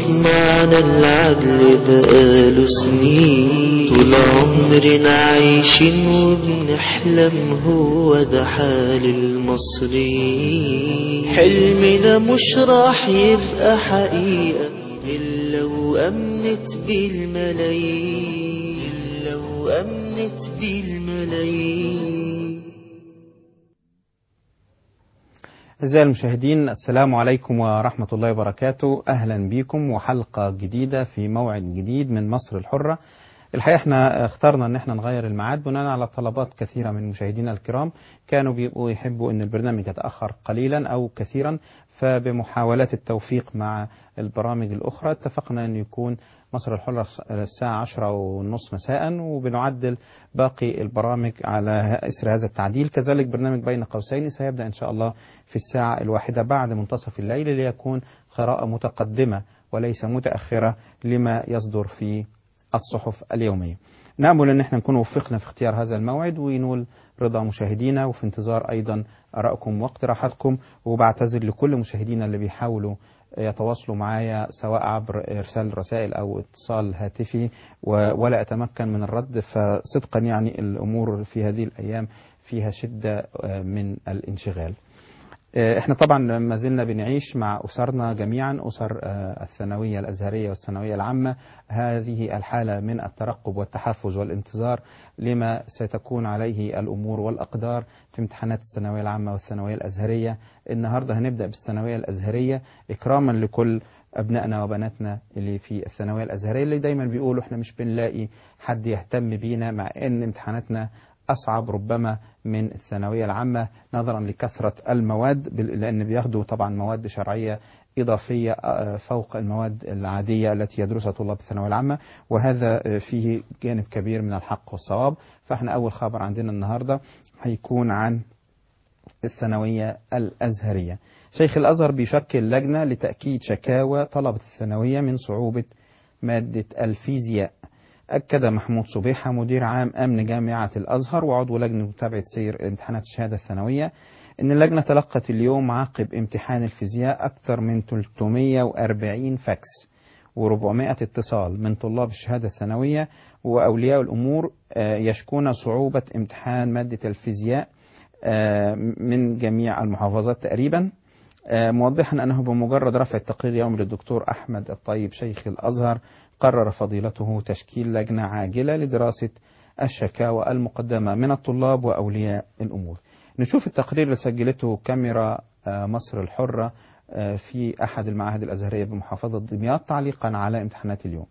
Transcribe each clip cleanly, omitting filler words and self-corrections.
معنى العدل بقاله سنين، طول عمرنا عايشين وبنحلم، هو ده حال المصريين. حلمنا مش راح يبقى حقيقة إلا وأمنت بالملايين، إلا وأمنت بالملايين. أعزائي المشاهدين، السلام عليكم ورحمة الله وبركاته. أهلا بكم وحلقة جديدة في موعد جديد من مصر الحرة. الحقيقة احنا اخترنا ان احنا نغير الميعاد بناء على طلبات كثيرة من مشاهدينا الكرام، كانوا بيبقوا يحبوا ان البرنامج يتأخر قليلا او كثيرا، فبمحاولات التوفيق مع البرامج الأخرى اتفقنا أن يكون مصر الحرة الساعة 10:30 مساء، وبنعدل باقي البرامج على إثر هذا التعديل. كذلك برنامج بين قوسين سيبدأ إن شاء الله في الساعة 1 بعد منتصف الليل، ليكون قراءة متقدمة وليس متأخرة لما يصدر في الصحف اليومية. نأمل أن احنا نكون وفقنا في اختيار هذا الموعد وينول رضا مشاهدينا، وفي انتظار أيضا آرائكم واقتراحاتكم. وبعتذر لكل مشاهدينا اللي بيحاولوا يتواصلوا معايا سواء عبر إرسال رسائل أو اتصال هاتفي ولا أتمكن من الرد، فصدقا يعني الأمور في هذه الأيام فيها شدة من الانشغال. احنا طبعا ما زلنا بنعيش مع أسرنا جميعا، أسر الثانوية الأزهرية والثانوية العامة، هذه الحالة من الترقب والتحفز والانتظار لما ستكون عليه الأمور والأقدار في امتحانات الثانوية العامة والثانوية الأزهرية. النهاردة هنبدأ بالثانوية الأزهرية إكراما لكل أبنائنا وبناتنا اللي في الثانوية الأزهرية، اللي دايما بيقولوا احنا مش بنلاقي حد يهتم بينا، مع أن امتحاناتنا أصعب ربما من الثانوية العامة نظرا لكثرة المواد، لأن بياخدوا طبعا مواد شرعية إضافية فوق المواد العادية التي يدرسها طلاب الثانوية العامة، وهذا فيه جانب كبير من الحق والصواب. فاحنا أول خبر عندنا النهاردة هيكون عن الثانوية الأزهرية. شيخ الأزهر بيشكل لجنة لتأكيد شكاوى طلبة الثانوية من صعوبة مادة الفيزياء. أكد محمود صبيحة مدير عام أمن جامعة الأزهر وعضو لجنة متابعة سير امتحانات الشهادة الثانوية إن اللجنة تلقت اليوم عقب امتحان الفيزياء أكثر من 340 فاكس و400 اتصال من طلاب الشهادة الثانوية وأولياء الأمور يشكون صعوبة امتحان مادة الفيزياء من جميع المحافظات تقريبا، موضحا أنه بمجرد رفع التقرير اليومي للدكتور أحمد الطيب شيخ الأزهر قرر فضيلته تشكيل لجنة عاجلة لدراسة الشكاوى المقدمة من الطلاب وأولياء الأمور. نشوف التقرير اللي سجلته كاميرا مصر الحرة في أحد المعاهد الأزهرية بمحافظة دمياط تعليقا على امتحانات اليوم.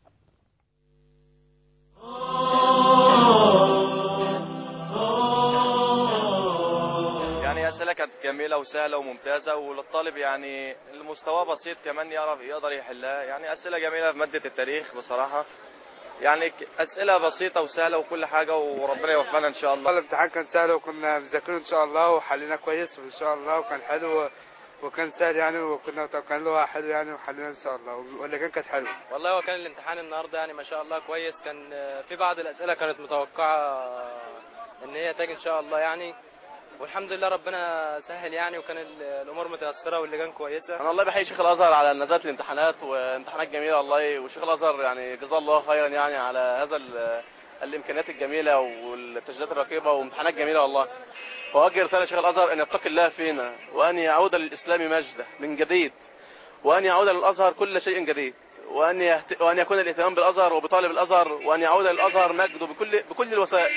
يعني أسئلة كانت جميلة وسهلة وممتازة، وللطالب يعني المستوى بسيط كمان يقدر يحلها. يعني أسئلة جميلة في مادة التاريخ بصراحة، يعني أسئلة بسيطة وسهلة وكل حاجة، وربنا يوفقنا إن شاء الله. الامتحان كان سهل وكنا مذاكرين إن شاء الله وحلينا كويس إن شاء الله، وكان حلو وكان سهل يعني، وكان له حلو يعني وحلينا إن شاء الله، واللجان كانت حلوة. والله هو كان الامتحان النهارده يعني ما شاء الله كويس، كان في بعض الأسئلة كانت متوقعة إن هي تاجي إن شاء الله يعني، والحمد لله ربنا سهل يعني، وكان الامور متيسره واللجان كويسه. انا والله بحيي شيخ الازهر على نزاهه الامتحانات، وامتحانات جميله والله، وشيخ الازهر يعني جزاه الله خيرا يعني على هذا الامكانيات الجميله والتسجيلات الرقيبه وامتحانات جميله والله. واوجه رساله شيخ الازهر ان يتقي الله فينا، وان يعود للاسلام مجده من جديد، وان يعود للازهر كل شيء جديد، وان يكون الاهتمام بالازهر وبطالب الازهر، وان يعود للازهر مجده بكل الوسائل.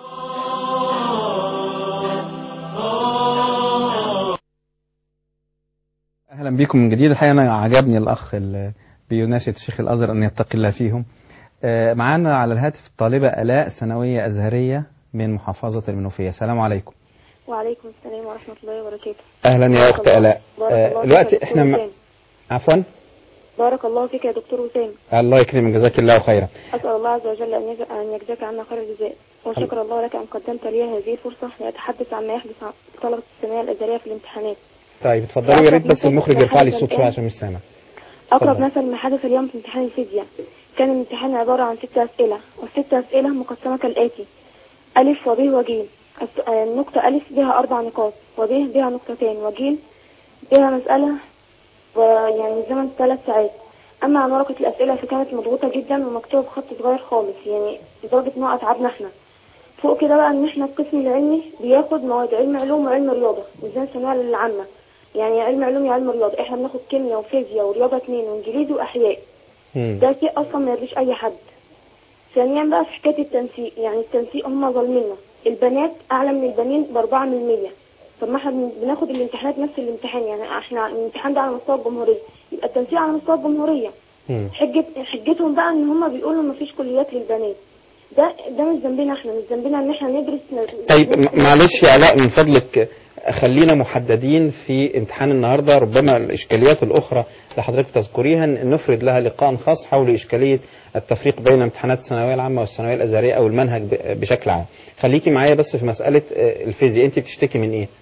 أهلا بكم من جديد. الحقيقة أنا عجبني الأخ اللي بيناشد شيخ الأزهر أن يتقي الله فيهم. معانا على الهاتف الطالبة آلاء ثانوية أزهرية من محافظة المنوفية. السلام عليكم. وعليكم السلام ورحمة الله وبركاته. أهلا يا أخت آلاء. دلوقتي إحنا عفوا. بارك الله فيك يا دكتور وسام. الله يكرمك، جزاك الله خيرا. أسأل الله عز وجل أن يجزاك عنا خير الجزاء، وشكر الله لك أن قدمت لي هذه الفرصة لأتحدث عما يحدث عن طلبة الثانوية الأزهرية في الامتحانات. طيب اتفضلوا، يا ريت بس المخرج يرفع لي الصوت شوية عشان مش سامع. أقرب مثل ما حدث اليوم في امتحان الفيزياء. كان الامتحان عبارة عن 6 أسئلة، والست أسئلة مقسمة كالآتي: ألف وب وج. النقطة ألف بها 4 نقاط، وب بها نقطتين، وج بها مسألة، ويعني زمن 3 ساعات. اما عن ورقة الاسئلة فكانت مضغوطة جدا ومكتوبة بخط صغير خالص، يعني لدرجة ان هو اتعبنا احنا. فوق كده بقى ان احنا القسم العلمي بياخد مواد علم علوم وعلم رياضة وزي الثانوية العامة، يعني علم علوم وعلم رياضة، احنا بناخد كيمياء وفيزياء ورياضة 2 وانجليزي واحياء. ده شيء اصلا ما يرضيش اي حد. ثانيا بقى في حكاية التنسيق، يعني التنسيق هم ظالميننا، البنات اعلى من البنين ب4%. طب ما احنا بناخد الامتحانات نفس الامتحان، يعني احنا الامتحان ده على مستوى الجمهورية، يبقى التنسيق على مستوى الجمهورية. حجتهم بقى ان هم بيقولوا ما فيش كليات للبنات. ده مش ذنبنا احنا، مش ذنبنا ان احنا ندرس. طيب معلش يا علاء من فضلك، خلينا محددين في امتحان النهارده، ربما الاشكاليات الاخرى اللي حضرتك تذكريها نفرد لها لقاء خاص حول اشكاليه التفريق بين امتحانات الثانويه العامه والثانويه الازهريه او المنهج بشكل عام. خليكي معايا بس في مساله الفيزياء، انت بتشتكي من ايه؟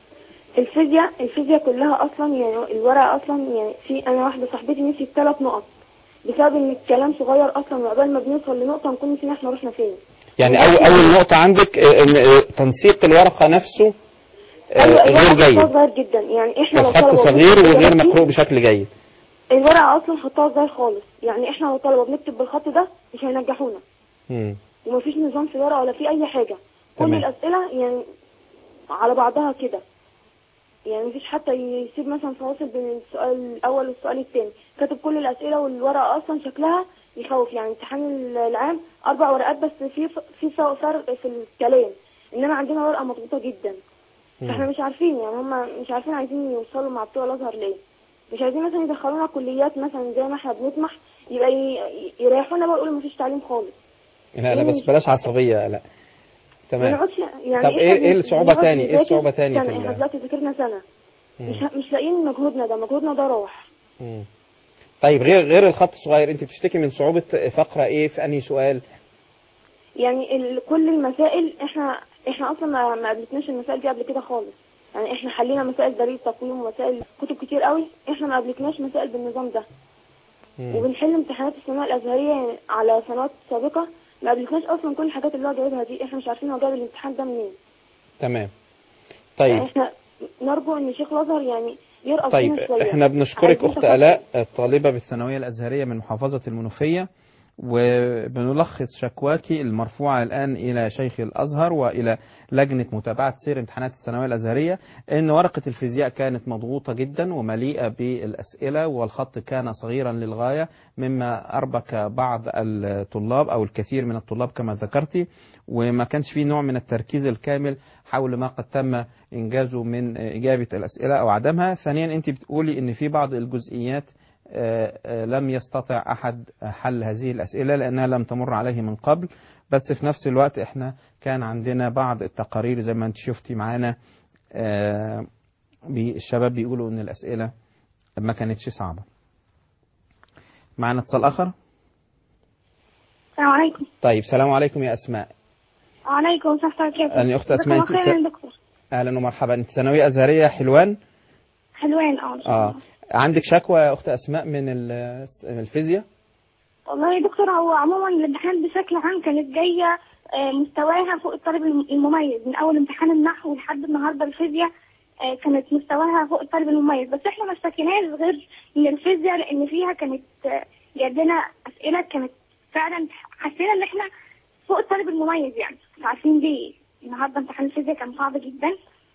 الفيزياء كلها اصلا، يعني الورقه اصلا، يعني في انا واحده صاحبتي نسيت 3 نقط بسبب ان الكلام صغير اصلا، وقبل ما بنوصل لنقطه نكون نسينا احنا رحنا فين. يعني اول نقطه عندك ان تنسيق الورقه نفسه غير جيد. الورقه صغير جدا، يعني احنا لو الخط صغير وغير مقروء بشكل جيد. الورقه اصلا خطها صغير خالص، يعني احنا لو طلبه بنكتب بالخط ده مش هينجحونا. ومفيش نظام في الورقه ولا في اي حاجه. كل الاسئله يعني على بعضها كده، يعني مفيش حتى يسيب مثلا فواصل بين السؤال الاول والسؤال الثاني. كاتب كل الاسئله، والورقه اصلا شكلها يخوف. يعني امتحان العام 4 ورقات بس، في فرق في الكلام، انما عندنا ورقه مضغوطه جدا. فاحنا مش عارفين، يعني هم مش عارفين عايزين يوصلوا مع بتوع الازهر ليه. مش عايزين مثلا يدخلونا كليات مثلا زي ما احنا بنطمح، يبقى يريحونا بقى يقولوا مفيش تعليم خالص. لا بس بلاش عصبيه. لا تمام. يعني طب ايه الصعوبه تاني؟ ايه الصعوبه تاني في احنا دلوقتي ذاكرنا سنه، مش لاقيين مجهودنا ده راح. طيب غير الخط الصغير، انت بتشتكي من صعوبه فقره ايه في انهي سؤال؟ يعني كل المسائل احنا اصلا ما قابلتناش المسائل دي قبل كده خالص. يعني احنا حلينا مسائل دليل تقويم ومسائل كتب كتير قوي، احنا ما قابلتناش مسائل بالنظام ده. وبنحل امتحانات الثانويه الازهريه يعني على سنوات سابقه ما قابلتناش اصلا كل الحاجات اللي هو جايبها دي، احنا مش عارفين هو جايب الامتحان ده منين. تمام. طيب يعني احنا نرجو ان شيخ الازهر يعني يرقص طيب فينا شويه. احنا بنشكرك اخت الاء الطالبه بالثانويه الازهريه من محافظه المنوفيه، وبنلخص شكواكي المرفوعة الآن إلى شيخ الأزهر وإلى لجنة متابعة سير امتحانات الثانوية الأزهرية، أن ورقة الفيزياء كانت مضغوطة جدا ومليئة بالأسئلة، والخط كان صغيرا للغاية مما أربك بعض الطلاب أو الكثير من الطلاب كما ذكرتي، وما كانش فيه نوع من التركيز الكامل حول ما قد تم إنجازه من إجابة الأسئلة أو عدمها. ثانيا أنت بتقولي أن في بعض الجزئيات لم يستطع أحد حل هذه الأسئلة لأنها لم تمر عليه من قبل، بس في نفس الوقت احنا كان عندنا بعض التقارير زي ما انت شفتي معانا الشباب بيقولوا ان الأسئلة ما كانتش صعبة. معنا اتصال آخر. السلام عليكم. طيب سلام عليكم يا أسماء. وعليكم السلام ورحمة الله. أنا أخت أسماء. أهلا ومرحبا. أنت ثانوية أزهرية حلوان؟ حلوان عندك شكوى يا أخت أسماء من الفيزياء؟ والله يا دكتور، هو عموما الامتحان بشكل عام كانت جاية مستواها فوق الطالب المميز، من أول امتحان النحو لحد النهاردة الفيزياء كانت مستواها فوق الطالب المميز. بس احنا ما اشتكيناش غير من الفيزياء، لأن فيها كانت جايبنا أسئلة كانت فعلا حسينا إن احنا فوق الطالب المميز، يعني مش عارفين ليه. النهاردة امتحان الفيزياء كان صعب جدا،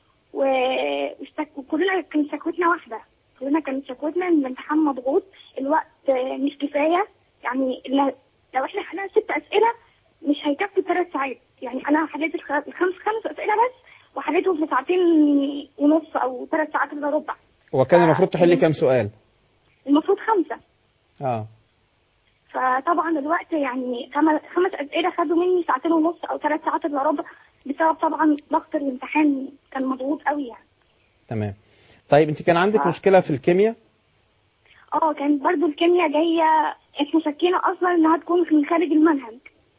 وكلنا كانت شكوتنا واحدة، كانت شكوتنا ان الامتحان مضغوط، الوقت مش كفايه. يعني لو احنا حلينا 6 اسئله مش هيكفي 3 ساعات. يعني انا حليت خمس اسئله بس، وحليتهم في 2.5 ساعات او 3 ساعات الا ربع. وكان المفروض تحلي كام سؤال؟ المفروض 5. فطبعا الوقت يعني 5 اسئله خدوا مني 2.5 او 3 ساعات الا ربع، بسبب طبعا ضغط الامتحان كان مضغوط قوي يعني. تمام. طيب انت كان عندك مشكلة في الكيمياء؟ كانت برضو الكيمياء جاية، احنا شكينا اصلا انها تكون من خارج المنهج.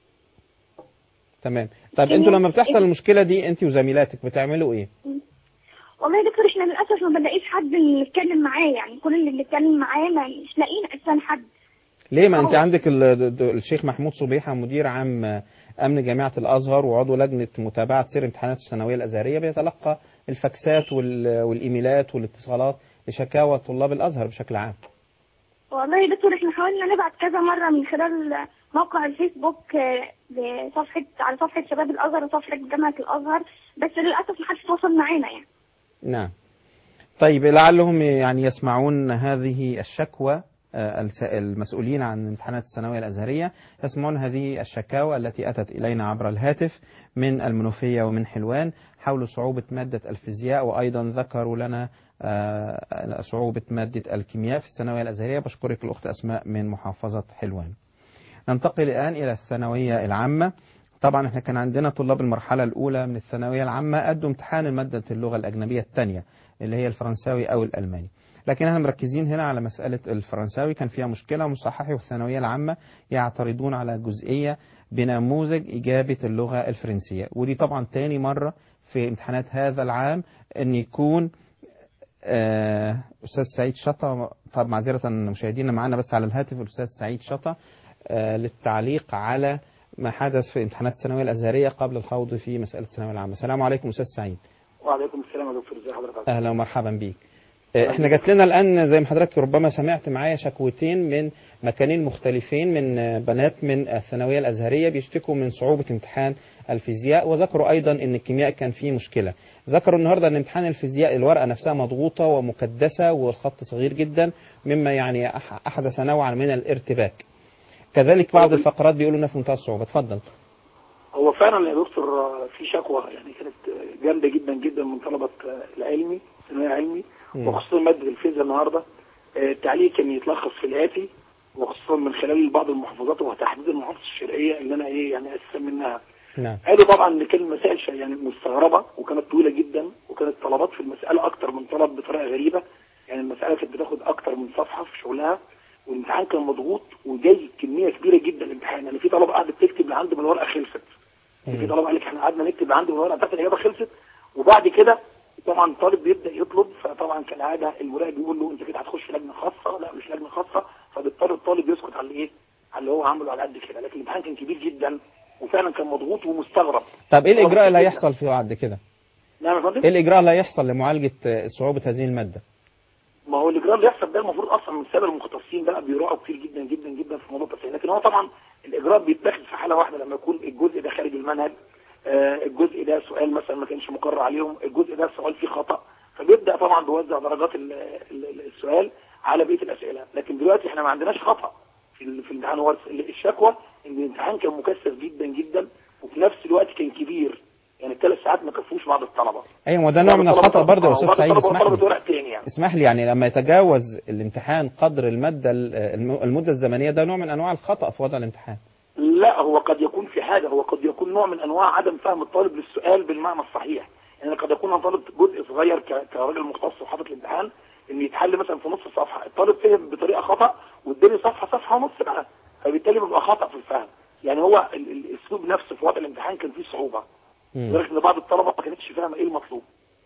تمام. طيب انتوا لما بتحصل المشكلة دي انت وزميلاتك بتعملوا ايه؟ والله يا دكتور احنا للاسف ما بنلاقيش حد نتكلم معاه، يعني كل اللي بنتكلم معاه مش لاقيين اساسا حد. ليه؟ ما انت عندك الشيخ محمود صبيحة مدير عام امن جامعة الازهر وعضو لجنة متابعة سير امتحانات الثانوية الازهرية، بيتلقى الفاكسات والايميلات والاتصالات لشكاوى طلاب الازهر بشكل عام. والله يا دكتور احنا حاولنا نبعت كذا مرة من خلال موقع الفيسبوك على صفحة شباب الأزهر وصفحة جامعة الأزهر، بس للأسف محدش تواصل معانا يعني. نعم. طيب لعلهم يعني يسمعون هذه الشكوى، المسؤولين عن امتحانات الثانوية الأزهرية يسمعون هذه الشكاوى التي أتت إلينا عبر الهاتف من المنوفية ومن حلوان حول صعوبة مادة الفيزياء، وأيضا ذكروا لنا صعوبة مادة الكيمياء في الثانوية الأزهرية. بشكرك الأخت أسماء من محافظة حلوان. ننتقل الآن إلى الثانوية العامة. طبعا احنا كان عندنا طلاب المرحلة الأولى من الثانوية العامة أدوا امتحان مادة اللغة الأجنبية الثانية اللي هي الفرنساوي أو الألماني، لكن احنا مركزين هنا على مسألة الفرنساوي. كان فيها مشكلة، مصححي الثانوية العامة يعترضون على جزئية بنموذج إجابة اللغة الفرنسية، ودي طبعا تاني مرة في امتحانات هذا العام أن يكون أستاذ سعيد شطة. طب معذرة مشاهدينا معنا بس على الهاتف الأستاذ سعيد شطة للتعليق على ما حدث في امتحانات الثانوية الأزهرية قبل الخوض في مسألة الثانوية العامة. السلام عليكم أستاذ سعيد. وعليكم السلام يا دكتور، ازي حضرتك؟ أهلا ومرحبا بيك. احنا جات لنا الآن زي ما حضرتك ربما سمعت معايا شكوتين من مكانين مختلفين من بنات من الثانوية الأزهرية بيشتكوا من صعوبة امتحان الفيزياء، وذكروا أيضا أن الكيمياء كان فيه مشكلة. ذكروا النهاردة أن امتحان الفيزياء الورقة نفسها مضغوطة ومكدسة والخط صغير جدا مما يعني أحدث نوعا من الارتباك. كذلك بعض الفقرات بيقولوا انها في منتهى الصعوبة. اتفضل. هو فعلا يا دكتور في شكوى يعني كانت جامده جدا جدا من طلبه العلمي ثانوي علمي، وخصوصا ماده الفيزياء النهارده. التعليق كان يتلخص في الاتي، وخصوصا من خلال بعض المحافظات وتحديد المحافظه الشرقيه اللي انا يعني اساسا منها. نعم. قالوا طبعا ان كان المسائل يعني مستغربه وكانت طويله جدا، وكانت طلبات في المساله اكتر من طلب بطريقه غريبه. يعني المساله كانت بتاخد اكتر من صفحه في شغلها، والامتحان كان مضغوط وجاي كميه كبيره جدا الامتحان. يعني في طلبه قعدت تكتب لعند من الورقه خلصت، في طلبه قال لك احنا قعدنا نكتب لعند من الورقه بتاعت الاجابه خلصت. وبعد كده طبعا الطالب بيبدا يطلب، فطبعا كالعاده المراقب بيقول له انت كده هتخش لجنه خاصه، لا مش لجنه خاصه، فبيضطر الطالب يسكت على ايه، على اللي هو عامله على قد كده. لكن الامتحان كان كبير جدا وفعلا كان مضغوط ومستغرب. طب ايه الاجراء اللي هيحصل فيه بعد كده؟ نعم يا فندم. ايه الاجراء اللي هيحصل لمعالجه صعوبه هذه الماده؟ ما هو الاجراء اللي يحصل ده المفروض اصلا من سبب المختصين بقى بيراعوا كتير جدا جدا جدا في موضوع التصحيح. لكن هو طبعا الاجراء بيتاخد في حاله واحده لما يكون الجزء ده خارج المنهج، الجزء ده سؤال مثلا ما كانش مقرر عليهم، الجزء ده سؤال فيه خطا، فبيبدا طبعا بيوزع درجات السؤال على بقيه الاسئله. لكن دلوقتي احنا ما عندناش خطا في الامتحان. هو الشكوى ان الامتحان كان مكثف جدا جدا، وفي نفس الوقت كان كبير، يعني الثلاث ساعات ما كفوش بعض الطلبه. ايوه، وده نوع من الخطا برضه يا استاذ سعيد. اسمح لي يعني لما يتجاوز الامتحان قدر المده الزمنيه ده نوع من انواع الخطا في وضع الامتحان. لا، هو قد يكون في حاجه، هو قد يكون نوع من انواع عدم فهم الطالب للسؤال بالمعنى الصحيح. يعني قد يكون طالب جزء صغير كراجل مختص وحاطط الامتحان ان يتحل مثلا في نص صفحه، الطالب فهم بطريقه خطا واداني صفحه ونص بقى، فبالتالي بيبقى خطا في الفهم. يعني هو الاسلوب نفسه في وضع الامتحان كان فيه صعوبه، لدرجه ان بعض الطلبه ما كانتش فاهمه ايه المطلوب.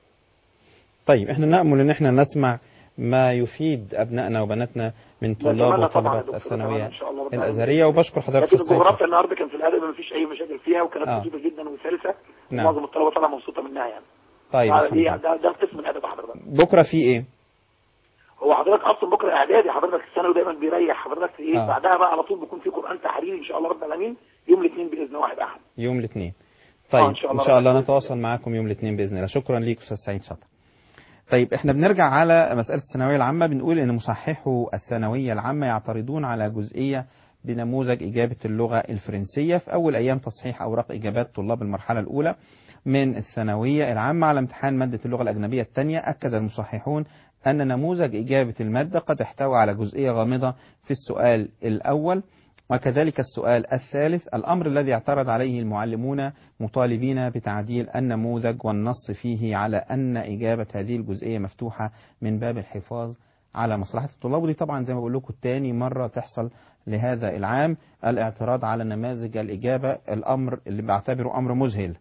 طيب احنا نأمل ان احنا نسمع ما يفيد ابنائنا وبناتنا من طلاب وطالبات الثانويه الازهريه. وبشكر حضرتك. لكن الجغرافيا النهارده كان في الادب ما فيش اي مشاكل فيها، وكانت بسيطه جدا وسلسه. نعم. معظم الطلبه طالعه مبسوطه منها يعني. طيب ده قسم الادب حضرتك. بكره في ايه؟ هو حضرتك اصلا بكره اعدادي، حضرتك الثانوي دايما بيريح حضرتك ايه. بعدها بقى على طول بيكون في قران تحريري ان شاء الله رب العالمين يوم الاثنين باذن واحد احد. يوم الاثنين. طيب إن شاء الله نتواصل معاكم يوم الاثنين باذن الله. شكرا ليك استاذ سعيد شطر. طيب احنا بنرجع على مسألة الثانوية العامة. بنقول ان مصححو الثانوية العامة يعترضون على جزئية بنموذج إجابة اللغة الفرنسية. في أول أيام تصحيح أوراق إجابات طلاب المرحلة الأولى من الثانوية العامة على امتحان مادة اللغة الأجنبية الثانية، أكد المصححون أن نموذج إجابة المادة قد احتوى على جزئية غامضة في السؤال الأول وكذلك السؤال الثالث، الأمر الذي اعترض عليه المعلمون مطالبين بتعديل النموذج والنص فيه على أن إجابة هذه الجزئية مفتوحة من باب الحفاظ على مصلحة الطلاب. ودي طبعا زي ما بقول لكم تاني مرة تحصل لهذا العام، الاعتراض على نماذج الإجابة، الأمر اللي بعتبره أمر مذهل.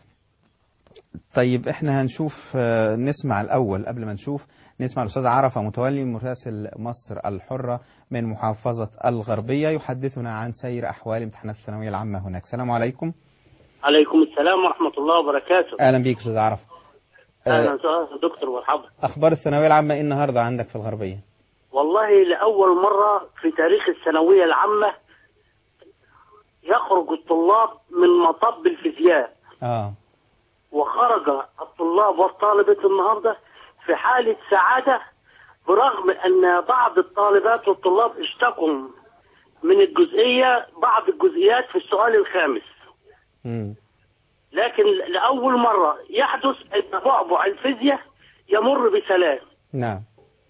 طيب احنا هنشوف نسمع الأول قبل ما نسمع الأستاذ عرفة متولي مراسل مصر الحرة من محافظة الغربية يحدثنا عن سير أحوال امتحانات الثانوية العامة هناك. السلام عليكم. عليكم السلام ورحمة الله وبركاته. أهلا بيك أستاذ عرفة. أهلا دكتور مرحبا. أخبار الثانوية العامة إيه النهاردة عندك في الغربية؟ والله لأول مرة في تاريخ الثانوية العامة يخرج الطلاب من مطب الفيزياء. وخرج الطلاب والطالبات النهاردة في حالة سعادة، برغم أن بعض الطالبات والطلاب اشتكوا من بعض الجزئيات في السؤال الخامس. لكن لأول مرة يحدث أن بعبع الفيزياء يمر بسلام. نعم.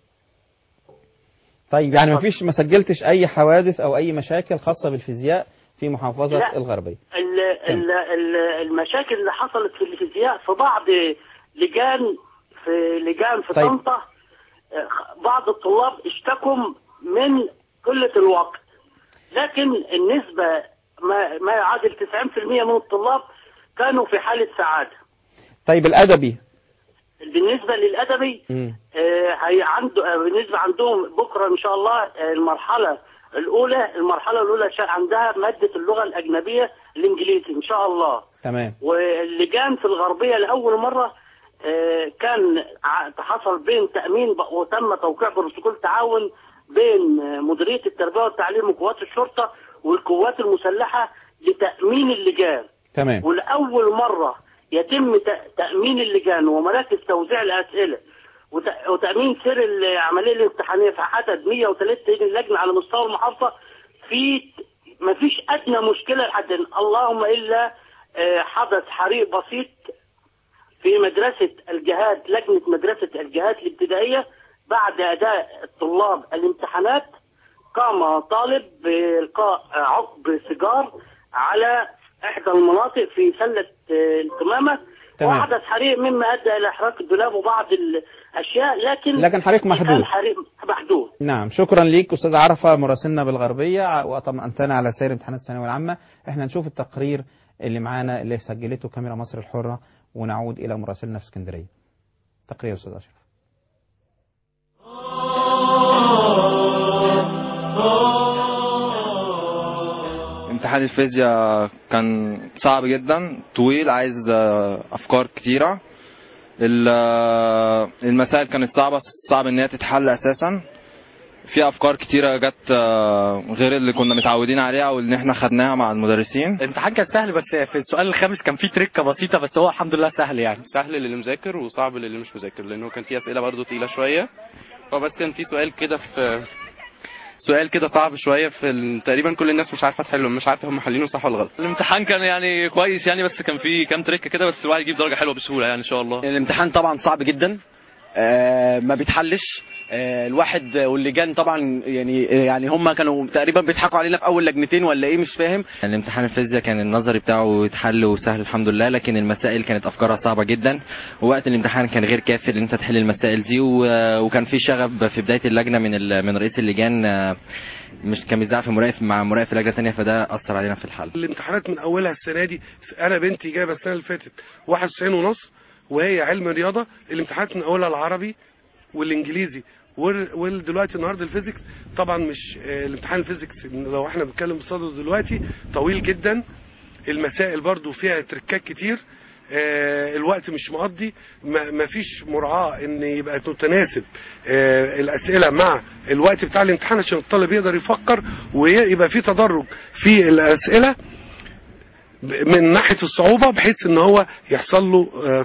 طيب يعني ما سجلتش أي حوادث أو أي مشاكل خاصة بالفيزياء في محافظة الغربية؟ المشاكل اللي حصلت في الفيزياء في بعض لجان في طيب. طنطا، بعض الطلاب اشتكوا من قلة الوقت، لكن النسبة ما يعادل 90% من الطلاب كانوا في حالة سعادة. طيب الأدبي؟ بالنسبة للأدبي بالنسبة عندهم بكرة إن شاء الله المرحلة الأولى عندها مادة اللغة الأجنبية الإنجليزي إن شاء الله. تمام. واللجان في الغربية لأول مرة كان حصل بين تأمين وتم توقيع بروتوكول تعاون بين مديرية التربية والتعليم وقوات الشرطة والقوات المسلحة لتأمين اللجان. تمام. ولأول مرة يتم تأمين اللجان ومراكز توزيع الأسئلة وتأمين سير العملية الامتحانية في عدد 130 لجنة على مستوى المحافظة. ما فيش أدنى مشكلة لحد اللهم إلا حدث حريق بسيط في مدرسة الجهاد، لجنة مدرسة الجهاد الابتدائية. بعد أداء الطلاب الامتحانات قام طالب بإلقاء عقب سيجار على إحدى المناطق في سلة القمامة، وحدث حريق مما أدى إلى إحراق الدولاب وبعض الأشياء، لكن حريق محدود. كان حريق محدود. نعم. شكرا ليك أستاذ عرفة مراسلنا بالغربية، وطمأنتنا على سير امتحانات الثانوية العامة. احنا نشوف التقرير اللي معانا اللي سجلته كاميرا مصر الحرة، ونعود إلى مراسلنا في اسكندرية. تقرير أستاذ أشرف. امتحان الفيزياء كان صعب جدا، طويل، عايز افكار كتيرة. المسائل كانت صعب ان هي تتحل اساسا. في افكار كتيرة جت غير اللي كنا متعودين عليها واللي احنا خدناها مع المدرسين. الامتحان كان سهل، بس في السؤال الخامس كان فيه تركة بسيطة، بس هو الحمد لله سهل. يعني سهل للي مذاكر وصعب للي مش مذاكر، لانه كان فيه اسئلة برضو تقيلة شوية. بس كان فيه سؤال كده صعب شويه في تقريبا كل الناس مش عارفه تحله، مش عارفه هم حالينه صح ولا غلط. الامتحان كان يعني كويس يعني، بس كان فيه كام تريكه كده، بس الواحد يجيب درجه حلوه بسهوله يعني ان شاء الله. الامتحان طبعا صعب جدا، ما بيتحلش. الواحد واللجان طبعا يعني هم كانوا تقريبا بيضحكوا علينا في اول لجنتين ولا ايه، مش فاهم. الامتحان الفيزياء كان النظري بتاعه يتحل وسهل الحمد لله، لكن المسائل كانت افكارها صعبه جدا، ووقت الامتحان كان غير كافي ان انت تحل المسائل دي، وكان في شغب في بدايه اللجنه من رئيس اللجان، مش كان بيزعق مع مراقب في لجنه ثانيه، فده اثر علينا في الحل. الامتحانات من اولها السنه دي، انا بنتي جايبه السنه اللي فاتت 91.5 وهي علم رياضه. الامتحانات من اولها العربي والانجليزي ودلوقتي النهارده الفيزيكس. طبعا مش الامتحان الفيزيكس لو احنا بنتكلم بصدده دلوقتي طويل جدا، المسائل برضو فيها تركات كتير، الوقت مش مقضي، ما فيش مراعاة ان يبقى متناسب الاسئلة مع الوقت بتاع الامتحان عشان الطالب يقدر يفكر ويبقى في تدرج في الاسئلة من ناحية الصعوبة، بحيث ان هو يحصل له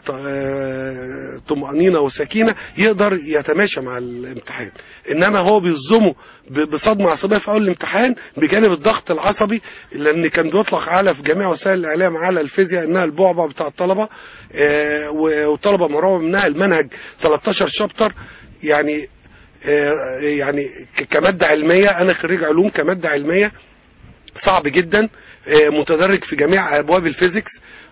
طمأنينة وسكينة يقدر يتماشى مع الامتحان. انما هو بيصدمه بصدمة عصبية في اول الامتحان بجانب الضغط العصبي، لان كان بيطلق على في جميع وسائل الاعلام على الفيزياء انها البعبع بتاع الطلبة، والطلبة مرعوبة منها. المنهج 13 شابتر، يعني كمادة علمية، انا خريج علوم، كمادة علمية صعب جدا، متدرج في جميع ابواب الفيزيكس،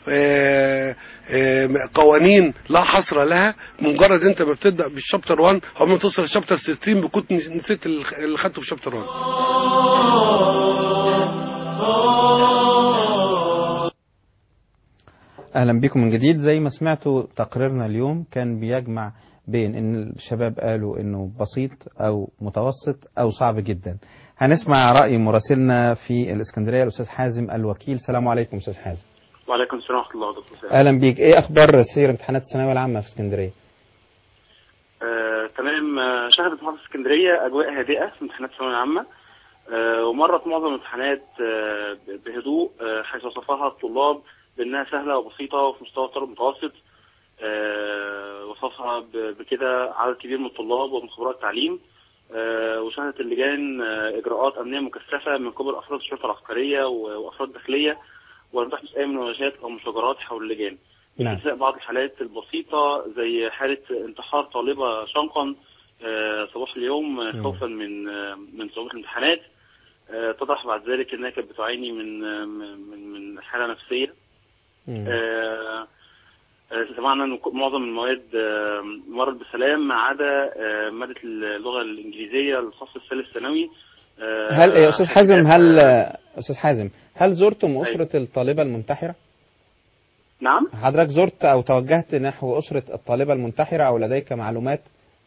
قوانين لا حصر لها. مجرد انت ما بتبدا بالشابتر 1 او ما توصل للشابتر 16 بكون نسيت اللي خدته في شابتر 1. اهلا بكم من جديد. زي ما سمعتوا تقريرنا اليوم كان بيجمع بين ان الشباب قالوا انه بسيط او متوسط او صعب جدا. هنسمع رأي مراسلنا في الإسكندرية الأستاذ حازم الوكيل. السلام عليكم أستاذ حازم. وعليكم السلام ورحمة الله. أهلا بيك. إيه أخبار سير امتحانات الثانوية العامة في اسكندرية؟ تمام. شهدت محافظة اسكندرية أجواء هادئة في امتحانات الثانوية العامة، ومرت معظم الامتحانات بهدوء، حيث وصفها الطلاب بأنها سهلة وبسيطة وفي مستوى الطالب المتوسط. وصفها بكده عدد كبير من الطلاب ومن خبراء التعليم. وشهدت اللجان إجراءات أمنية مكثفة من قبل أفراد الشرطة العسكرية وأفراد الداخلية، ولم تحدث أي مناوشات أو مشاجرات حول اللجان. نعم. باستثناء بعض الحالات البسيطة زي حالة انتحار طالبة شنقا صباح اليوم خوفا من صعوبة الامتحانات. اتضح بعد ذلك انها كانت بتعاني من حالة نفسية. سمعنا ان معظم المواد مرت بسلام ما عدا مادة اللغة الإنجليزية الفصل الثالث ثانوي. هل يا أستاذ حازم هل زرتم أسرة الطالبة المنتحرة؟ نعم. حضرتك زرت أو توجهت نحو أسرة الطالبة المنتحرة أو لديك معلومات؟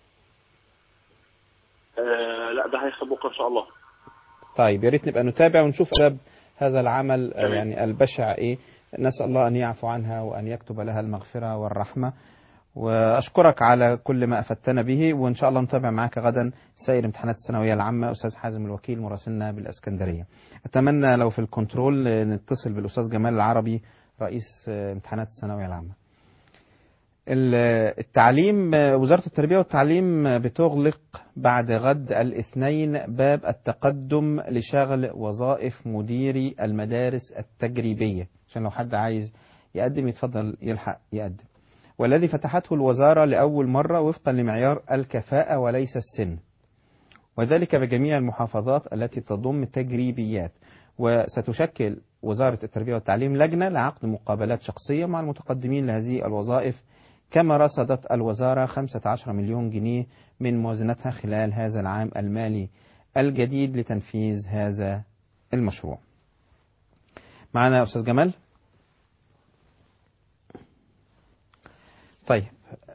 لا، ده هيحصل بكرة إن شاء الله. طيب، يا ريت نبقى نتابع ونشوف أسباب هذا العمل يعني البشع إيه. نسأل الله أن يعفو عنها وأن يكتب لها المغفرة والرحمة. وأشكرك على كل ما أفدتنا به، وإن شاء الله نتابع معك غدا سائر امتحانات الثانوية العامة. أستاذ حازم الوكيل مراسلنا بالإسكندرية. أتمنى لو في الكنترول نتصل بالأستاذ جمال العربي رئيس امتحانات الثانوية العامة. التعليم، وزارة التربية والتعليم بتغلق بعد غد الاثنين باب التقدم لشغل وظائف مديري المدارس التجريبية، عشان لو حد عايز يقدم يتفضل يلحق يقدم. والذي فتحته الوزارة لأول مرة وفقا لمعيار الكفاءة وليس السن، وذلك بجميع المحافظات التي تضم تجريبيات. وستشكل وزارة التربية والتعليم لجنة لعقد مقابلات شخصية مع المتقدمين لهذه الوظائف، كما رصدت الوزارة 15 مليون جنيه من موازنتها خلال هذا العام المالي الجديد لتنفيذ هذا المشروع. معنا أستاذ جمال. طيب،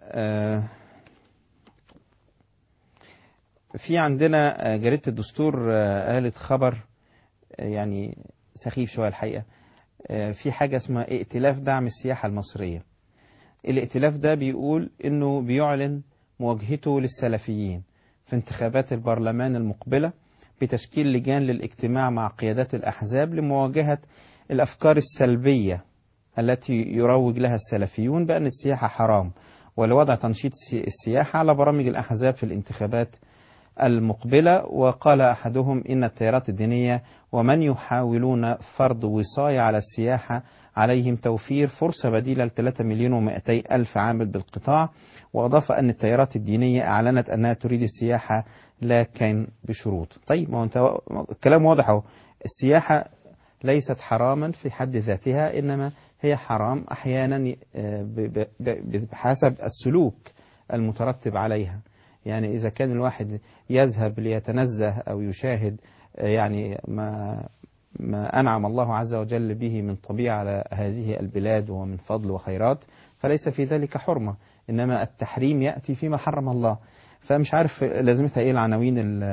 في عندنا جريدة الدستور قالت خبر يعني سخيف شوية الحقيقة. في حاجة اسمها ائتلاف دعم السياحة المصرية. الائتلاف ده بيقول انه بيعلن مواجهته للسلفيين في انتخابات البرلمان المقبلة بتشكيل لجان للاجتماع مع قيادات الأحزاب لمواجهة الأفكار السلبية التي يروج لها السلفيون بأن السياحة حرام، ولوضع تنشيط السياحة على برامج الأحزاب في الانتخابات المقبلة. وقال أحدهم إن التيارات الدينية ومن يحاولون فرض وصاية على السياحة عليهم توفير فرصة بديلة ل3 مليون و200 ألف عامل بالقطاع. وأضاف أن التيارات الدينية أعلنت أنها تريد السياحة لكن بشروط. طيب، ما أنت الكلام واضح اهو. السياحة ليست حراما في حد ذاتها، إنما هي حرام أحيانا بحسب السلوك المترتب عليها. يعني إذا كان الواحد يذهب ليتنزه أو يشاهد يعني ما أنعم الله عز وجل به من طبيعة على هذه البلاد ومن فضل وخيرات، فليس في ذلك حرمة، إنما التحريم يأتي فيما حرم الله. فمش عارف لازمتها إيه العناوين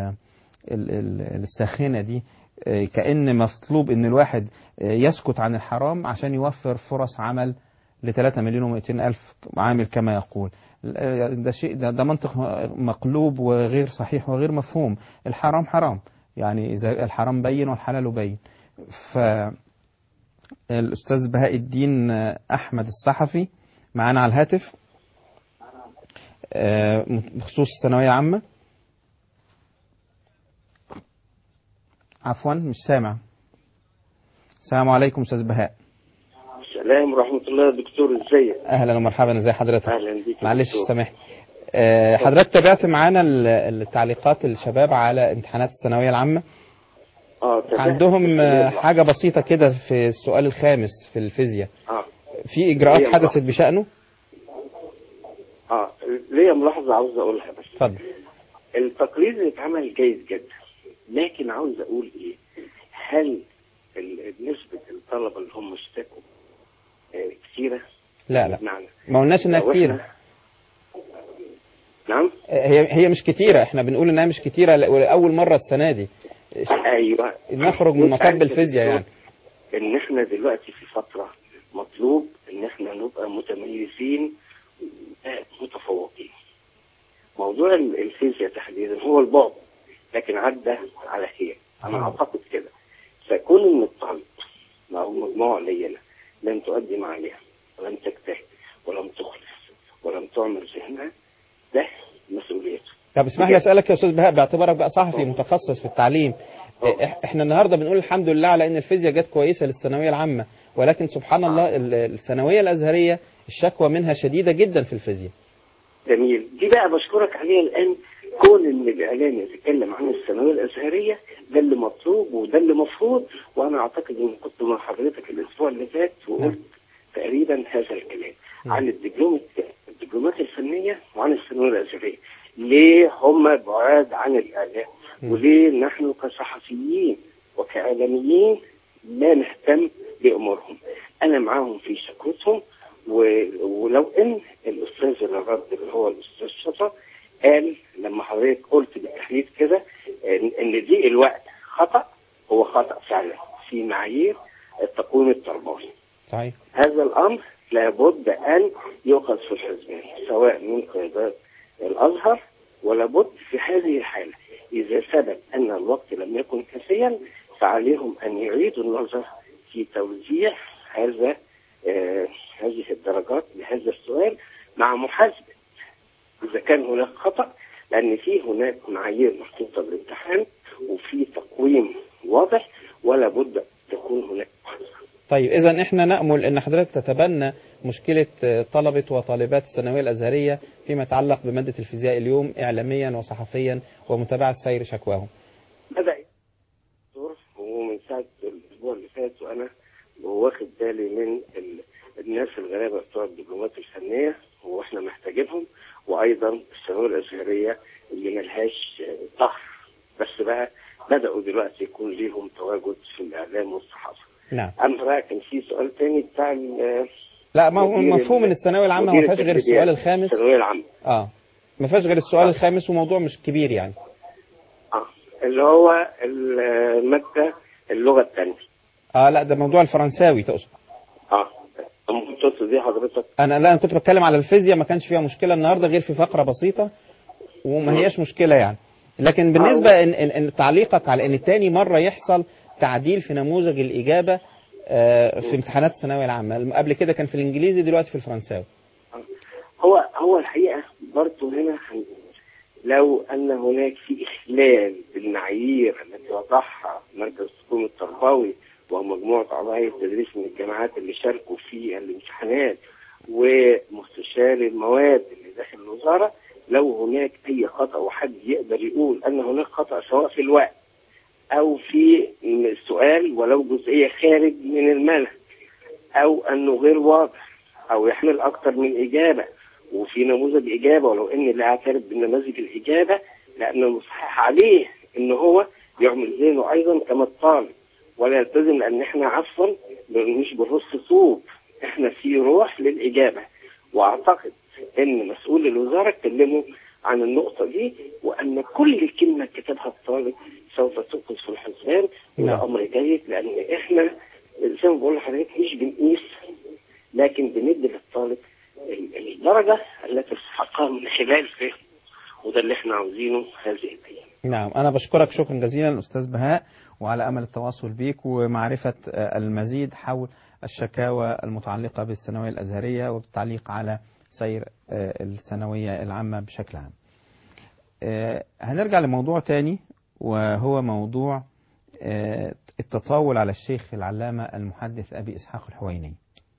الساخنة دي، كأن مطلوب إن الواحد يسكت عن الحرام عشان يوفر فرص عمل ل3 مليون و200 ألف عامل كما يقول. ده شيء ده منطق مقلوب وغير صحيح وغير مفهوم. الحرام حرام، يعني إذا الحرام بين والحلال بين. فالأستاذ بهاء الدين أحمد الصحفي معنا على الهاتف بخصوص الثانوية العامة. عفوا مش سامع. السلام عليكم أستاذ بهاء. السلام ورحمة الله يا دكتور، ازيك؟ أهلا ومرحبا، ازي حضرتك؟ أهلا بيك. معلش سامحني. حضرتك تابعت معانا التعليقات الشباب على امتحانات الثانوية العامة؟ عندهم حاجة بسيطة كده في السؤال الخامس في الفيزياء. في إجراءات حدثت بشأنه؟ ليا ملاحظة عاوز أقولها بس. اتفضل. التقرير اللي اتعمل جيد جدا، لكن عاوز أقول إيه؟ هل نسبة الطلبة اللي هم اشتكوا كثيرة؟ لا ما قلناش انها كثيرة. نعم، هي مش كثيرة، احنا بنقول انها مش كثيرة لأول مرة السنة دي. ايوه، نخرج من مطب الفيزياء يعني. ان احنا دلوقتي في فترة مطلوب ان احنا نبقى متميزين متفوقين، موضوع الفيزياء تحديدا هو البعد، لكن عدى على خير. انا اعتقد كده. فكون ان الطالب مع مجموعه قليله لم تؤدي ما عليها ولم تجتهد ولم تخلص ولم تعمل ذهنها، ده مسؤوليته. طب اسمح لي اسالك يا استاذ بهاء، باعتبارك بقى صحفي متخصص في التعليم، احنا النهارده بنقول الحمد لله على ان الفيزياء جت كويسه للثانويه العامه، ولكن سبحان الله الثانويه الازهريه الشكوى منها شديده جدا في الفيزياء. جميل، دي بقى بشكرك عليها الان. كون ان الاعلام يتكلم عن الثانويه الازهريه ده اللي مطلوب وده اللي مفروض، وانا اعتقد ان كنت مع حضرتك الاسبوع اللي فات وقلت تقريبا هذا الكلام عن الدبلومات الفنيه وعن الثانويه الازهريه. ليه هم بعاد عن الاعلام؟ وليه نحن كصحفيين وكاعلاميين لا نهتم بامورهم؟ انا معاهم في شكوتهم، ولو ان الاستاذ اللي رد اللي هو الاستاذ شطه قال لما حضرتك قلت بالتحديد كده ان دي الوقت خطا، هو خطا فعلا في معايير التقويم التربوي. صحيح. هذا الامر لابد ان يؤخذ في الحسبان سواء من قيادات الازهر، ولابد في هذه الحاله اذا ثبت ان الوقت لم يكن كافيا فعليهم ان يعيدوا النظر في توزيع هذه الدرجات لهذا السؤال مع محاسبه اذا كان هناك خطا، لان في هناك معايير محطوطه بالامتحان وفي تقويم واضح ولا بد تكون هناك محاسبه. طيب اذا احنا نامل ان حضرتك تتبنى مشكله طلبه وطالبات الثانويه الازهريه فيما يتعلق بماده الفيزياء اليوم اعلاميا وصحفيا ومتابعه سير شكواهم. بدا ومن ساعه الاسبوع اللي فات وانا واخد بالي من الناس الغلابه بتوع الدبلومات الفنيه واحنا محتاجينهم، وايضا الثانويه الازهريه اللي ملهاش ظهر، بس بقى بداوا دلوقتي يكون ليهم تواجد في الاعلام والصحافه. نعم. اما بقى كان في سؤال تاني بتاع لا، ما هو مفهوم ان الثانويه العامه ما فيهاش غير السؤال الخامس. الثانويه العامه ما فيهاش غير السؤال الخامس وموضوع مش كبير يعني. اللي هو الماده اللغه الثانيه. لا ده موضوع الفرنساوي تقصد. تقصد دي حضرتك؟ انا كنت بتكلم على الفيزياء، ما كانش فيها مشكله النهارده غير في فقره بسيطه وما هياش مشكله يعني. لكن بالنسبه ان تعليقك على ان تاني مره يحصل تعديل في نموذج الاجابه في امتحانات الثانويه العامه، قبل كده كان في الانجليزي دلوقتي في الفرنساوي. هو الحقيقه برضه هنا لو ان هناك في اخلال بالمعايير التي وضعها مركز التقويم التربوي ومجموعه اعضاء التدريس من الجامعات اللي شاركوا في الامتحانات ومستشاري المواد اللي داخل الوزاره، لو هناك اي خطا وحد يقدر يقول ان هناك خطا سواء في الوقت او في السؤال ولو جزئيه خارج من المنهج او انه غير واضح او يحمل اكثر من اجابه وفي نموذج اجابه، ولو ان لا اعترف بنماذج الاجابه لان المصحح عليه ان هو يعمل ذهنه ايضا كما الطالب ولا يلتزم، لان احنا عفوا مش بنرص صوب، احنا في روح للاجابه. واعتقد ان مسؤول الوزاره اتكلموا عن النقطه دي وان كل كلمه كتبها الطالب سوف تؤخذ في الحسبان، وده امر جيد لان احنا زي ما بقول لحضرتك مش بنقيس لكن بندي للطالب الدرجه التي تستحقها من خلال فهم، وده اللي احنا عاوزينه هذه الايام. نعم، انا بشكرك شكرا جزيلا استاذ بهاء، وعلى امل التواصل بيك ومعرفه المزيد حول الشكاوى المتعلقه بالثانويه الازهريه وبالتعليق على سير الثانويه العامه بشكل عام. هنرجع لموضوع تاني وهو موضوع التطاول على الشيخ العلامة المحدث أبي إسحاق الحويني.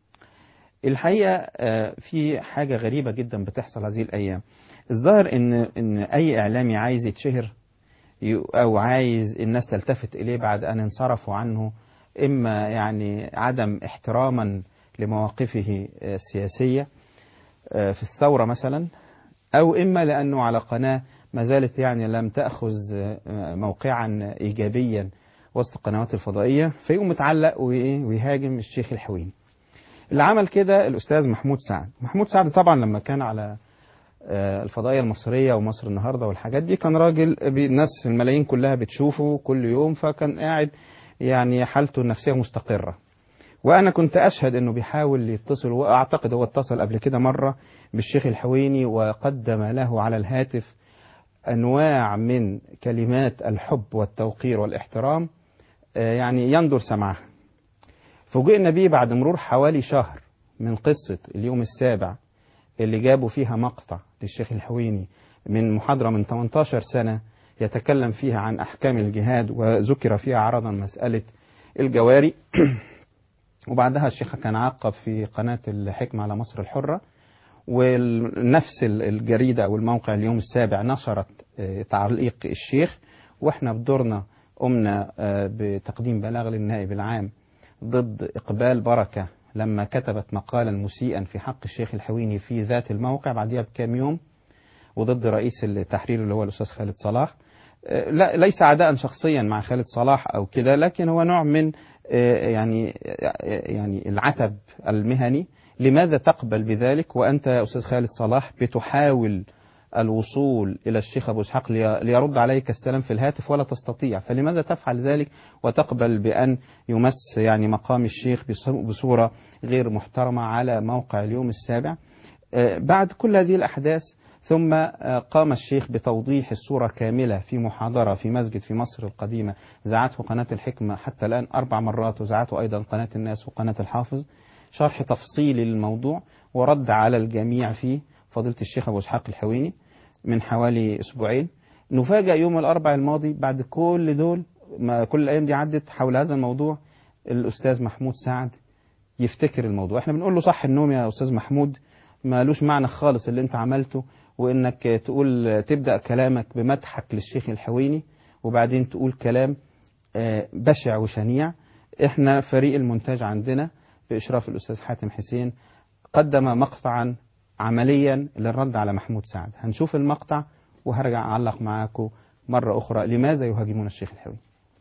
الحقيقة في حاجة غريبة جدا بتحصل هذه الأيام. الظاهر إن أي إعلامي عايز يتشهر أو عايز الناس تلتفت إليه بعد أن انصرفوا عنه، إما يعني عدم احتراما لمواقفه السياسية في الثورة مثلا، أو إما لأنه على قناة ما زالت يعني لم تأخذ موقعا إيجابيا وسط القنوات الفضائية، فيقوم متعلق ويهاجم الشيخ الحويني. اللي عمل كده الأستاذ محمود سعد. محمود سعد طبعا لما كان على الفضائية المصرية ومصر النهاردة والحاجات دي كان راجل الناس الملايين كلها بتشوفه كل يوم، فكان قاعد يعني حالته النفسية مستقرة. وأنا كنت أشهد أنه بيحاول يتصل، وأعتقد هو اتصل قبل كده مرة بالشيخ الحويني وقدم له على الهاتف أنواع من كلمات الحب والتوقير والاحترام يعني يندر سمعها. فوجئنا بيه بعد مرور حوالي شهر من قصة اليوم السابع اللي جابوا فيها مقطع للشيخ الحويني من محاضرة من 18 سنة يتكلم فيها عن أحكام الجهاد، وذكر فيها عرضا مسألة الجواري. وبعدها الشيخ كان عقب في قناة الحكمة على مصر الحرة، ونفس الجريدة أو الموقع اليوم السابع نشرت تعليق الشيخ، وإحنا بدورنا قمنا بتقديم بلاغ للنائب العام ضد إقبال بركة لما كتبت مقالا مسيئا في حق الشيخ الحويني في ذات الموقع بعدها بكام يوم، وضد رئيس التحرير اللي هو الأستاذ خالد صلاح. لا ليس عداء شخصيا مع خالد صلاح أو كده، لكن هو نوع من يعني العتب المهني. لماذا تقبل بذلك وأنت يا أستاذ خالد صلاح بتحاول الوصول إلى الشيخ أبو إسحاق ليرد عليك السلام في الهاتف ولا تستطيع؟ فلماذا تفعل ذلك وتقبل بأن يمس يعني مقام الشيخ بصورة غير محترمة على موقع اليوم السابع؟ بعد كل هذه الأحداث ثم قام الشيخ بتوضيح الصورة كاملة في محاضرة في مسجد في مصر القديمة زعته قناة الحكمة حتى الآن 4 مرات، وزعته أيضا قناة الناس وقناة الحافظ، شرح تفصيلي للموضوع ورد على الجميع فيه فضيلة الشيخ أبو إسحاق الحويني من حوالي أسبوعين. نفاجأ يوم الأربعاء الماضي بعد كل دول ما كل الأيام دي عدت حول هذا الموضوع الأستاذ محمود سعد يفتكر الموضوع. احنا بنقول له صح النوم يا أستاذ محمود، ما لوش معنى خالص اللي انت عملته، وانك تقول تبدأ كلامك بمدحك للشيخ الحويني وبعدين تقول كلام بشع وشنيع. احنا فريق المونتاج عندنا بإشراف الأستاذ حاتم حسين قدم مقطعا عمليا للرد على محمود سعد. هنشوف المقطع وهرجع أعلق معاكم مرة أخرى لماذا يهاجمون الشيخ الحويني.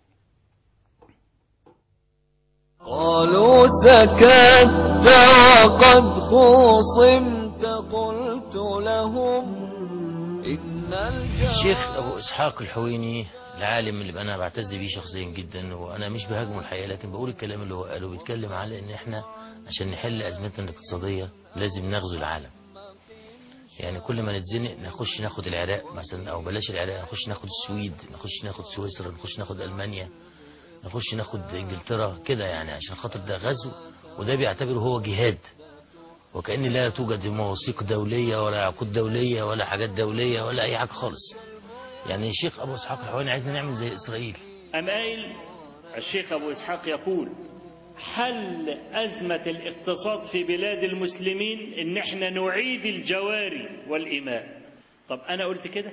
قالوا سكت وقد خصمت قلت لهم إن الشيخ أبو إسحاق الحويني العالم اللي أنا بعتز بيه شخصيا جدا، وأنا مش بهاجمه الحقيقة، لكن بقول الكلام اللي هو قاله. بيتكلم على إن إحنا عشان نحل أزمتنا الاقتصادية لازم نغزو العالم. يعني كل ما نتزنق نخش ناخد العراق مثلا، أو بلاش العراق، نخش ناخد السويد، نخش ناخد سويسرا، نخش ناخد ألمانيا، نخش ناخد إنجلترا كده، يعني عشان خاطر ده غزو، وده بيعتبره هو جهاد، وكأن لا توجد مواثيق دولية ولا عقود دولية ولا حاجات دولية ولا أي حاجة خالص. يعني الشيخ أبو إسحاق الحويني عايزنا نعمل زي إسرائيل. قايل الشيخ أبو إسحاق يقول حل أزمة الاقتصاد في بلاد المسلمين إن احنا نعيد الجواري والإماء. طب أنا قلت كده؟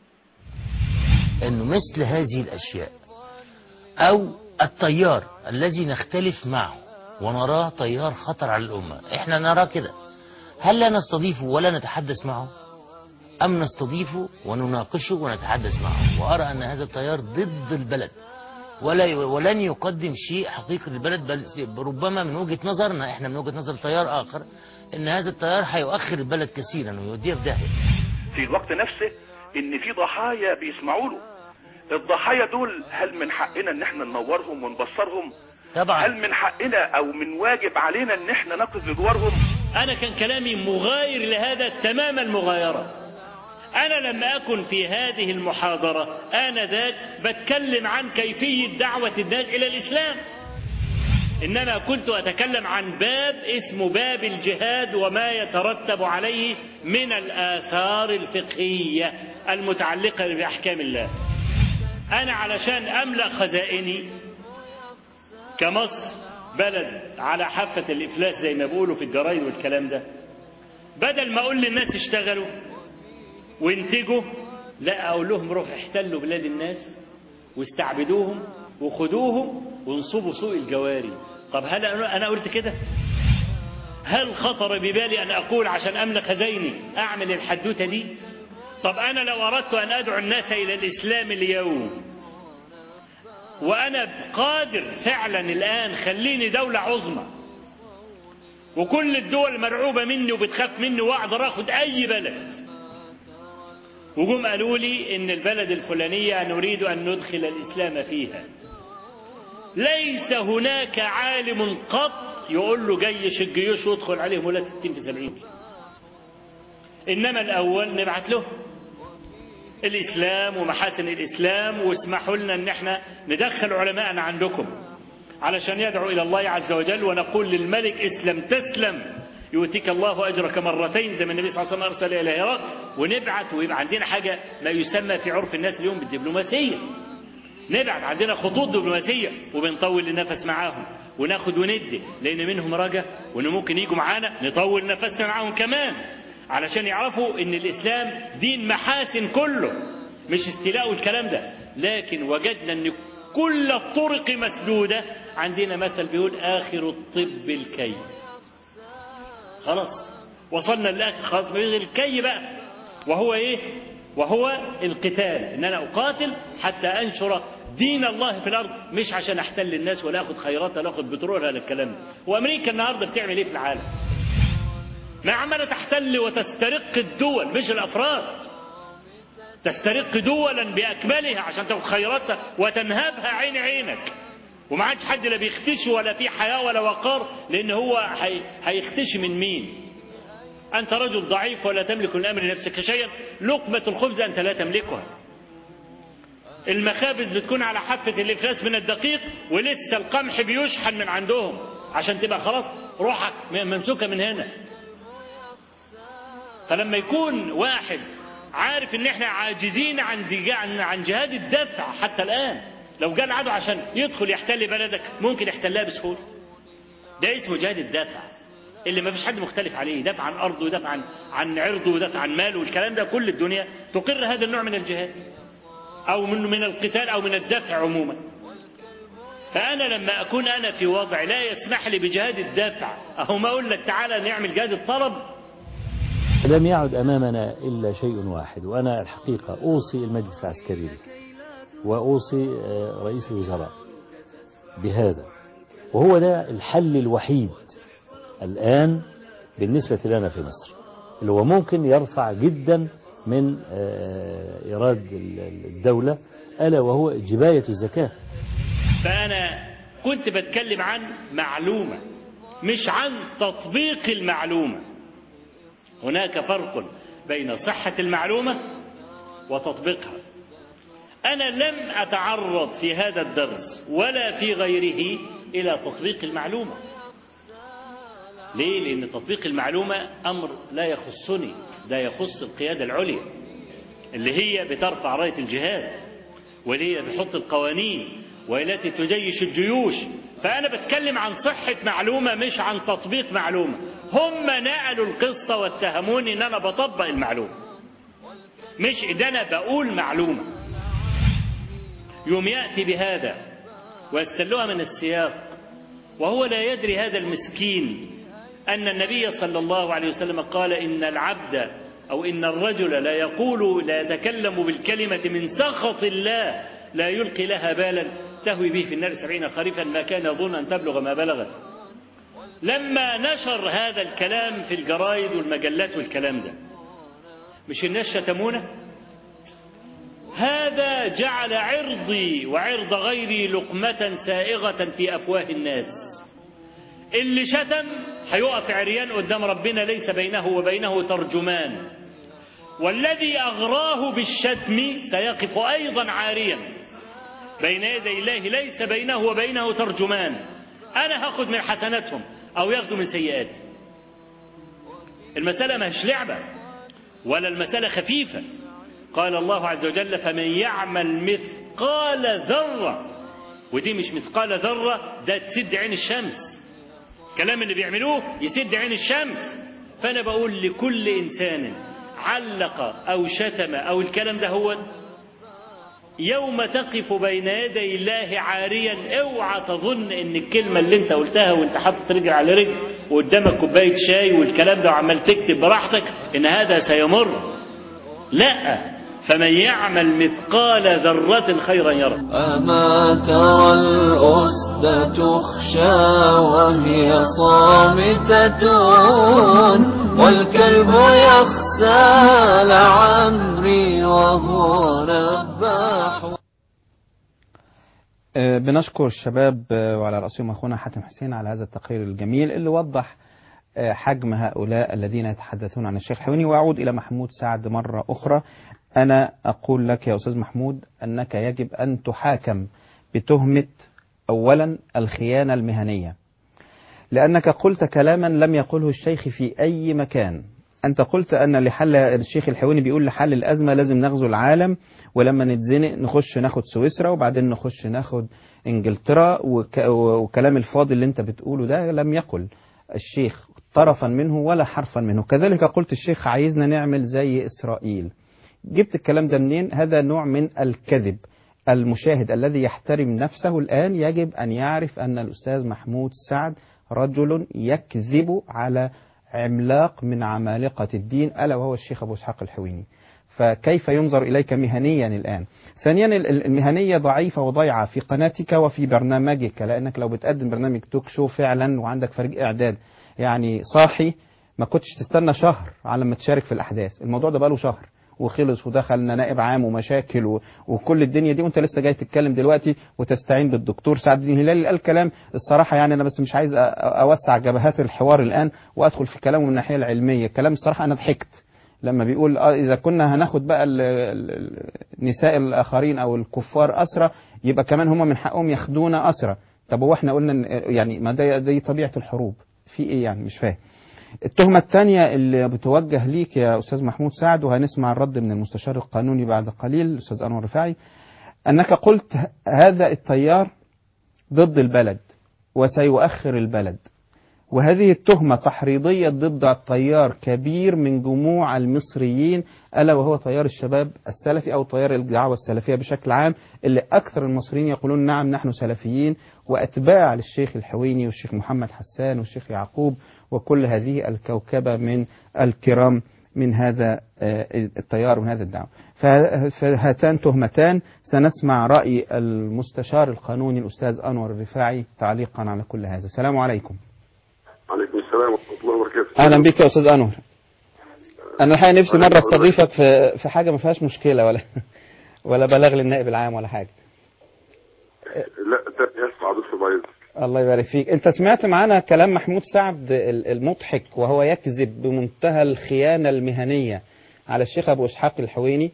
إنه مثل هذه الأشياء أو التيار الذي نختلف معه ونراه تيار خطر على الأمة، احنا نراه كده، هل لا نستضيفه ولا نتحدث معه، أم نستضيفه ونناقشه ونتحدث معه؟ وأرى أن هذا التيار ضد البلد ولن يقدم شيء حقيقي للبلد، بل ربما من وجهة نظرنا احنا، من وجهة نظر تيار آخر، أن هذا التيار هيؤخر البلد كثيرا ويوديها في داهية. في الوقت نفسه إن في ضحايا بيسمعوا له، الضحايا دول هل من حقنا ان احنا ننورهم ونبصرهم؟ طبعا. هل من حقنا او من واجب علينا ان احنا نقف بجوارهم؟ انا كان كلامي مغاير لهذا تمام المغايرة. انا لما اكن في هذه المحاضرة آنذاك بتكلم عن كيفية دعوة الناس الى الاسلام، انما كنت اتكلم عن باب اسمه باب الجهاد وما يترتب عليه من الاثار الفقهية المتعلقة باحكام الله. أنا علشان أملأ خزائني كمصر بلد على حافة الإفلاس زي ما بيقولوا في الجرايد والكلام ده، بدل ما أقول للناس اشتغلوا وانتجوا، لا أقول لهم روحوا احتلوا بلاد الناس واستعبدوهم وخدوهم وانصبوا سوء الجواري. طب هل أنا قلت كده؟ هل خطر ببالي أن أقول عشان أملأ خزائني أعمل الحدوتة دي؟ طب أنا لو أردت أن أدعو الناس إلى الإسلام اليوم وأنا قادر فعلا الآن خليني دولة عظمى وكل الدول مرعوبة مني وبتخاف مني وأقدر أخذ أي بلد، وجم قالوا لي إن البلد الفلانية نريد أن ندخل الإسلام فيها، ليس هناك عالم قط يقول له جيش الجيوش وادخل عليهم ولا 60 في 70. إنما الأول نبعت له الإسلام ومحاسن الإسلام، واسمحوا لنا إن احنا ندخل علماءنا عندكم علشان يدعو إلى الله عز وجل، ونقول للملك اسلم تسلم يؤتيك الله أجرك مرتين زي ما النبي صلى الله عليه وسلم أرسل إلى هرقل، ونبعت ويبقى عندنا حاجة ما يسمى في عرف الناس اليوم بالدبلوماسية. نبعت عندنا خطوط دبلوماسية وبنطول النفس معاهم وناخد وندي، لأن منهم رجا وإنه ممكن يجوا معانا نطول نفسنا معاهم كمان، علشان يعرفوا إن الإسلام دين محاسن كله مش استيلاء والكلام ده. لكن وجدنا إن كل الطرق مسدودة. عندنا مثل بيقول آخر الطب الكي. خلاص وصلنا للآخر، خلاص بيغير الكي بقى، وهو إيه؟ وهو القتال، إن أنا أقاتل حتى أنشر دين الله في الأرض، مش عشان أحتل الناس ولا أخذ خيرات ولا أخذ بترول ولا الكلام ده. وأمريكا النهاردة بتعمل إيه في العالم؟ ما عمالة تحتل وتسترق الدول مش الأفراد، تسترق دولا بأكملها عشان تاخد خيراتها وتنهبها عين عينك، وما عادش حد لا بيختش ولا في حياة ولا وقار، لأن هو هيختش من مين؟ أنت رجل ضعيف ولا تملك من أمر نفسك شيئا، لقمة الخبز أنت لا تملكها. المخابز بتكون على حافة الإفلاس من الدقيق ولسه القمح بيشحن من عندهم عشان تبقى خلاص روحك ممسوكة من هنا. فلما يكون واحد عارف ان احنا عاجزين عن جهاد الدفع حتى الآن، لو جاء العدو عشان يدخل يحتل بلدك ممكن يحتلها بسهولة. ده اسمه جهاد الدفع اللي ما فيش حد مختلف عليه، دفع عن أرضه ودفع عن عرضه ودفع عن ماله والكلام ده. كل الدنيا تقر هذا النوع من الجهاد أو من القتال أو من الدفع عموما. فأنا لما أكون أنا في وضع لا يسمح لي بجهاد الدفع، أهو ما أقول لك تعالى نعمل جهاد الطلب. لم يعد أمامنا إلا شيء واحد، وأنا الحقيقة أوصي المجلس العسكري وأوصي رئيس الوزراء بهذا، وهو ده الحل الوحيد الآن بالنسبة لنا في مصر، اللي هو ممكن يرفع جدا من إيراد الدولة، ألا وهو جباية الزكاة. فأنا كنت بتكلم عن معلومة مش عن تطبيق المعلومة. هناك فرق بين صحة المعلومة وتطبيقها. أنا لم أتعرض في هذا الدرس ولا في غيره إلى تطبيق المعلومة. ليه؟ لأن تطبيق المعلومة أمر لا يخصني، ده يخص القيادة العليا اللي هي بترفع راية الجهاد، واللي هي بتحط القوانين، والتي تجيش الجيوش. فأنا بتكلم عن صحة معلومة مش عن تطبيق معلومة. هم نقلوا القصة واتهموني إن أنا بطبق المعلومة، مش إن أنا بقول معلومة. يوم يأتي بهذا ويستلوها من السياق، وهو لا يدري هذا المسكين أن النبي صلى الله عليه وسلم قال إن العبد أو إن الرجل لا يتكلم بالكلمة من سخط الله لا يلقي لها بالا تهوي به في النار 70 خريفا ما كان يظن أن تبلغ ما بلغت. لما نشر هذا الكلام في الجرايد والمجلات والكلام ده، مش الناس شتمونا؟ هذا جعل عرضي وعرض غيري لقمة سائغة في أفواه الناس. اللي شتم هيقف عريان قدام ربنا ليس بينه وبينه ترجمان، والذي أغراه بالشتم سيقف أيضا عاريا بين يدي الله ليس بينه وبينه ترجمان. أنا هاخد من حسناتهم أو ياخدوا من سيئات. المسألة مش لعبة ولا المسألة خفيفة. قال الله عز وجل فمن يعمل مثقال ذرة، ودي مش مثقال ذرة، ده تسد عين الشمس. الكلام اللي بيعملوه يسد عين الشمس. فأنا بقول لكل إنسان علق أو شتم أو الكلام ده، هو يوم تقف بين يدي الله عاريا اوعى تظن ان الكلمة اللي انت قلتها وانت حاطط رجل على رجل وقدامك كوباية شاي والكلام ده وعمال تكتب براحتك ان هذا سيمر. لا، فمن يعمل مثقال ذرة خيرا يره. أما ترى الأسد تخشى وهي صامتة والكلب يخشى لعمري وهو نباح. بنشكر الشباب وعلى رأسهم أخونا حاتم حسين على هذا التقرير الجميل اللي وضح حجم هؤلاء الذين يتحدثون عن الشيخ الحويني. وأعود إلى محمود سعد مرة أخرى. أنا أقول لك يا أستاذ محمود أنك يجب أن تحاكم بتهمة أولا الخيانة المهنية، لأنك قلت كلاما لم يقله الشيخ في أي مكان. أنت قلت أن لحل الشيخ الحويني بيقول لحل الأزمة لازم نغزو العالم، ولما نتزنق نخش ناخد سويسرا وبعدين نخش ناخد إنجلترا، وكلام الفاضل اللي أنت بتقوله ده لم يقل الشيخ طرفا منه ولا حرفا منه. كذلك قلت الشيخ عايزنا نعمل زي إسرائيل. جبت الكلام ده منين؟ هذا نوع من الكذب. المشاهد الذي يحترم نفسه الآن يجب أن يعرف أن الأستاذ محمود سعد رجل يكذب على عملاق من عمالقة الدين ألا وهو الشيخ أبو إسحاق الحويني. فكيف ينظر إليك مهنيا الآن؟ ثانيا المهنية ضعيفة وضيعة في قناتك وفي برنامجك، لأنك لو بتقدم برنامج توك شو فعلا وعندك فريق إعداد يعني صاحي ما كنتش تستنى شهر على ما تشارك في الأحداث. الموضوع ده بقاله شهر وخلص ودخلنا نائب عام ومشاكل وكل الدنيا دي، وانت لسه جاي تتكلم دلوقتي وتستعين بالدكتور سعد الدين هلالي. قال كلام الصراحة يعني أنا بس مش عايز أوسع جبهات الحوار الآن وأدخل في كلامه من الناحية العلمية. كلام الصراحة أنا ضحكت لما بيقول إذا كنا هناخد بقى النساء الآخرين أو الكفار أسرى يبقى كمان هم من حقهم ياخدونا أسرى. طب هو احنا قلنا يعني ما دي طبيعة الحروب في إيه يعني؟ مش فاهم. التهمة الثانية اللي بتوجه ليك يا أستاذ محمود سعد، وهنسمع الرد من المستشار القانوني بعد قليل الأستاذ أنور رفاعي، أنك قلت هذا التيار ضد البلد وسيؤخر البلد، وهذه التهمة تحريضية ضد التيار كبير من جموع المصريين ألا وهو تيار الشباب السلفي أو تيار الدعوة السلفية بشكل عام، اللي أكثر المصريين يقولون نعم نحن سلفيين وأتباع للشيخ الحويني والشيخ محمد حسان والشيخ يعقوب وكل هذه الكوكبة من الكرام من هذا التيار ومن هذا الدعوة. فهاتان تهمتان. سنسمع رأي المستشار القانوني الأستاذ أنور الرفاعي تعليقا على كل هذا. السلام عليكم. عليكم السلام ورحمة الله وبركاته. أهلا بك يا أستاذ أنور. أنا الحقيقة نفسي مرة استضيفك في حاجة ما فيهاش مشكلة ولا بلاغ للنائب العام ولا حاجة. لا يسمع دكتور بايظ. الله يبارك فيك. أنت سمعت معانا كلام محمود سعد المضحك وهو يكذب بمنتهى الخيانة المهنية على الشيخ أبو إسحاق الحويني؟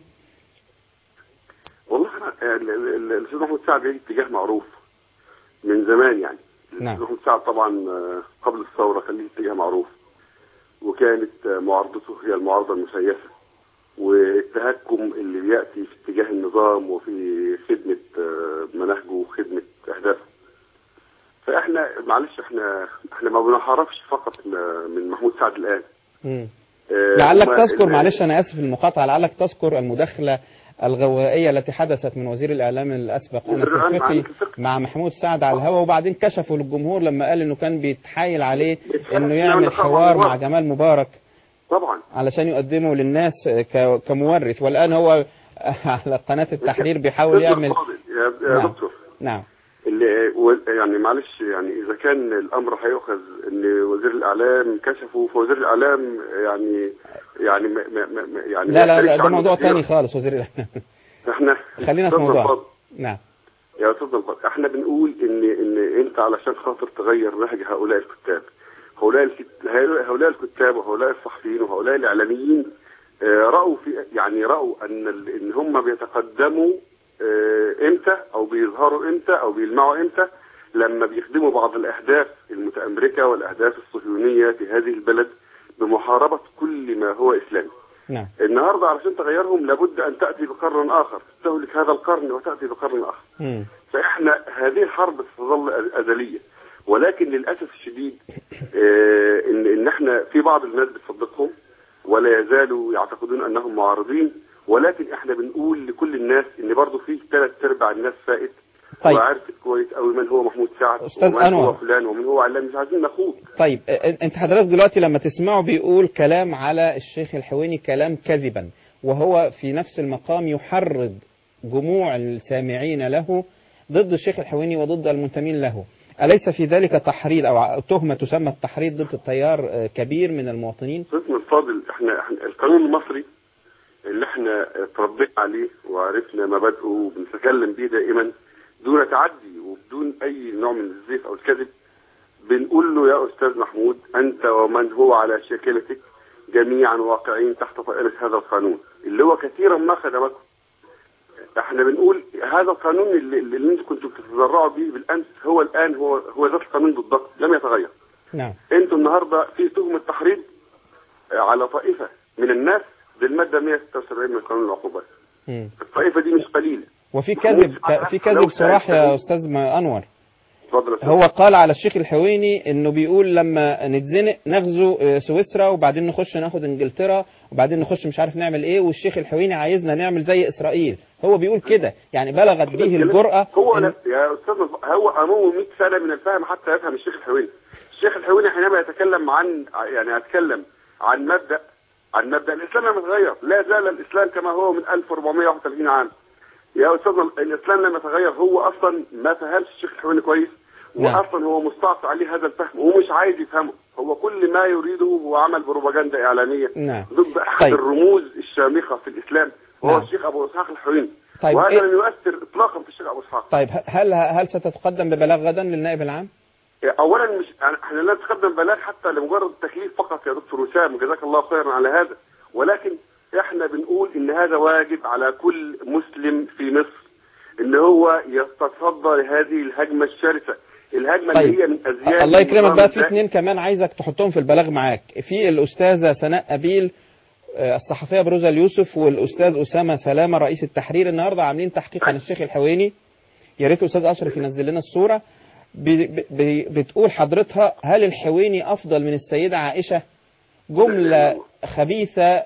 والله الأستاذ محمود سعد ليه اتجاه معروف من زمان يعني. نعم. محمود سعد طبعا قبل الثورة كان ليه اتجاه معروف، وكانت معارضته هي المعارضة المسيسة والتهكم اللي بيأتي في اتجاه النظام وفي خدمة مناهجه وخدمة أهدافه. فإحنا معلش إحنا ما بنحاربش فقط من محمود سعد الآن. لعلك تذكر، معلش أنا آسف المقاطعة، لعلك تذكر المداخلة الغوائية التي حدثت من وزير الإعلام الأسبق أنس الفقي مع محمود سعد على الهواء، وبعدين كشفوا للجمهور لما قال إنه كان بيتحايل عليه إنه يعمل حوار مع جمال مبارك طبعا علشان يقدمه للناس كمورث، والآن هو على قناة التحرير بيحاول يعمل. يا دكتور نعم يعني معلش يعني إذا كان الأمر هيؤخذ إن وزير الإعلام كشفه، فوزير الإعلام يعني لا ده موضوع ثاني خالص. وزير الإعلام احنا خلينا في موضوع. نعم يا أستاذ الفاضل، احنا بنقول إن أنت علشان خاطر تغير نهج هؤلاء الكتاب، هؤلاء الكتاب وهؤلاء الصحفيين وهؤلاء الإعلاميين رأوا إن هم بيتقدموا امتى او بيظهروا امتى او بيلمعوا امتى لما بيخدموا بعض الاهداف المتأمركة والاهداف الصهيونية في هذه البلد بمحاربة كل ما هو اسلامي. نعم. النهاردة علشان تغيرهم لابد ان تأتي بقرن اخر، تستهلك هذا القرن وتأتي بقرن اخر. فاحنا هذه الحرب ستظل ازلية، ولكن للأسف الشديد ان احنا في بعض الناس بتصدقهم ولا يزالوا يعتقدون انهم معارضين، ولكن احنا بنقول لكل الناس ان برضو في 3/4 الناس فائت. طيب. وعرفت كويس قوي من هو محمود سعد ومن هو فلان ومن هو علان، مش عايزين نخوض. طيب انت حضرتك دلوقتي لما تسمعه بيقول كلام على الشيخ الحويني كلام كذبا، وهو في نفس المقام يحرض جموع السامعين له ضد الشيخ الحويني وضد المنتمين له، أليس في ذلك تحريض أو تهمة تسمى التحريض ضد التيار كبير من المواطنين؟ استاذنا الفاضل، احنا القانون المصري اللي احنا اتربينا عليه وعرفنا مبادئه وبنتكلم بيه دائما دون تعدي وبدون أي نوع من الزيف أو الكذب، بنقول له يا أستاذ محمود أنت ومن هو على شاكلتك جميعا واقعين تحت طائلة هذا القانون اللي هو كثيرا ما خدمكم. احنا بنقول هذا القانون اللي انتم كنتوا بتتذرعوا به بالامس هو الان هو ذات القانون بالضبط، لم يتغير. نعم. انتوا النهارده في تهمه تحريض على طائفه من الناس بالماده 176 من قانون العقوبات. الطائفه دي مش قليله. وفي كذب صراحه يا استاذ انور. هو قال على الشيخ الحويني انه بيقول لما نتزنق نغزو سويسرا وبعدين نخش ناخد انجلترا وبعدين نخش مش عارف نعمل ايه، والشيخ الحويني عايزنا نعمل زي اسرائيل. هو بيقول كده، يعني بلغت به الجرأة. هو يا استاذ هو امامه 100 سنه من الفهم حتى يفهم الشيخ الحويني. الشيخ الحويني حينما يتكلم يتكلم عن مبدأ الاسلام لم يتغير، لا زال الاسلام كما هو من 1431 عام. يا استاذ الاسلام لم يتغير، هو اصلا ما فهمش الشيخ الحويني كويس، واصلا هو مستعصي عليه هذا الفهم ومش عايز يفهمه. هو كل ما يريده هو عمل بروباغندا اعلاميه ضد احد الرموز الشامخه في الاسلام وهو الشيخ ابو اسحاق الحويني. وهذا لم يؤثر اطلاقا في الشيخ ابو اسحاق. طيب هل ستتقدم ببلاغ غدا للنائب العام؟ اولا مش احنا لا نتقدم ببلاغ حتى لمجرد التكليف فقط يا دكتور وسام، جزاك الله خيرا على هذا، ولكن احنا بنقول ان هذا واجب على كل مسلم في مصر ان هو يتصدى لهذه الهجمه الشرسه، الهجمه اللي هي من ازياء. الله يكرمك بقى، في اثنين كمان عايزك تحطهم في البلاغ معاك، في الاستاذه سناء ابيل الصحفيه بروزة اليوسف والاستاذ اسامه سلامه رئيس التحرير، النهارده عاملين تحقيق عن الشيخ الحويني. يا ريت استاذ اشرف ينزل لنا الصوره. بتقول حضرتها هل الحويني افضل من السيده عائشه؟ جمله خبيثه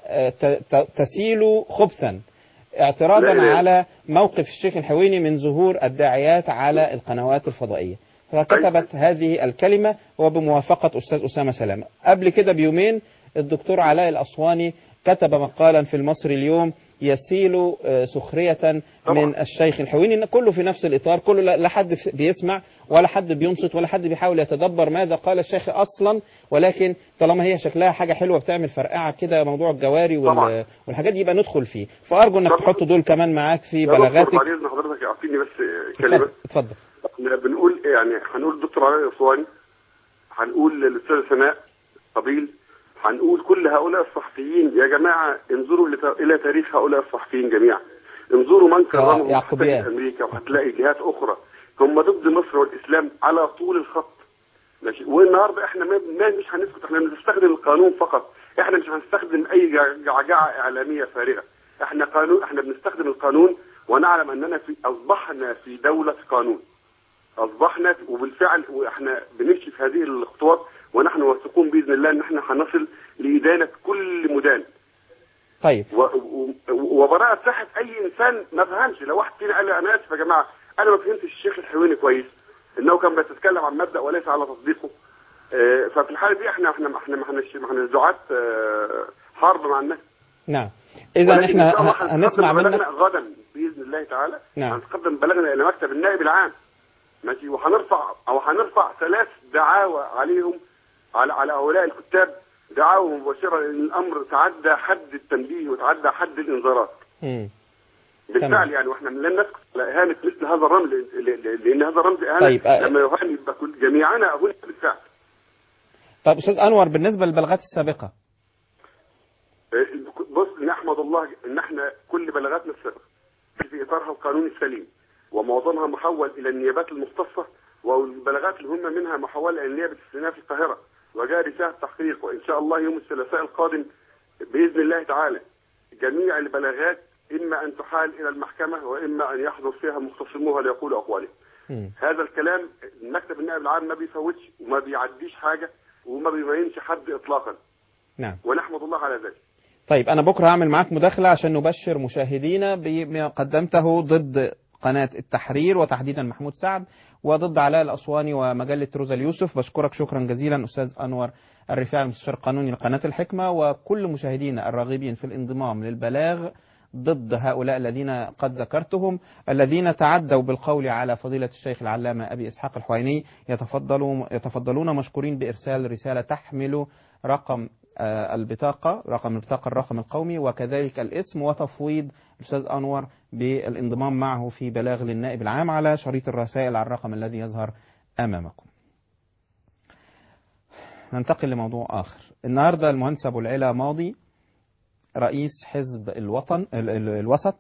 تسيل خبثا اعتراضا على موقف الشيخ الحويني من ظهور الداعيات على القنوات الفضائية، فكتبت هذه الكلمة وبموافقة أستاذ أسامة سلامة. قبل كده بيومين الدكتور علاء الأسواني كتب مقالا في المصري اليوم يسيل سخرية من الشيخ الحويني، كله في نفس الإطار، كله لا حد بيسمع ولا حد بينصت ولا حد بيحاول يتدبر ماذا قال الشيخ أصلا، ولكن طالما هي شكلها حاجة حلوة بتعمل فرقعة كده موضوع الجواري والحاجات دي يبقى ندخل فيه، فأرجو أنك تحط دول كمان معاك في بلاغاتك. حضرتك أعطيني بس كلمة. اتفضل. بنقول يعني هنقول الدكتور علاء الأسواني، هنقول للأستاذة سناء قبيل، هنقول كل هؤلاء الصحفيين يا جماعة انظروا إلى تاريخ هؤلاء الصحفيين جميعا، انظروا من كرمهم في أمريكا وهتلاقي جهات أخرى هم ضد مصر والإسلام على طول الخط. ماشي، والنهارده احنا مش هنسكت، احنا بنستخدم القانون فقط، احنا مش هنستخدم أي جعجعة إعلامية فارغة، احنا بنستخدم القانون ونعلم أننا أصبحنا في دولة قانون، أصبحنا وبالفعل واحنا بنمشي في هذه الخطوات ونحن واثقون باذن الله ان احنا هنصل لادانه كل مدان. طيب. وبراءة صحة اي انسان ما فهمش، لو واحد فينا قال انا اسف يا جماعه انا ما فهمتش الشيخ الحويني كويس انه كان بيتكلم عن مبدا وليس على تصديقه، ففي الحاله دي احنا ما احنا دعاة حرب مع الناس. نعم. اذا احنا هنسمع منك غدا باذن الله تعالى. نعم. هنقدم بلاغنا الى مكتب النائب العام. ماشي، وهنرفع 3 دعاوى عليهم على هؤلاء الكتاب، دعاوى مباشرة لأن الأمر تعدى حد التنبيه وتعدى حد الإنذارات. بالفعل يعني واحنا لن نسكت على إهانة مثل هذا الرمز، لأن هذا الرمز إهانة. طيب. لما يهان يبقى جميعنا أهون بالفعل. طيب أستاذ أنور، بالنسبة للبلاغات السابقة بص، نحمد الله إن احنا كل بلاغاتنا السابقة في إطارها القانوني السليم ومعظمها محول إلى النيابات المختصة، والبلاغات اللي هم منها محولة إلى نيابة الاستئناف في القاهرة، وجاء رسالة تحقيق، وإن شاء الله يوم الثلاثاء القادم بإذن الله تعالى جميع البلاغات إما أن تحال إلى المحكمة وإما أن يحضر فيها مختصموها ليقولوا أقوالهم. هذا الكلام مكتب النائب العام ما بيفوتش وما بيعديش حاجة وما بيبينش حد إطلاقا. نعم. ونحمد الله على ذلك. طيب أنا بكرة هعمل معاك مداخلة عشان نبشر مشاهدينا بما قدمته ضد قناة التحرير وتحديدا محمود سعد وضد علاء الأسواني ومجلة روزا اليوسف. بشكرك شكرا جزيلا أستاذ أنور الرفاعي المستشار القانوني لقناة الحكمة، وكل مشاهدينا الراغبين في الانضمام للبلاغ ضد هؤلاء الذين قد ذكرتهم الذين تعدوا بالقول على فضيلة الشيخ العلامة أبي إسحاق الحويني يتفضلون مشكورين بإرسال رسالة تحمل رقم البطاقة الرقم القومي وكذلك الاسم وتفويض الأستاذ أنور بالانضمام معه في بلاغ للنائب العام على شريط الرسائل على الرقم الذي يظهر أمامكم. ننتقل لموضوع آخر. النهاردة المهندس أبو العلا ماضي رئيس حزب الوسط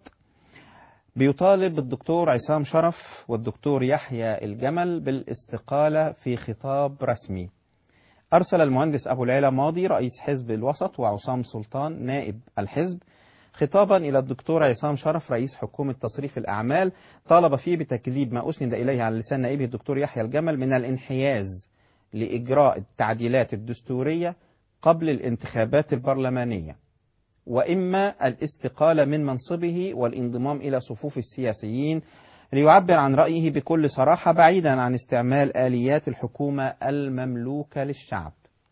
بيطالب الدكتور عصام شرف والدكتور يحيى الجمل بالاستقالة في خطاب رسمي. أرسل المهندس أبو العلا ماضي رئيس حزب الوسط وعصام سلطان نائب الحزب خطابا إلى الدكتور عصام شرف رئيس حكومة تصريف الأعمال، طالب فيه بتكذيب ما أسند إليه على لسان نائبه الدكتور يحيى الجمل من الانحياز لإجراء التعديلات الدستورية قبل الانتخابات البرلمانية، وإما الاستقالة من منصبه والانضمام إلى صفوف السياسيين ليعبر عن رأيه بكل صراحة بعيدا عن استعمال آليات الحكومة المملوكة للشعب.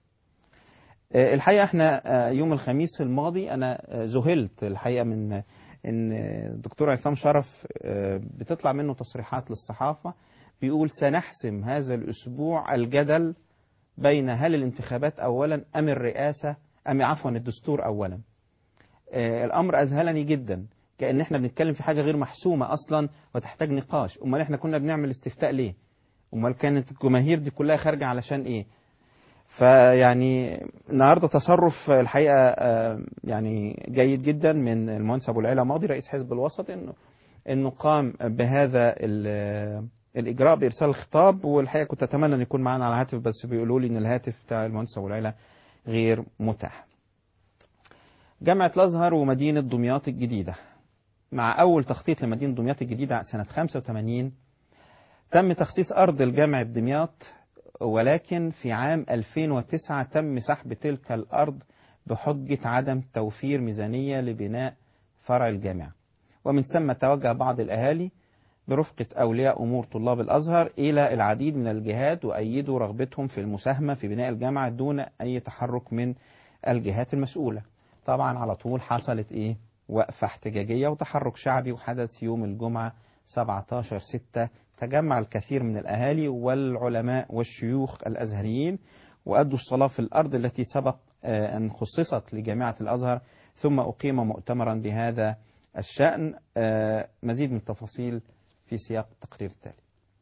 الحقيقة احنا يوم الخميس الماضي أنا ذهلت الحقيقة من إن الدكتور عصام شرف بتطلع منه تصريحات للصحافة بيقول سنحسم هذا الأسبوع الجدل بين هل الانتخابات أولا أم الرئاسة أم عفوا الدستور أولا. الأمر أذهلني جدا، كأن احنا بنتكلم في حاجة غير محسومة أصلا وتحتاج نقاش. أمال احنا كنا بنعمل استفتاء ليه؟ أمال كانت الجماهير دي كلها خارجة علشان إيه؟ فيعني النهارده تصرف الحقيقة يعني جيد جدا من المهندس أبو العلا ماضي رئيس حزب الوسط إنه قام بهذا الإجراء بإرسال الخطاب. والحقيقة كنت أتمنى أن يكون معنا على الهاتف، بس بيقولوا لي إن الهاتف بتاع المهندس أبو العلا غير متاح. جامعة الأزهر ومدينة دمياط الجديدة، مع أول تخطيط لمدينة دمياط الجديدة سنة 85 تم تخصيص أرض الجامعة دمياط، ولكن في عام 2009 تم سحب تلك الأرض بحجة عدم توفير ميزانية لبناء فرع الجامعة. ومن ثم توجه بعض الأهالي برفقة أولياء أمور طلاب الأزهر إلى العديد من الجهات وأيدوا رغبتهم في المساهمة في بناء الجامعة دون أي تحرك من الجهات المسؤولة. طبعا على طول حصلت وقفة احتجاجية وتحرك شعبي، وحدث يوم الجمعة 17/6 تجمع الكثير من الأهالي والعلماء والشيوخ الأزهريين وأدوا الصلاة في الأرض التي سبق أن خصصت لجامعة الأزهر، ثم أقيم مؤتمرا بهذا الشأن. مزيد من التفاصيل في سياق التقرير التالي.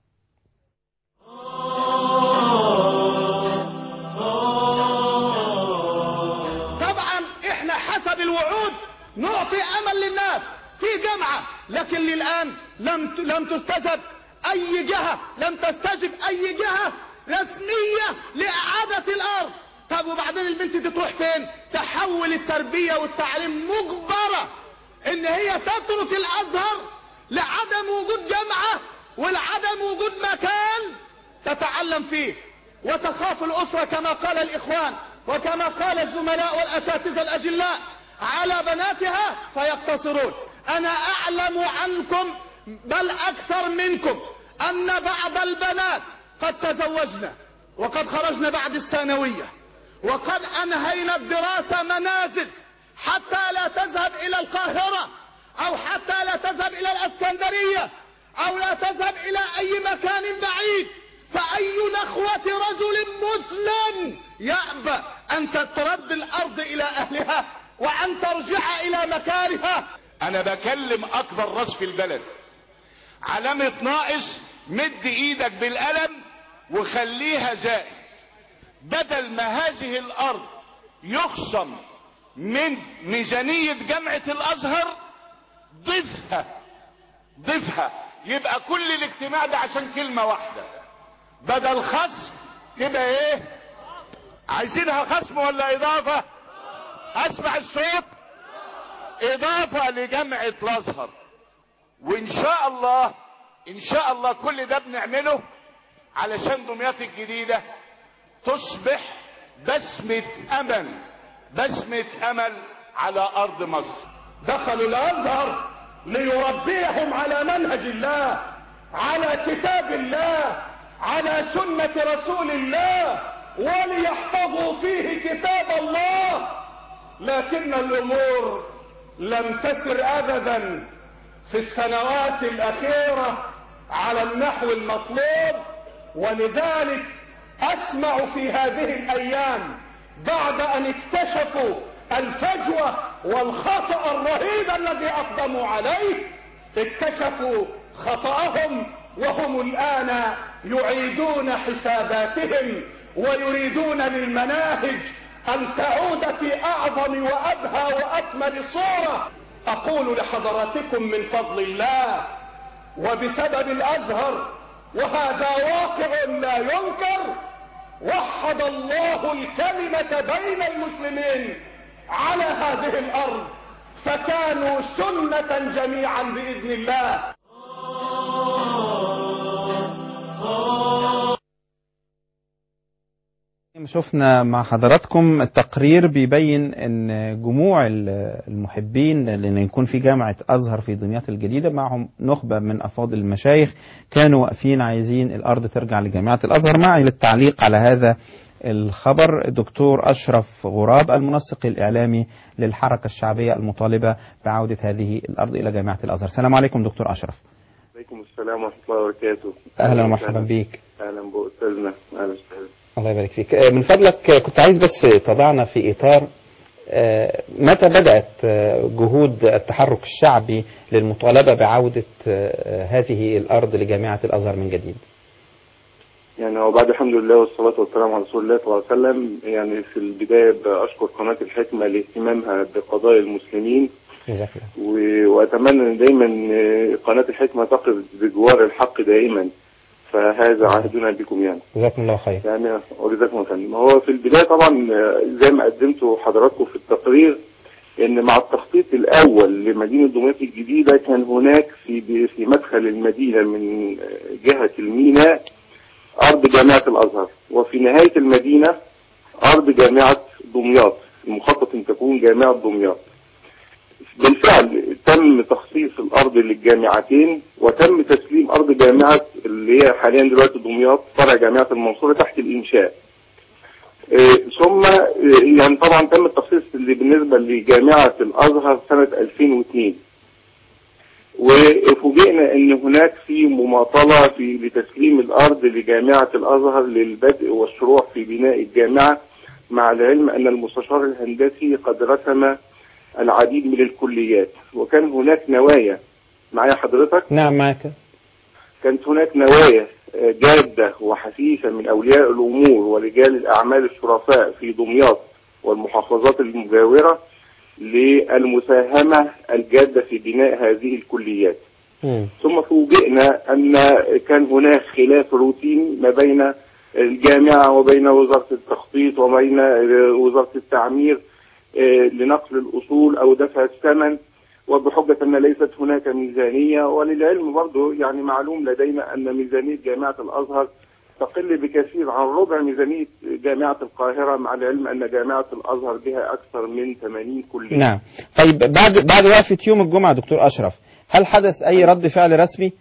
طبعا احنا حسب الوعود نعطي امل للناس في جامعة، لكن للآن لم تستجب اي جهة، لم تستجب اي جهة رسمية لإعادة الارض. طب وبعدين البنت دي تروح فين؟ تحول التربية والتعليم مجبرة ان هي تترك الازهر لعدم وجود جامعة ولعدم وجود مكان تتعلم فيه، وتخاف الاسرة كما قال الاخوان وكما قال الزملاء والاساتذة الاجلاء على بناتها فيقتصرون. انا اعلم عنكم بل اكثر منكم ان بعض البنات قد تزوجنا وقد خرجنا بعد الثانوية وقد انهينا الدراسة منازل حتى لا تذهب الى القاهرة او حتى لا تذهب الى الاسكندرية او لا تذهب الى اي مكان بعيد. فاي نخوة رجل مسلم يأبى ان ترد الارض الى اهلها وان ترجع الى مكانها؟ انا بكلم اكبر راس في البلد، علامة ناقص مد ايدك بالقلم وخليها زائد. بدل ما هذه الارض يخصم من ميزانية جامعة الازهر ضيفها يبقى كل الاجتماع ده عشان كلمة واحدة، بدل خصم تبقى عايزينها خصم ولا اضافة؟ اسمع الصوت، اضافة لجامعة الازهر. وان شاء الله كل ده بنعمله علشان دمياط الجديدة تصبح بسمة امل على ارض مصر. دخلوا الازهر ليربيهم على منهج الله، على كتاب الله، على سنة رسول الله، وليحفظوا فيه كتاب الله. لكن الامور لم تسر ابدا في السنوات الاخيرة على النحو المطلوب، ولذلك اسمع في هذه الايام بعد ان اكتشفوا الفجوة والخطأ الرهيب الذي اقدموا عليه اكتشفوا خطأهم وهم الآن يعيدون حساباتهم ويريدون للمناهج أن تعود في أعظم وأبهى وأكمل صورة. أقول لحضراتكم من فضل الله وبسبب الأزهر، وهذا واقع لا ينكر، وحد الله الكلمة بين المسلمين على هذه الأرض، فكانوا سنة جميعا بإذن الله. شفنا مع حضراتكم التقرير بيبين ان جموع المحبين لان يكون في جامعة ازهر في دمياط الجديدة معهم نخبة من افاضل المشايخ كانوا واقفين عايزين الارض ترجع لجامعة الازهر. معي للتعليق على هذا الخبر الدكتور اشرف غراب المنسق الاعلامي للحركة الشعبية المطالبة بعودة هذه الارض الى جامعة الازهر. السلام عليكم دكتور اشرف. عليكم السلام ورحمة الله وبركاته. اهلا ومرحبا بيك. اهلا باستاذنا. اهلا وسهلا. الله يبارك فيك. من فضلك كنت عايز بس تضعنا في إطار متى بدأت جهود التحرك الشعبي للمطالبة بعودة هذه الأرض لجامعة الأزهر من جديد؟ يعني هو بعد الحمد لله والصلاة والسلام على رسول الله صلى الله عليه وسلم، يعني في البداية بأشكر قناة الحكمة لاهتمامها بقضايا المسلمين، وأتمنى أن دايما قناة الحكمة تقف بجوار الحق دائما، فهذا عهدنا بكم يعني. جزاكم الله خير. يعني وجزاكم الله خير. هو في البداية طبعا زي ما قدمتوا حضراتكم في التقرير ان مع التخطيط الاول لمدينة دمياط الجديدة كان هناك في مدخل المدينة من جهة الميناء ارض جامعة الازهر، وفي نهاية المدينة ارض جامعة دمياط، المخطط ان تكون جامعة دمياط. بالفعل تم تخصيص الارض للجامعتين وتم تسليم ارض جامعة اللي هي حاليا دلوقتي دمياط فرع جامعة المنصورة تحت الانشاء. ثم يعني طبعا تم التخصيص اللي بالنسبة لجامعة الازهر سنة 2002، وفوجئنا ان هناك في مماطلة لتسليم الارض لجامعة الازهر للبدء والشروع في بناء الجامعة، مع العلم ان المستشار الهندسي قد رسم العديد من الكليات، وكان هناك نوايا. معايا حضرتك؟ نعم معك. كانت هناك نوايا جادة وحثيثة من أولياء الأمور ورجال الأعمال الشرفاء في دمياط والمحافظات المجاورة للمساهمة الجادة في بناء هذه الكليات. ثم فوجئنا أن كان هناك خلاف روتين ما بين الجامعة وبين وزارة التخطيط وبين وزارة التعمير لنقل الأصول أو دفع الثمن، وبحجة أن ليست هناك ميزانية. وللعلم برضو يعني معلوم لدينا أن ميزانية جامعة الأزهر تقل بكثير عن ربع ميزانية جامعة القاهرة، مع العلم أن جامعة الأزهر بها أكثر من 80 كلية. نعم. طيب بعد وقفة يوم الجمعة دكتور أشرف، هل حدث أي رد فعل رسمي؟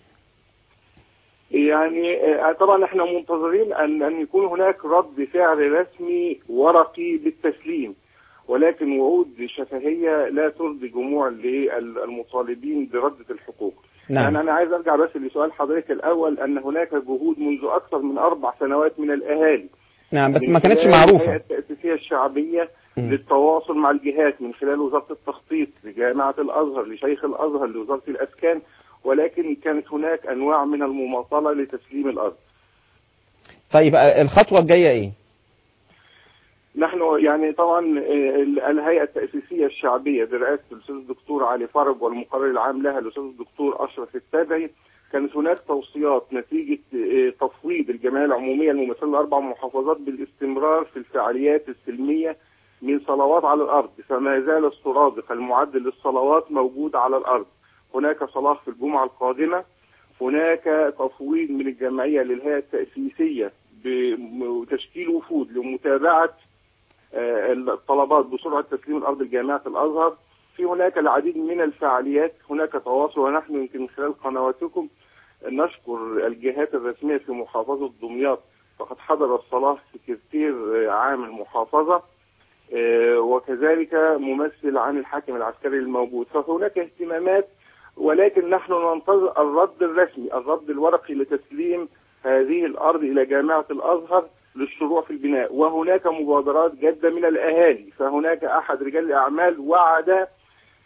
يعني طبعا احنا منتظرين أن يكون هناك رد فعل رسمي ورقي بالتسليم، ولكن وعود شفهية لا ترضي جموع للمطالبين برد الحقوق. نعم. يعني أنا عايز أرجع بس لسؤال حضرتك الأول، أن هناك جهود منذ أكثر من 4 سنوات من الأهالي. نعم بس ما كانتش معروفة. الهيئة التأسيسية الشعبية للتواصل مع الجهات من خلال وزارة التخطيط لجامعة الأزهر لشيخ الأزهر لوزارة الأسكان، ولكن كانت هناك أنواع من المماطلة لتسليم الأرض. طيب الخطوة الجاية إيه؟ نحن يعني طبعا الهيئة التأسيسية الشعبية برئاسة الأستاذ الدكتور علي فرج والمقرر العام لها الأستاذ الدكتور أشرف التابعي، كانت هناك توصيات نتيجة تفويض الجمعية العمومية الممثلة ل4 محافظات بالاستمرار في الفعاليات السلمية من صلوات على الأرض، فما زال السرادق المعدل للصلوات موجود على الأرض. هناك صلاة في الجمعة القادمة، هناك تفويض من الجمعية للهيئة التأسيسية بتشكيل وفود لمتابعة الطلبات بسرعة تسليم الأرض لجامعة الأزهر. في هناك العديد من الفعاليات، هناك تواصل، ونحن يمكن من خلال قنواتكم نشكر الجهات الرسمية في محافظة دمياط، فقد حضر الصلاة سكرتير عام المحافظة وكذلك ممثل عن الحاكم العسكري الموجود، فهناك اهتمامات، ولكن نحن ننتظر الرد الرسمي، الرد الورقي لتسليم هذه الأرض إلى جامعة الأزهر للشروع في البناء. وهناك مبادرات جادة من الأهالي، فهناك أحد رجال الأعمال وعد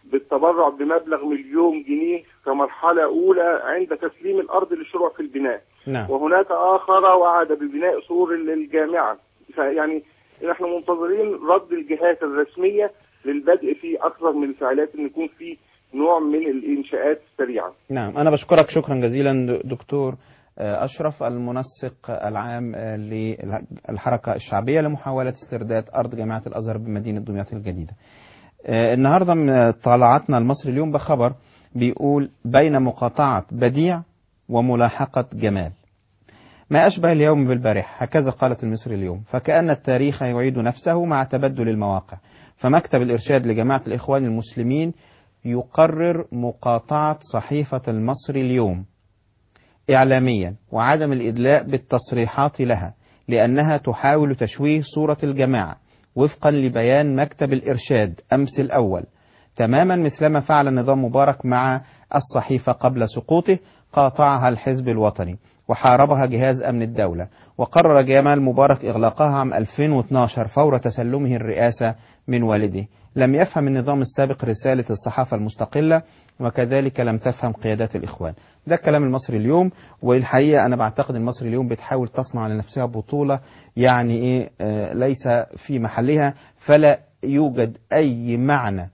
بالتبرع بمبلغ 1,000,000 جنيه كمرحلة أولى عند تسليم الأرض للشروع في البناء. نعم. وهناك آخر وعد ببناء سور للجامعة. فيعني نحن منتظرين رد الجهات الرسمية للبدء في أكثر من الفعاليات، أن يكون في نوع من الإنشاءات السريعة. نعم، أنا بشكرك شكرا جزيلا دكتور أشرف، المنسق العام للحركة الشعبية لمحاولة استرداد أرض جامعة الأزهر بمدينة دمياط الجديدة. النهاردة طلعتنا المصري اليوم بخبر بيقول بين مقاطعة بديع وملاحقة جمال ما أشبه اليوم بالبارح، هكذا قالت المصري اليوم، فكأن التاريخ يعيد نفسه مع تبدل المواقع. فمكتب الإرشاد لجماعة الإخوان المسلمين يقرر مقاطعة صحيفة المصري اليوم إعلاميا وعدم الإدلاء بالتصريحات لها لأنها تحاول تشويه صورة الجماعة وفقا لبيان مكتب الإرشاد أمس الأول، تماما مثلما فعل نظام مبارك مع الصحيفة قبل سقوطه، قاطعها الحزب الوطني وحاربها جهاز أمن الدولة، وقرر جمال مبارك إغلاقها عام 2012 فور تسلمه الرئاسة من والده. لم يفهم النظام السابق رسالة الصحافة المستقلة، وكذلك لم تفهم قيادات الإخوان. ده كلام المصري اليوم، والحقيقة أنا بعتقد المصري اليوم بتحاول تصنع لنفسها بطولة يعني ليس في محلها، فلا يوجد أي معنى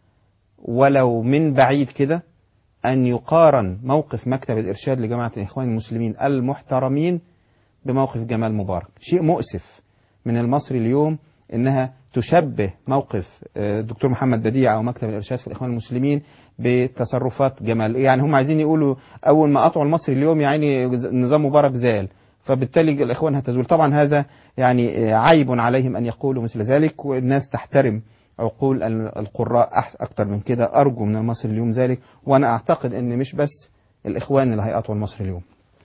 ولو من بعيد كده أن يقارن موقف مكتب الإرشاد لجماعة الإخوان المسلمين المحترمين بموقف جمال مبارك. شيء مؤسف من المصري اليوم إنها تشبه موقف الدكتور محمد بديع أو مكتب الإرشاد في الإخوان المسلمين بتصرفات جمال. يعني هم عايزين يقولوا أول ما قطعوا المصري اليوم يعني نظام مبارك زال، فبالتالي الإخوان هتزول. طبعا هذا يعني عيب عليهم أن يقولوا مثل ذلك، والناس تحترم عقول القراء أكتر من كده. أرجو من المصري اليوم ذلك، وأنا أعتقد أن مش بس الإخوان اللي هيقطعوا المصري اليوم.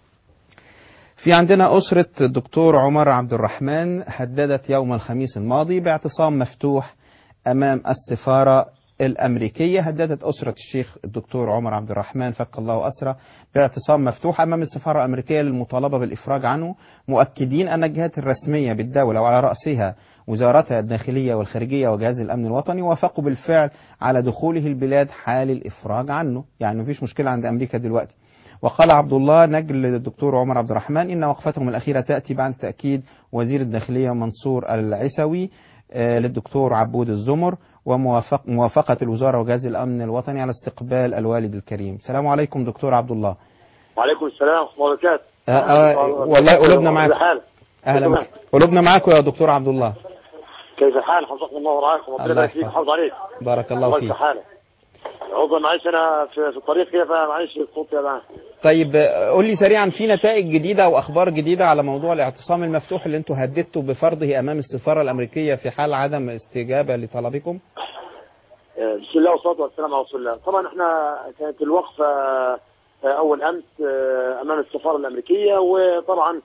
في عندنا أسرة الدكتور عمر عبد الرحمن هددت يوم الخميس الماضي باعتصام مفتوح أمام السفارة الأمريكية. هددت أسرة الشيخ الدكتور عمر عبد الرحمن فك الله أسره باعتصام مفتوح أمام السفارة الأمريكية للمطالبة بالإفراج عنه، مؤكدين أن الجهات الرسمية بالدولة وعلى رأسها وزارتها الداخلية والخارجية وجهاز الأمن الوطني وافقوا بالفعل على دخوله البلاد حال الإفراج عنه. يعني مفيش مشكلة عند أمريكا دلوقتي. وقال عبد الله نجل الدكتور عمر عبد الرحمن إن وقفتهم الأخيرة تأتي بعد تأكيد وزير الداخلية منصور العسوي للدكتور عبود الزمر وموافقة الوزارة وجهاز الأمن الوطني على استقبال الوالد الكريم. السلام عليكم دكتور عبد الله. وعليكم السلام ورحمة الله وبركاته. والله قلوبنا معك. أهلا، قلوبنا معك يا دكتور عبد الله. كيف الحال؟ حفظكم الله ورعاكم وربنا يبارك فيك ويحافظ عليك. بارك الله فيك. عذرا معلش انا في الطريق كده فمعلش الصوت يا جماعه. طيب قول لي سريعا، في نتائج جديده او اخبار جديده على موضوع الاعتصام المفتوح اللي انتم هددتوا بفرضه امام السفاره الامريكيه في حال عدم استجابه لطلبكم؟ بسم الله والصلاه والسلام على رسول الله. طبعا احنا كانت الوقفه اول امس امام السفاره الامريكيه، وطبعا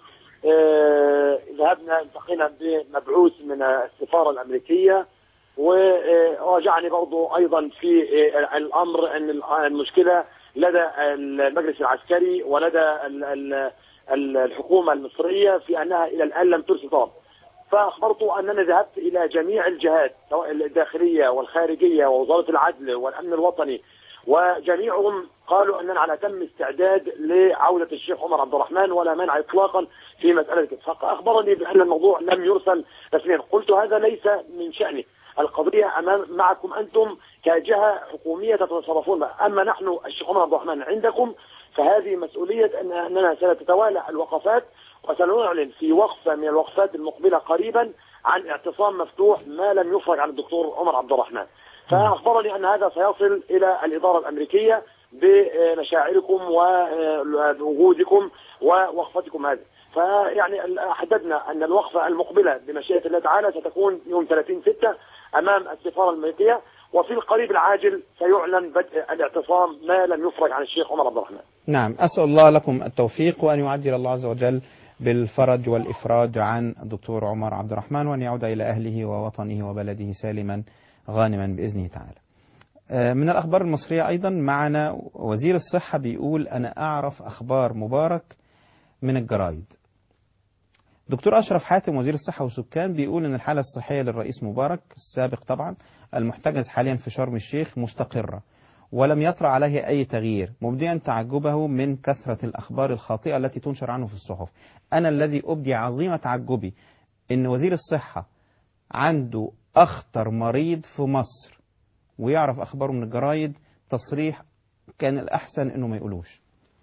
ذهبنا التقينا بمبعوث من السفاره الامريكيه، وراجعني برضو ايضا في الامر ان المشكله لدى المجلس العسكري ولدى الحكومه المصريه في انها الى الان لم ترسل طلب. فاخبرت انني ذهبت الى جميع الجهات سواء الداخليه والخارجيه ووزاره العدل والامن الوطني، وجميعهم قالوا اننا على تم استعداد لعوده الشيخ عمر عبد الرحمن ولا مانع اطلاقا في مساله كده. فاخبرني بان الموضوع لم يرسل رسميا. قلت هذا ليس من شأني، القضيه معكم انتم كجهه حكوميه تتصرفون، اما نحن الشيخ عمر عبد الرحمن عندكم فهذه مسؤوليه اننا سنتوالى الوقفات وسنعلن في وقفه من الوقفات المقبله قريبا عن اعتصام مفتوح ما لم يفرج عن الدكتور عمر عبد الرحمن. فأخبرني أن هذا سيصل إلى الإدارة الأمريكية بمشاعركم ووجودكم ووقفتكم هذه. فيعني حددنا أن الوقفة المقبلة بمشيئة الله تعالى ستكون يوم 30/6 أمام السفارة الأمريكية، وفي القريب العاجل سيعلن بدء الاعتصام ما لم يفرج عن الشيخ عمر عبد الرحمن. نعم، أسأل الله لكم التوفيق وأن يعجل الله عز وجل بالفرج والإفراج عن الدكتور عمر عبد الرحمن، وأن يعود إلى أهله ووطنه وبلده سالما غانما بإذنه تعالى. من الأخبار المصرية أيضا معنا وزير الصحة بيقول أنا أعرف أخبار مبارك من الجرايد. دكتور أشرف حاتم وزير الصحة والسكان بيقول أن الحالة الصحية للرئيس مبارك السابق طبعا المحتجز حاليا في شرم الشيخ مستقرة، ولم يطرأ عليه أي تغيير، مبديا تعجبه من كثرة الأخبار الخاطئة التي تنشر عنه في الصحف. أنا الذي أبدي عظيم تعجبي إن وزير الصحة عنده أخطر مريض في مصر ويعرف أخباره من الجرايد، تصريح كان الأحسن إنه ما يقولوش.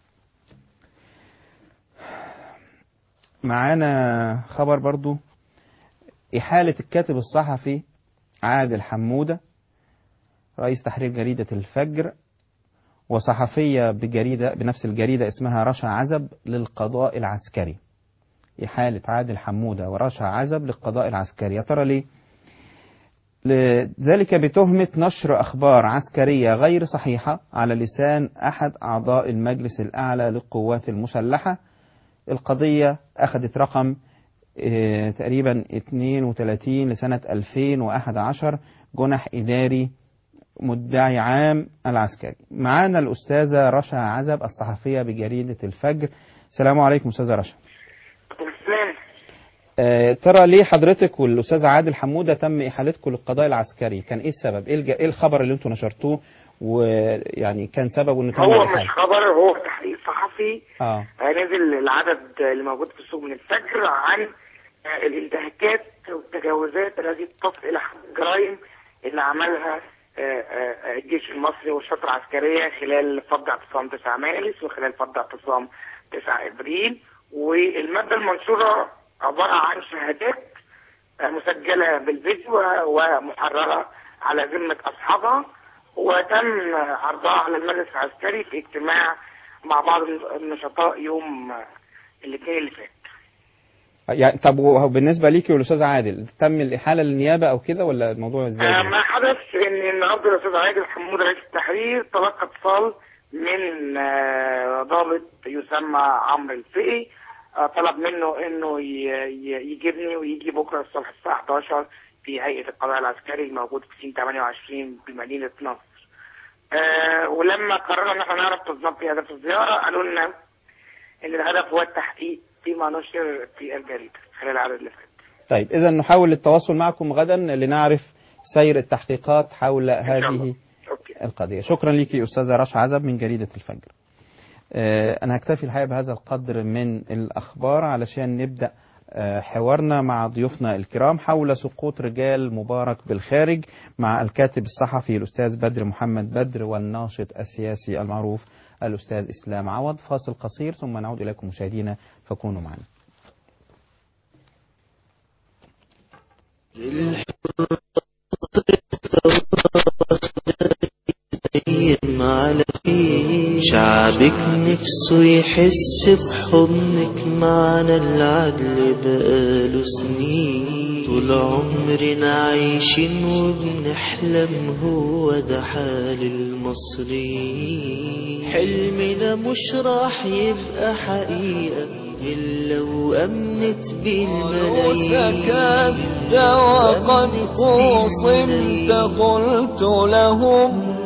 معانا خبر برضو، إحالة الكاتب الصحفي عادل حمودة رئيس تحرير جريدة الفجر وصحفية بنفس الجريدة اسمها رشا عزب للقضاء العسكري. إحالة عادل حمودة ورشا عزب للقضاء العسكري، يا ترى ليه؟ ذلك بتهمة نشر أخبار عسكرية غير صحيحة على لسان أحد أعضاء المجلس الأعلى للقوات المسلحة. القضية أخذت رقم تقريبا 32 لسنة 2011، جنح إداري مدعي عام العسكري. معانا الأستاذة رشا عزب الصحفية بجريدة الفجر. السلام عليكم أستاذة رشا. ترى ليه حضرتك والأستاذ عادل حمودة تم إحالتكم للقضاء العسكري؟ كان إيه السبب؟ إيه الخبر اللي أنتم نشرتوه ويعني كان سببه إنه تم هو الإحالة؟ مش خبر، هو تحقيق صحفي. نزل العدد اللي موجود في السوق من الفجر عن الانتهاكات والتجاوزات التي تصل إلى حد الجرائم اللي عملها الجيش المصري والشرطة العسكرية خلال فض اعتصام 9 مارس وخلال فض اعتصام 9 ابريل. والمادة المنشورة عبارة عن شهادات مسجلة بالفيديو ومحررة على ذمة أصحابها، وتم عرضها على المجلس العسكري في اجتماع مع بعض النشطاء يوم الاثنين اللي فات. يعني طب بالنسبة ليكي والأستاذ عادل تم الإحالة للنيابة أو كده ولا الموضوع إزاي؟ ما حدث إن النهارده الأستاذ عادل حمودة رئيس التحرير تلقى اتصال من ضابط يسمى عمرو الفقي، طلب منه إنه يجيبني ويجي بكرة الصبح الساعة 11 في هيئة القضاء العسكري الموجود في سين 28 بمدينة نصر. ولما قررنا إن احنا نعرف بالظبط هدف الزيارة قالوا لنا إن الهدف هو التحقيق فيما نشر في الجريدة خلال العدد اللي فات. طيب إذا نحاول التواصل معكم غدا لنعرف سير التحقيقات حول هذه القضية. شكرا لك أستاذة رشا عزب من جريدة الفجر. أنا هكتفي الحقيقة بهذا القدر من الأخبار علشان نبدأ حوارنا مع ضيوفنا الكرام حول سقوط رجال مبارك بالخارج مع الكاتب الصحفي الأستاذ بدر محمد بدر والناشط السياسي المعروف الأستاذ إسلام عوض. فاصل قصير ثم نعود إليكم مشاهدينا فكونوا معنا. شعبك نفسه يحس بحضنك معنا، العدل بقاله سنين، طول عمرنا عايشين وبنحلم، هو ده حال المصريين. حلمنا مش راح يبقى حقيقة إلا وأمنت بالملايين. سكت وقد خصمت قلت لهم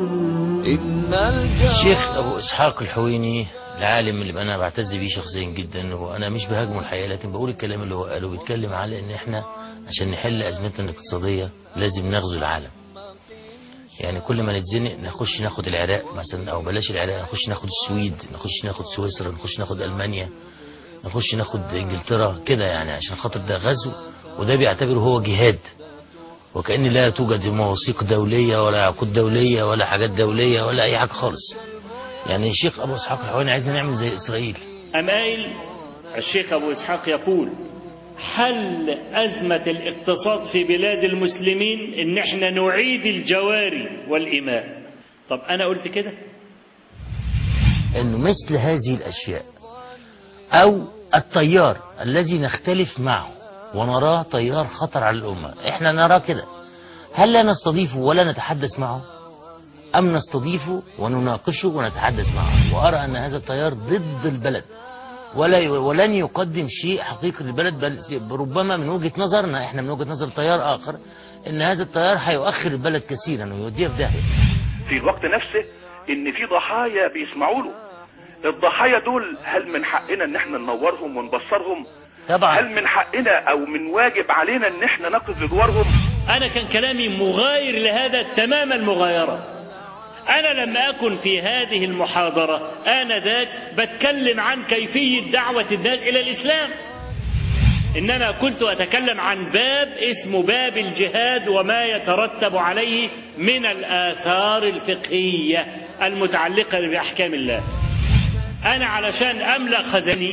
الشيخ أبو إسحاق الحويني العالم اللي أنا بعتز بيه شخصيا جدا، وأنا مش بهاجمه الحقيقة، لكن بقول الكلام اللي هو قاله. بيتكلم على إن إحنا عشان نحل أزمتنا الاقتصادية لازم نغزو العالم. يعني كل ما نتزنق نخش ناخد العراق مثلا، أو بلاش العراق، نخش ناخد السويد، نخش ناخد سويسرا، نخش ناخد ألمانيا، نخش ناخد إنجلترا كده، يعني عشان خاطر ده غزو، وده بيعتبره هو جهاد، وكأن لا توجد مواثيق دولية ولا عقود دولية ولا حاجات دولية ولا أي حاجة خالص. يعني الشيخ أبو إسحاق الحويني عايزنا نعمل زي إسرائيل. قايل الشيخ أبو إسحاق يقول حل أزمة الاقتصاد في بلاد المسلمين إن احنا نعيد الجواري والإماء. طب أنا قلت كده؟ إنه مثل هذه الأشياء أو التيار الذي نختلف معه ونراه تيار خطر على الأمة، احنا نراه كده، هل لا نستضيفه ولا نتحدث معه، أم نستضيفه ونناقشه ونتحدث معه؟ وأرى أن هذا التيار ضد البلد ولن يقدم شيء حقيقي للبلد، بل ربما من وجهة نظرنا احنا، من وجهة نظر تيار آخر، أن هذا التيار هيؤخر البلد كثيرا ويوديها في داهية. في الوقت نفسه إن في ضحايا بيسمعوا له. الضحايا دول هل من حقنا ان احنا ننورهم ونبصرهم؟ طبعا. هل من حقنا او من واجب علينا ان احنا نقف بجوارهم؟ انا كان كلامي مغاير لهذا تمام المغايرة. أنا لما أكن في هذه المحاضرة آنذاك بتكلم عن كيفية دعوة الناس إلى الإسلام، إنما كنت أتكلم عن باب اسمه باب الجهاد وما يترتب عليه من الآثار الفقهية المتعلقة بأحكام الله. أنا علشان أملأ خزاني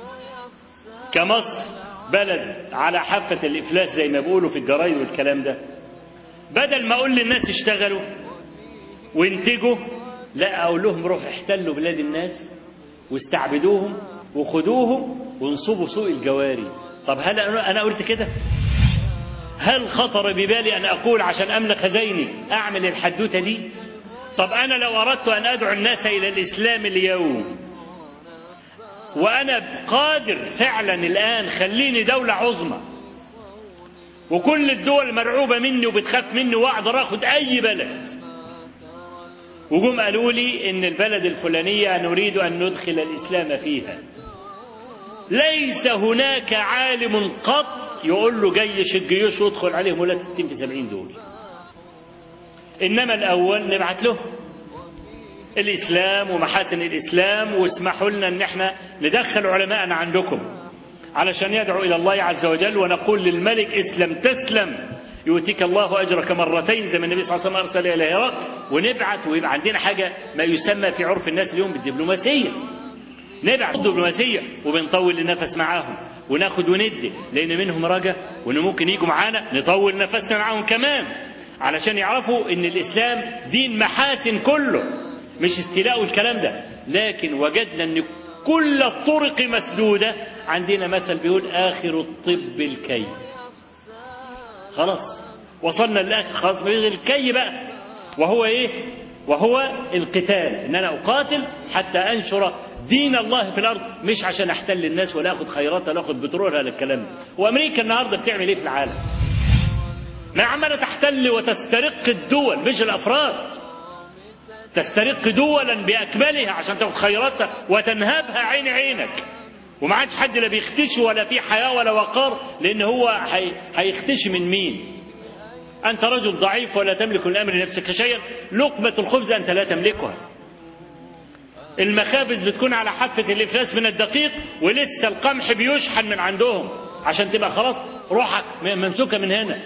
كمصر بلد على حافة الإفلاس زي ما بيقولوا في الجرايد والكلام ده، بدل ما أقول للناس اشتغلوا وانتجوا، لا أقول لهم روحوا احتلوا بلاد الناس واستعبدوهم وخدوهم وانصبوا سوق الجواري. طب هل أنا قلت كده؟ هل خطر ببالي أن أقول عشان أملأ خزيني أعمل الحدوتة دي؟ طب أنا لو أردت أن أدعو الناس إلى الإسلام اليوم وأنا قادر فعلا الآن خليني دولة عظمى وكل الدول مرعوبة مني وبتخاف مني وأقدر أخد أي بلد، وجم قالوا لي إن البلد الفلانية نريد أن ندخل الإسلام فيها، ليس هناك عالم قط يقول له جيش الجيوش ويدخل عليهم ولا 60 في 70 دول، إنما الأول نبعت له الإسلام ومحاسن الإسلام واسمحوا لنا أن احنا ندخل علماءنا عندكم علشان يدعو إلى الله عز وجل، ونقول للملك اسلم تسلم يؤتيك الله أجرك مرتين زي ما النبي صلى الله عليه وسلم أرسل إلى هرقل، ونبعت ويبقى عندنا حاجة ما يسمى في عرف الناس اليوم بالدبلوماسية، نبعت دبلوماسية وبنطول النفس معاهم وناخد وندي، لأن منهم رجا وإن ممكن يجوا معانا نطول نفسنا معاهم كمان علشان يعرفوا إن الإسلام دين محاسن كله مش استيلاء والكلام ده. لكن وجدنا إن كل الطرق مسدودة. عندنا مثل بيقول آخر الطب الكي. خلاص وصلنا للآخر، خلاص الكي بقى، وهو إيه؟ وهو القتال، إن أنا أقاتل حتى أنشر دين الله في الأرض، مش عشان أحتل الناس ولا أخذ خيراتها ولا أخذ بترولها ولا الكلام ده. وأمريكا النهاردة بتعمل إيه في العالم؟ ما عمالة تحتل وتسترق الدول مش الأفراد، تسترق دولا بأكملها عشان تاخد خيراتها وتنهبها عين عينك، وما عادش حد لا بيختشي ولا في حياة ولا وقار، لأن هو هيختشي من مين؟ أنت رجل ضعيف ولا تملك الأمر لنفسك شيئا، لقمة الخبز أنت لا تملكها. المخابز بتكون على حافة الإفلاس من الدقيق ولسه القمح بيشحن من عندهم عشان تبقى خلاص روحك ممسوكة من هنا.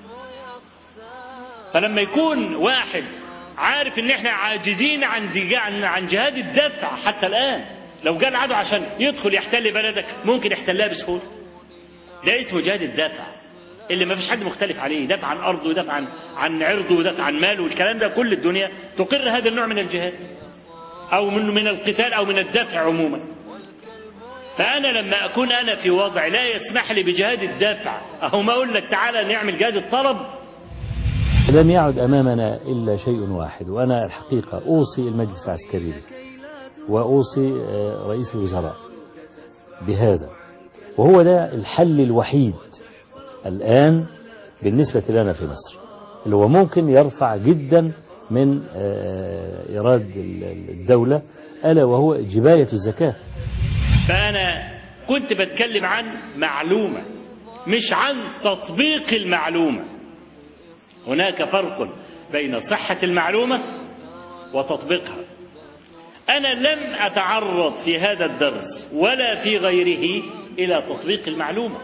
فلما يكون واحد عارف ان احنا عاجزين عن جهاد الدفع حتى الآن، لو جاء العدو عشان يدخل يحتل بلدك ممكن يحتلها بسهولة. ده اسمه جهاد الدفع اللي ما فيش حد مختلف عليه، دفع عن أرضه ودفع عن عرضه ودفع عن ماله والكلام ده. كل الدنيا تقر هذا النوع من الجهاد أو من القتال أو من الدفع عموما. فأنا لما أكون أنا في وضع لا يسمح لي بجهاد الدفع، أهو ما أقول لك تعالى نعمل جهاد الطلب. لم يعد أمامنا إلا شيء واحد، وأنا الحقيقة أوصي المجلس العسكري وأوصي رئيس الوزراء بهذا، وهو ده الحل الوحيد الآن بالنسبة لنا في مصر، اللي هو ممكن يرفع جدا من إيراد الدولة، ألا وهو جباية الزكاة. فأنا كنت بتكلم عن معلومة مش عن تطبيق المعلومة. هناك فرق بين صحة المعلومة وتطبيقها. أنا لم أتعرض في هذا الدرس ولا في غيره إلى تطبيق المعلومة.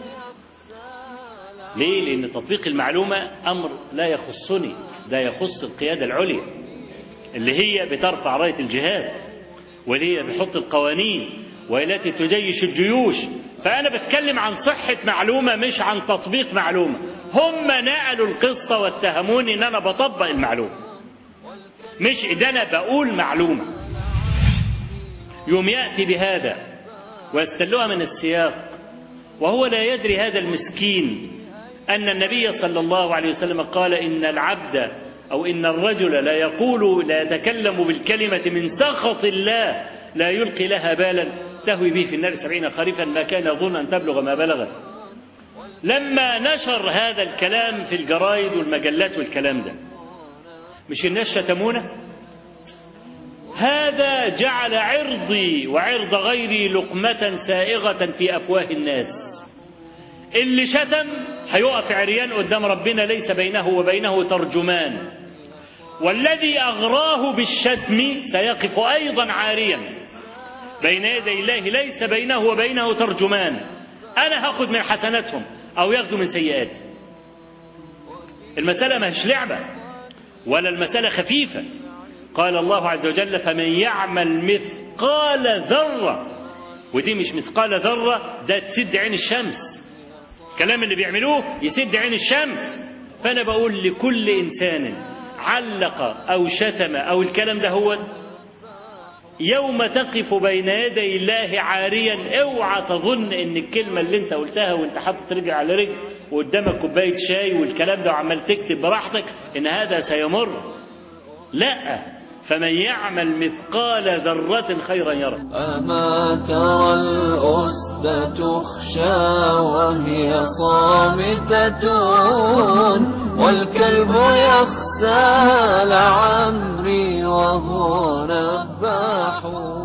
ليه؟ لأن تطبيق المعلومة أمر لا يخصني، ده يخص القيادة العليا اللي هي بترفع راية الجهاد واللي هي بتحط القوانين والتي تجيش الجيوش. فأنا بتكلم عن صحة معلومة مش عن تطبيق معلومة. هم نقلوا القصة واتهموني إن أنا بطبق المعلومة، مش إذا أنا بقول معلومة. يوم يأتي بهذا ويستلوها من السياق وهو لا يدري هذا المسكين أن النبي صلى الله عليه وسلم قال إن العبد أو إن الرجل لا يتكلم بالكلمة من سخط الله لا يلقي لها بالا تهوي به في النار 70 خريفا ما كان يظن أن تبلغ ما بلغ. لما نشر هذا الكلام في الجرايد والمجلات والكلام ده، مش الناس شتمونا؟ هذا جعل عرضي وعرض غيري لقمة سائغة في أفواه الناس. اللي شتم هيقف عريان قدام ربنا ليس بينه وبينه ترجمان، والذي أغراه بالشتم سيقف أيضا عاريا بين يدي الله، ليس بينه وبينه ترجمان. أنا هاخد من حسناتهم أو ياخدوا من سيئات. المسألة مش لعبة ولا المسألة خفيفة. قال الله عز وجل: فمن يعمل مثقال ذرة، ودي مش مثقال ذرة، ده تسد عين الشمس. الكلام اللي بيعملوه يسد عين الشمس. فأنا بقول لكل إنسان علق أو شتم أو الكلام ده، هو يوم تقف بين يدي الله عاريا، اوعى تظن ان الكلمة اللي انت قلتها وانت حاطط رجل على رجل وقدامك كوباية شاي والكلام ده وعمال تكتب براحتك ان هذا سيمر. لا، فمن يعمل مثقال ذرة خيرا يره. أما ترى الأسد تخشى وهي صامتة، والكلب يخشى لعمري وهو نباح.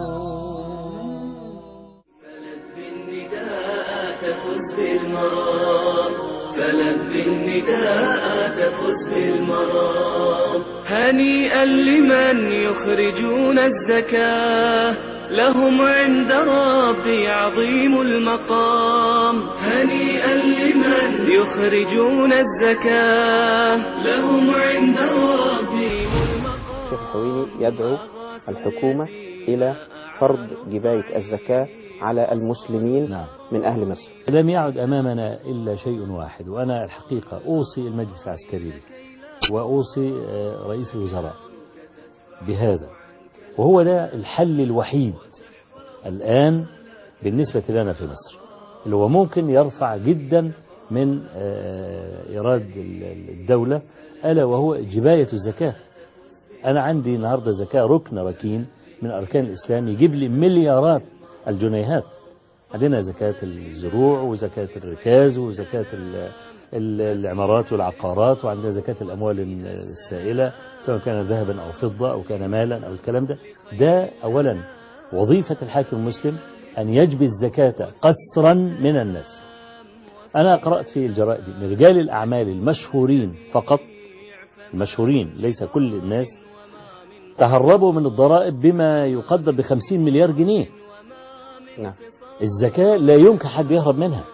تفز بالمرام، فلبي النداء تفز بالمرام. هنيئا لمن يخرجون الزكاة، لهم عند ربي عظيم المقام. هنيئا لمن يخرجون الزكاة، لهم عند ربي المقام. الشيخ الحويني يدعو الحكومة إلى فرض جباية الزكاة على المسلمين من أهل مصر. لم يعد أمامنا إلا شيء واحد، وأنا الحقيقة أوصي المجلس العسكري وأوصي رئيس الوزراء بهذا، وهو ده الحل الوحيد الآن بالنسبة لنا في مصر، اللي هو ممكن يرفع جدا من إيراد الدولة، ألا وهو جباية الزكاة. أنا عندي النهاردة زكاة ركن ركين من أركان الإسلام يجيب لي مليارات الجنيهات. عندنا زكاة الزروع وزكاة الركاز وزكاة العمارات والعقارات، وعندنا زكاة الأموال السائلة سواء كان ذهبا أو فضة أو كان مالا أو الكلام ده. ده أولا وظيفة الحاكم المسلم أن يجبي الزكاة قسرا من الناس. أنا قرأت في الجرائد أن رجال الأعمال المشهورين فقط، المشهورين ليس كل الناس، تهربوا من الضرائب بما يقدر ب50 مليار جنيه. نعم. الزكاة لا يمكن حد يهرب منها.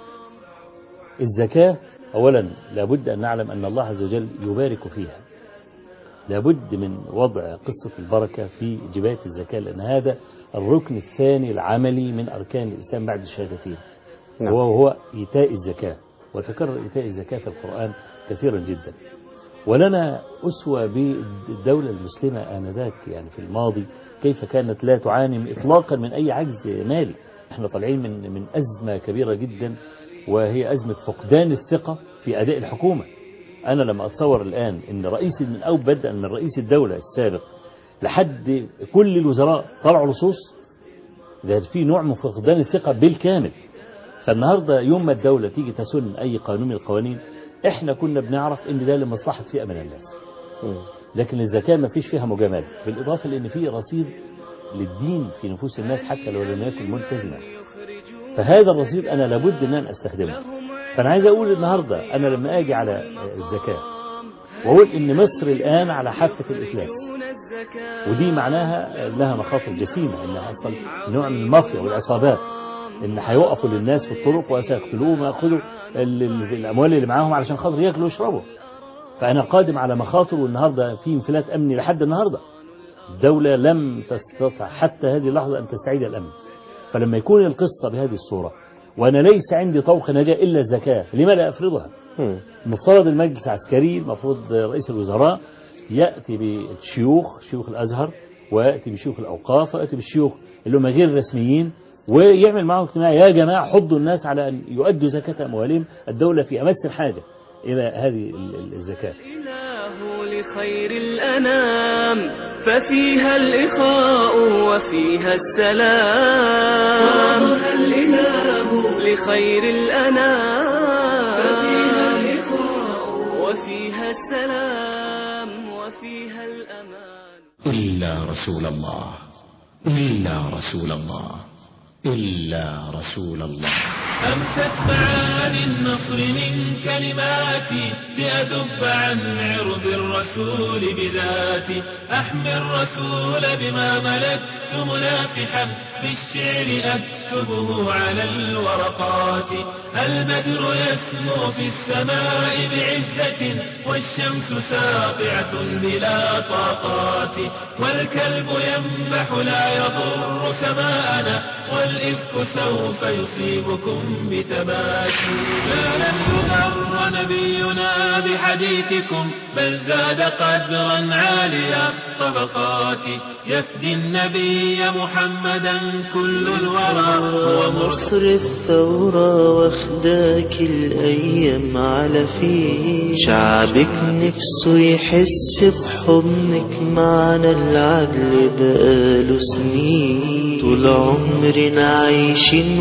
الزكاة أولا لابد أن نعلم أن الله عز وجل يبارك فيها، لابد من وضع قصة البركة في جباية الزكاة، لأن هذا الركن الثاني العملي من أركان الإسلام بعد الشهادتين. نعم. وهو إيتاء الزكاة، وتكرر إيتاء الزكاة في القرآن كثيرا جدا. ولنا أسوة بالدولة المسلمة آنذاك، يعني في الماضي كيف كانت لا تعاني إطلاقا من أي عجز مالي. احنا طالعين من أزمة كبيرة جدا، وهي أزمة فقدان الثقة في أداء الحكومة. أنا لما أتصور الآن أن رئيس من أو بدءا من رئيس الدولة السابق لحد كل الوزراء طلعوا لصوص، ده في نوع من فقدان الثقة بالكامل. فالنهاردة يوم ما الدولة تيجي تسن أي قانون من القوانين، احنا كنا بنعرف ان ده لمصلحة فئة من الناس، لكن الزكاة ما فيش فيها مجاملة، بالإضافة لأن في رصيد للدين في نفوس الناس حتى لو لم يكن ملتزما. فهذا الرصيد أنا لابد أن أنا أستخدمه. فأنا عايز أقول النهاردة أنا لما أجي على الزكاة وأقول إن مصر الآن على حافة الإفلاس، ودي معناها لها مخاطر جسيمة، إنها أصلا نوع من المافيا والعصابات، إن هيوقفوا للناس في الطرق وسيقتلوهم ويأخذوا الأموال اللي معاهم علشان خاطر يأكلوا ويشربوا. فأنا قادم على مخاطر، والنهاردة في انفلات أمني لحد النهاردة. الدولة لم تستطع حتى هذه اللحظة أن تستعيد الأمن. فلما يكون القصة بهذه الصورة وأنا ليس عندي طوق نجاة إلا الزكاة، لما لا أفرضها؟ المفترض المجلس العسكري، المفروض رئيس الوزراء يأتي بالشيوخ، شيوخ الأزهر، ويأتي بشيوخ الأوقاف، ويأتي بالشيوخ اللي هم غير رسميين، ويعمل معهم اجتماع: يا جماعة حضوا الناس على أن يؤدوا زكاة أموالهم، الدولة في أمس الحاجة إلى هذه الزكاة. الإله لخير الأنام، ففيها الإخاء وفيها السلام. فرضها الإله لخير الأنام، ففيها الإخاء وفيها السلام وفيها الأمان. إلا رسول الله، إلا رسول الله، إلا رسول الله. أمست معاني النصر من كلماتي لأذب عن عرض الرسول بذاتي، أحمي الرسول بما ملكت منافحا بالشعر أكتبه على الورقات. البدر يسمو في السماء بعزة والشمس ساطعة بلا طاقات، والكلب ينبح لا يضر سماءنا والإفك سوف يصيبكم بثبات. لا لم يغر نبينا بحديثكم بل زاد قدرا عاليا طبقات، يفدي النبي محمدا كل الورى هو مصر الثورة واخداك الأيام على فيه، شعبك نفسه يحس بحضنك معنا العدل بقاله سنين، طول عمرنا عايشين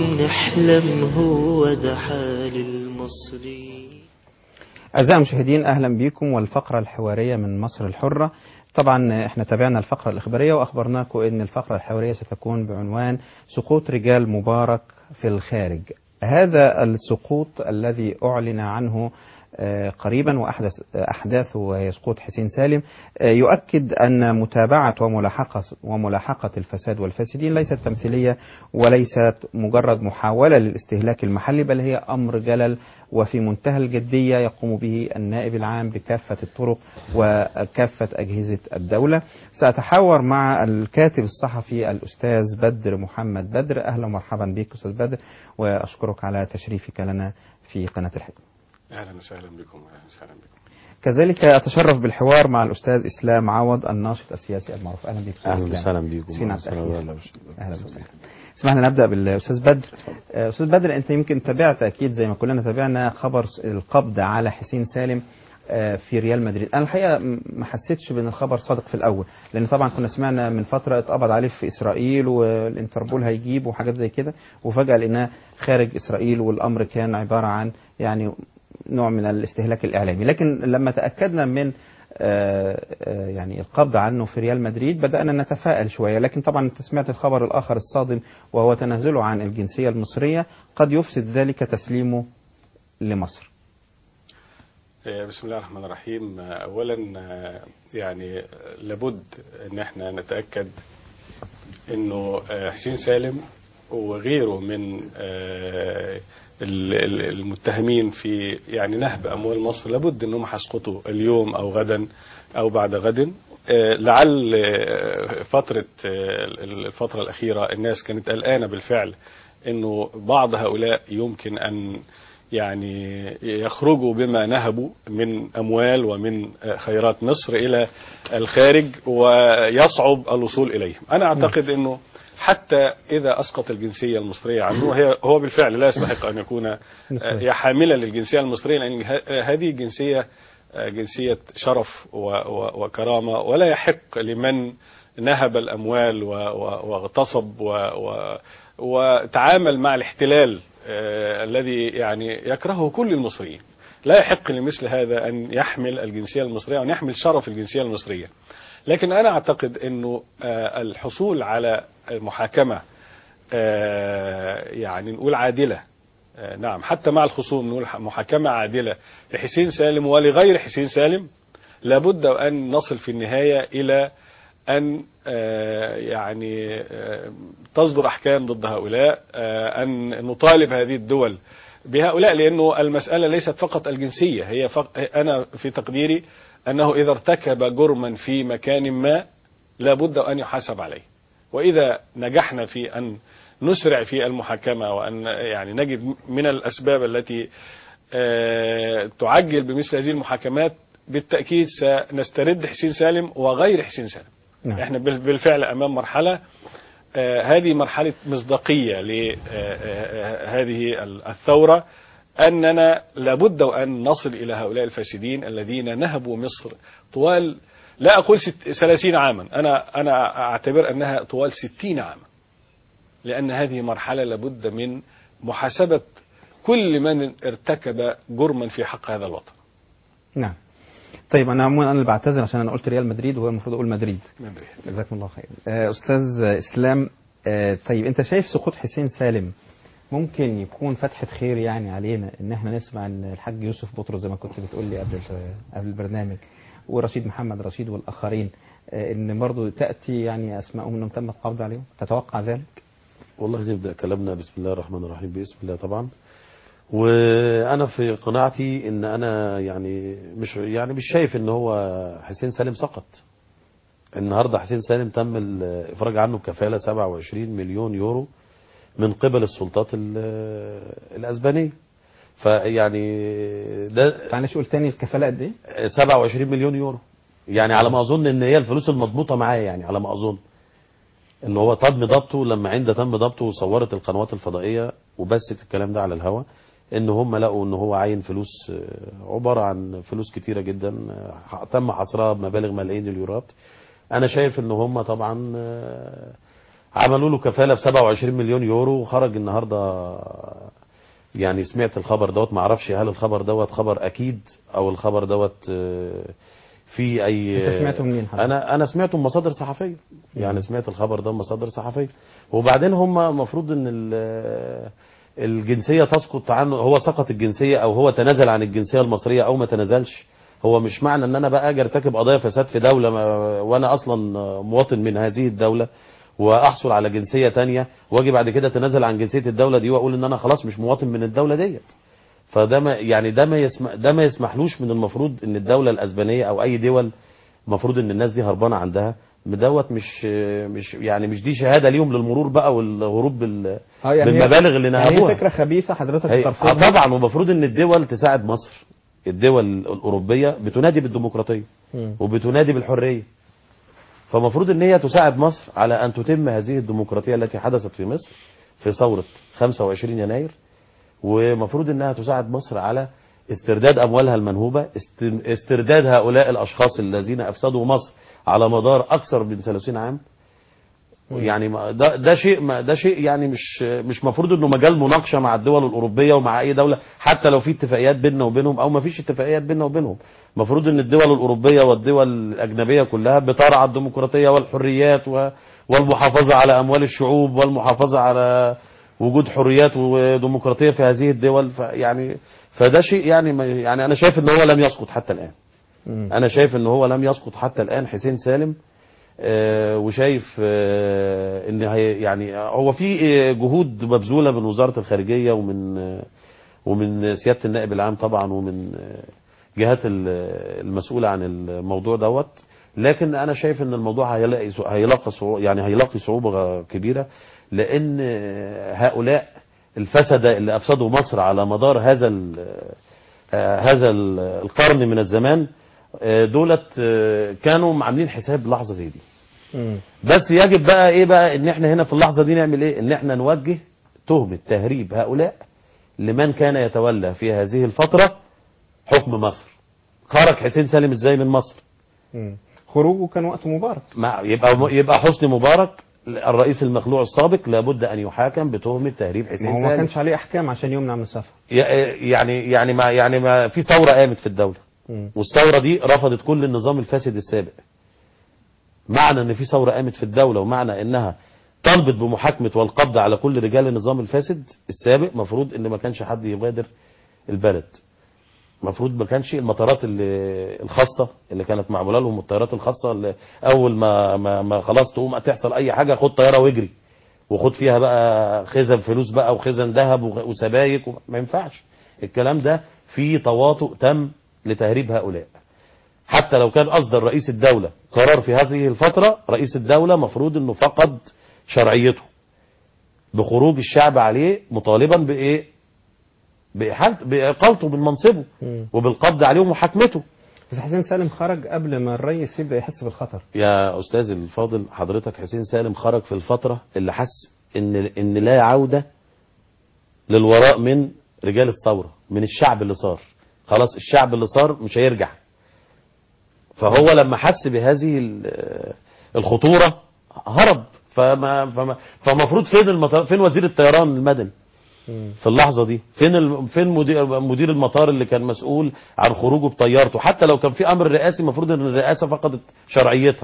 وبنحلم هو ده حال المصري. أعزائي المشاهدين أهلا بكم والفقرة الحوارية من مصر الحرة. طبعا احنا تابعنا الفقرة الإخبارية وأخبرناكم أن الفقرة الحوارية ستكون بعنوان سقوط رجال مبارك في الخارج. هذا السقوط الذي أعلن عنه قريبا وأحداثه وهي سقوط حسين سالم يؤكد أن متابعة وملاحقة الفساد والفاسدين ليست تمثيلية وليست مجرد محاولة للاستهلاك المحلي، بل هي أمر جلل وفي منتهى الجدية يقوم به النائب العام بكافة الطرق وكافة أجهزة الدولة. سأتحاور مع الكاتب الصحفي الأستاذ بدر محمد بدر. أهلا ومرحبا بك أستاذ بدر، وأشكرك على تشريفك لنا في قناة الحكمة. أهلا وسهلا بكم. أهلا وسهلا بكم. كذلك أتشرف بالحوار مع الأستاذ إسلام عوض الناشط السياسي المعروف. أهلا بك. أهلا وسهلا بكم. أهلا وسهلا. اسمحنا نبدأ بالأستاذ بدر. أستاذ بدر، أنت يمكن تابعت أكيد زي ما كلنا تابعنا خبر القبض على حسين سالم في ريال مدريد. أنا الحقيقة ما حسيتش بأن الخبر صادق في الأول، لأن طبعا كنا سمعنا من فترة اتقبض عليه في إسرائيل والإنتربول هيجيب وحاجات زي كده، وفجأة لقيناه خارج إسرائيل والأمر كان عبارة عن يعني نوع من الاستهلاك الإعلامي. لكن لما تأكدنا من يعني القبض عنه في ريال مدريد بدأنا نتفائل شوية. لكن طبعا انت سمعت الخبر الآخر الصادم وهو تنازله عن الجنسية المصرية، قد يفسد ذلك تسليمه لمصر. بسم الله الرحمن الرحيم. أولا يعني لابد ان احنا نتأكد انه حسين سالم وغيره من المتهمين في يعني نهب أموال مصر لابد أنهم هيسقطوا اليوم أو غدا أو بعد غد. لعل الفترة الأخيرة الناس كانت قلقانة بالفعل أنه بعض هؤلاء يمكن أن يعني يخرجوا بما نهبوا من أموال ومن خيرات مصر إلى الخارج ويصعب الوصول إليهم. أنا أعتقد أنه حتى إذا أسقط الجنسية المصرية عنه هو بالفعل لا يستحق أن يكون حاملا للجنسية المصرية، لأن هذه جنسية شرف وكرامة، ولا يحق لمن نهب الأموال واغتصب وتعامل مع الاحتلال الذي يعني يكرهه كل المصريين. لا يحق لمثل هذا أن يحمل الجنسية المصرية وأن يحمل شرف الجنسية المصرية. لكن أنا أعتقد أنه الحصول على المحاكمة يعني نقول عادلة، نعم حتى مع الخصوم نقول محاكمة عادلة لحسين سالم ولغير حسين سالم، لابد أن نصل في النهاية إلى أن يعني تصدر أحكام ضد هؤلاء، أن نطالب هذه الدول بهؤلاء، لأنه المسألة ليست فقط الجنسية، هي أنا في تقديري أنه إذا ارتكب جرما في مكان ما لابد أن يحاسب عليه. وإذا نجحنا في أن نسرع في المحاكمة وأن يعني نجد من الأسباب التي تعجل بمثل هذه المحاكمات، بالتأكيد سنسترد حسين سالم وغير حسين سالم. نعم. احنا بالفعل أمام مرحلة هذه مرحلة مصداقية لهذه الثورة، أننا لابد أن نصل إلى هؤلاء الفاسدين الذين نهبوا مصر طوال لا أقول 30 عاما، أنا أعتبر أنها طوال 60 عاما، لأن هذه مرحلة لابد من محاسبة كل من ارتكب جرما في حق هذا الوطن. نعم. طيب أنا عموما أنا اللي بعتذر عشان أنا قلت ريال مدريد وهو المفروض أقول مدريد. جزاكم الله خير. أستاذ إسلام، طيب انت شايف سقوط حسين سالم ممكن يكون فتحة خير يعني علينا ان احنا نسمع ان الحاج يوسف بطرس زي ما كنت بتقول لي قبل البرنامج ورشيد محمد رشيد والاخرين ان برضه تاتي يعني اسمائهم انهم تم القبض عليهم؟ تتوقع ذلك؟ والله نبدا كلامنا بسم الله الرحمن الرحيم، باسم الله طبعا. وانا في قناعتي ان انا يعني مش شايف ان هو حسين سالم سقط. النهارده حسين سالم تم الافراج عنه بكفاله 27 مليون يورو من قبل السلطات الاسبانيه. فيعني ده معلش قول تاني الكفاله قد ايه؟ 27 مليون يورو. يعني على ما اظن ان هي الفلوس المضبوطه معاه، يعني على ما اظن ان هو تم ضبطه لما تم ضبطه وصورت القنوات الفضائيه وبثت الكلام ده على الهواء، ان هم لقوا ان هو عين فلوس عباره عن فلوس كتيره جدا تم حصرها بمبالغ ملايين اليورات. انا شايف ان هم طبعا عملوا له كفاله ب 27 مليون يورو وخرج النهارده. يعني سمعت الخبر دوت، ما اعرفش هل الخبر دوت خبر اكيد او الخبر دوت في اي. انت سمعته منين حضرتك؟ انا سمعته من مصادر صحفيه، يعني سمعت الخبر ده من مصادر صحفيه. وبعدين هم المفروض ان الجنسيه تسقط عنه، هو سقط الجنسيه او هو تنازل عن الجنسيه المصريه او ما تنازلش. هو مش معنى ان انا بقى اجي ارتكب قضايا فساد في دوله وانا اصلا مواطن من هذه الدوله واحصل على جنسيه تانية واجي بعد كده اتنازل عن جنسيه الدوله دي واقول ان انا خلاص مش مواطن من الدوله ديت. فده ما يعني ده ما يسمحلوش من المفروض ان الدوله الاسبانيه او اي دول المفروض ان الناس دي هربانه عندها دوت مش دي شهاده ليهم للمرور بقى والهروب بالمبالغ اللي نهبوها. يعني هي فكره خبيثه حضرتك ترفضها؟ طبعا. ومفروض ان الدول تساعد مصر. الدول الاوروبيه بتنادي بالديمقراطيه وبتنادي بالحريه، فمفروض ان هي تساعد مصر على ان تتم هذه الديمقراطيه التي حدثت في مصر في ثوره 25 يناير. ومفروض انها تساعد مصر على استرداد اموالها المنهوبه، استرداد هؤلاء الاشخاص الذين افسدوا مصر على مدار اكثر من 30 عام. يعني ده شيء يعني مش مفروض انه مجال مناقشه مع الدول الاوروبيه ومع اي دوله، حتى لو في اتفاقيات بيننا وبينهم او ما فيش اتفاقيات بيننا وبينهم. مفروض ان الدول الاوروبيه والدول الاجنبيه كلها بترعى الديمقراطيه والحريات والمحافظه على اموال الشعوب والمحافظه على وجود حريات وديمقراطيه في هذه الدول. فده شيء يعني انا شايف ان هو لم يسقط حتى الان. انا شايف ان هو لم يسقط حتى الان حسين سالم. وشايف ان يعني هو في جهود مبذوله من وزاره الخارجيه ومن سياده النائب العام طبعا ومن جهات المسؤوله عن الموضوع دوت. لكن انا شايف ان الموضوع هيلاقي صعوبه كبيره، لان هؤلاء الفسده اللي افسدوا مصر على مدار هذا القرن من الزمان دولت كانوا عاملين حساب لحظه زي دي. بس يجب بقى ايه بقى ان احنا هنا في اللحظه دي نعمل ايه؟ ان احنا نوجه تهمه تهريب هؤلاء لمن كان يتولى في هذه الفتره حكم مصر. خرج حسين سالم ازاي من مصر؟ خروجه كان وقت مبارك. يبقى حسني مبارك الرئيس المخلوع السابق لابد ان يحاكم بتهمه تهريب حسين سالم. ما كانش عليه احكام عشان يمنع من السفر. يعني ما في ثوره قامت في الدوله، والثوره دي رفضت كل النظام الفاسد السابق. معنى ان في ثوره قامت في الدوله ومعنى انها طلبت بمحاكمه والقبض على كل رجال النظام الفاسد السابق، مفروض ان ما كانش حد يغادر البلد. مفروض ما كانش المطارات الخاصه اللي كانت معموله لهم، الطيارات الخاصه اللي اول ما خلاص تقوم تحصل اي حاجه خد طياره واجري وخد فيها بقى خزن فلوس بقى وخزن ذهب وسبايك ما ينفعش الكلام ده. في تواطؤ تم لتهريب هؤلاء. حتى لو كان أصدر رئيس الدولة قرار في هذه الفترة، رئيس الدولة مفروض أنه فقد شرعيته بخروج الشعب عليه مطالبا بإيه؟ بإقالته من منصبه وبالقبض عليه ومحاكمته. بس حسين سالم خرج قبل ما الرئيس يبدأ يحس بالخطر. يا أستاذ الفاضل حضرتك، حسين سالم خرج في الفترة اللي حس إن لا عودة للوراء من رجال الثورة، من الشعب اللي صار. خلاص الشعب اللي صار مش هيرجع. فهو لما حس بهذه الخطورة هرب. فمفروض فين وزير الطيران المدني في اللحظة دي؟ فين مدير المطار اللي كان مسؤول عن خروجه بطيارته؟ حتى لو كان في امر رئاسي مفروض ان الرئاسة فقدت شرعيتها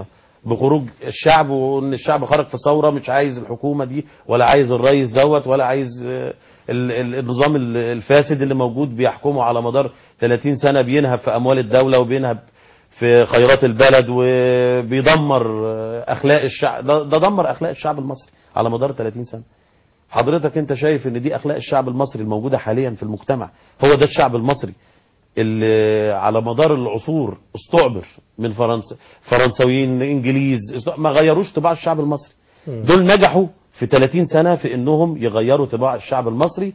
بخروج الشعب، وان الشعب خرج في ثوره مش عايز الحكومه دي ولا عايز الرئيس دوت ولا عايز النظام الفاسد اللي موجود بيحكمه على مدار 30 سنه، بينهب في اموال الدوله وبينهب في خيرات البلد وبيدمر اخلاق الشعب. ده دمر اخلاق الشعب المصري على مدار 30 سنه. حضرتك انت شايف ان دي اخلاق الشعب المصري الموجوده حاليا في المجتمع؟ هو ده الشعب المصري اللي على مدار العصور استعبر من فرنساويين انجليز، ما غيروش طباع الشعب المصري. دول نجحوا في 30 سنة في انهم يغيروا طباع الشعب المصري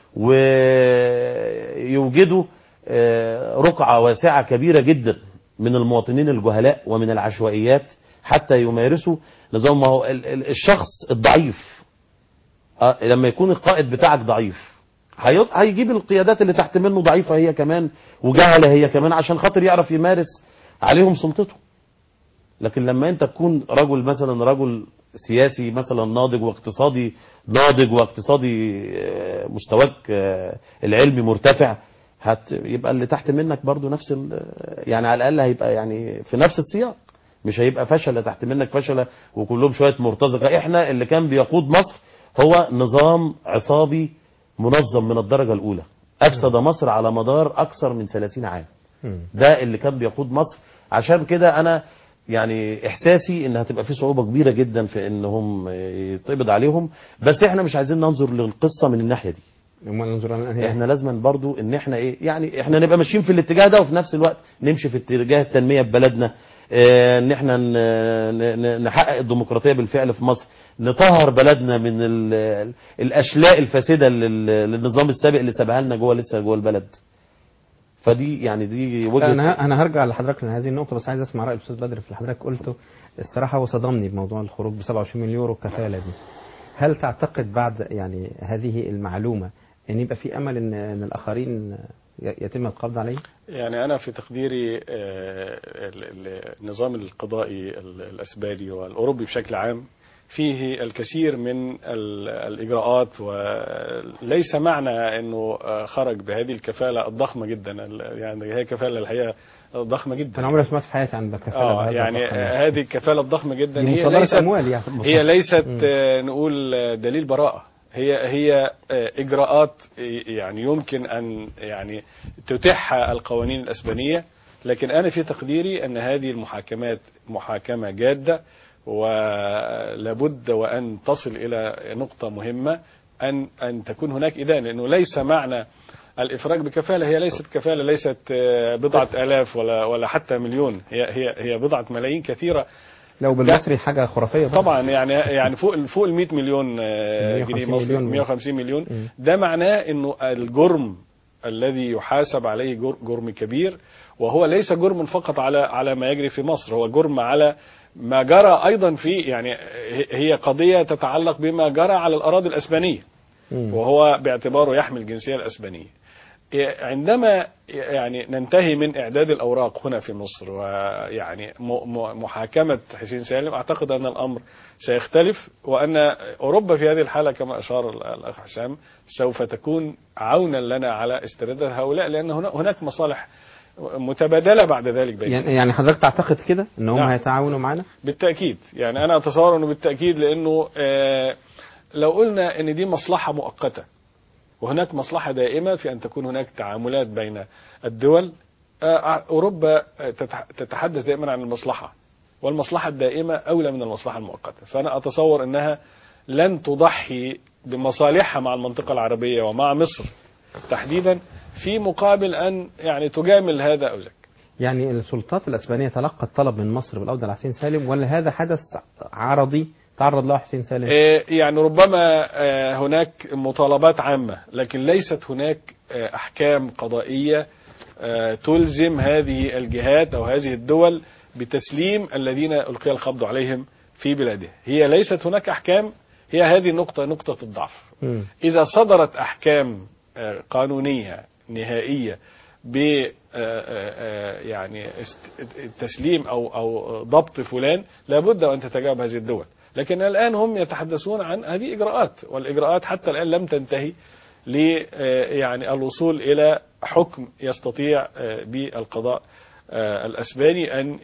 ويوجدوا رقعة واسعة كبيرة جدا من المواطنين الجهلاء ومن العشوائيات حتى يمارسوا نظام. ما هو الشخص الضعيف لما يكون القائد بتاعك ضعيف هيجيب القيادات اللي تحت منه ضعيفة هي كمان وجهلة هي كمان عشان خاطر يعرف يمارس عليهم سلطته. لكن لما انت تكون رجل مثلا رجل سياسي مثلا ناضج واقتصادي ناضج واقتصادي مستواك العلمي مرتفع، يبقى اللي تحت منك برضو نفس يعني على الاقل هيبقى يعني في نفس السياق، مش هيبقى فشلة تحت منك فشلة وكلهم شوية مرتزقة. احنا اللي كان بيقود مصر هو نظام عصابي منظم من الدرجة الاولى افسد مصر على مدار اكثر من 30 عام. ده اللي كان بيقود مصر. عشان كده انا يعني احساسي ان هتبقى في صعوبة كبيرة جدا في انهم يتقبض عليهم، بس احنا مش عايزين ننظر للقصة من الناحية دي. احنا لازم برضو ان احنا يعني احنا نبقى ماشيين في الاتجاه ده وفي نفس الوقت نمشي في اتجاه التنمية في بلدنا، ان احنا نحقق الديمقراطية بالفعل في مصر، نطهر بلدنا من الاشلاء الفاسدة للنظام السابق اللي سابها لنا لسه جوه البلد. فدي يعني دي وجهة. انا هرجع لحضرتك لهذه النقطة، بس عايز اسمع رأي الاستاذ بدر في اللي حضرتك قلته. الصراحة هو صدمني بموضوع الخروج ب 27 مليون يورو الكفالة دي. هل تعتقد بعد يعني هذه المعلومة ان يبقى في امل ان الاخرين يتم القبض عليه؟ يعني انا في تقديري النظام القضائي الاسباني والاوروبي بشكل عام فيه الكثير من الإجراءات، وليس معنى أنه خرج بهذه الكفالة الضخمة جدا، يعني هي كفالة الحقيقة ضخمة جدا. أنا عمري ما سمعت في حياتي عن كفالة يعني هذه الكفالة الضخمة جدا هي ليست نقول دليل براءة، هي إجراءات يعني يمكن أن يعني تتيحها القوانين الأسبانية. لكن أنا في تقديري أن هذه المحاكمات محاكمة جادة، ولابد وأن تصل إلى نقطة مهمة أن تكون هناك إدانة، لأنه ليس معنى الإفراج بكفالة، هي ليست كفالة، ليست بضعة آلاف ولا حتى مليون، هي بضعة ملايين كثيرة. لو بالمصري حاجة خرافية طبعا يعني فوق ال 100 مليون جنيه مصري، 150 مليون. ده معناه أنه الجرم الذي يحاسب عليه جرم كبير، وهو ليس جرم فقط على ما يجري في مصر، هو جرم على ما جرى أيضا في يعني هي قضية تتعلق بما جرى على الأراضي الأسبانية، وهو باعتباره يحمل الجنسية الأسبانية. عندما يعني ننتهي من إعداد الأوراق هنا في مصر ويعني محاكمة حسين سالم، أعتقد أن الأمر سيختلف، وأن أوروبا في هذه الحالة كما أشار الأخ حسام سوف تكون عونا لنا على استرداد هؤلاء، لأن هناك مصالح متبادلة بعد ذلك بينهم. يعني حضرتك تعتقد كده ان هم هيتعاونوا معنا؟ بالتأكيد، يعني انا اتصور انه بالتأكيد، لانه لو قلنا ان دي مصلحة مؤقتة وهناك مصلحة دائمة في ان تكون هناك تعاملات بين الدول، اوروبا تتحدث دائما عن المصلحة، والمصلحة الدائمة اولى من المصلحة المؤقتة. فانا اتصور انها لن تضحي بمصالحها مع المنطقة العربية ومع مصر تحديدا في مقابل أن يعني تجامل هذا أو ذاك. يعني السلطات الأسبانية تلقت طلب من مصر بالعودة لحسين سالم، ولا هذا حدث عرضي تعرض له حسين سالم؟ يعني ربما هناك مطالبات عامة، لكن ليست هناك أحكام قضائية تلزم هذه الجهات أو هذه الدول بتسليم الذين ألقي القبض عليهم في بلادها. هي ليست هناك أحكام، هي هذه نقطة الضعف. إذا صدرت أحكام قانونية نهائية ب يعني تسليم او ضبط فلان، لابد ان تتجاوب هذه الدول. لكن الان هم يتحدثون عن هذه اجراءات، والاجراءات حتى الان لم تنتهي ل يعني الوصول الى حكم يستطيع بالقضاء الاسباني ان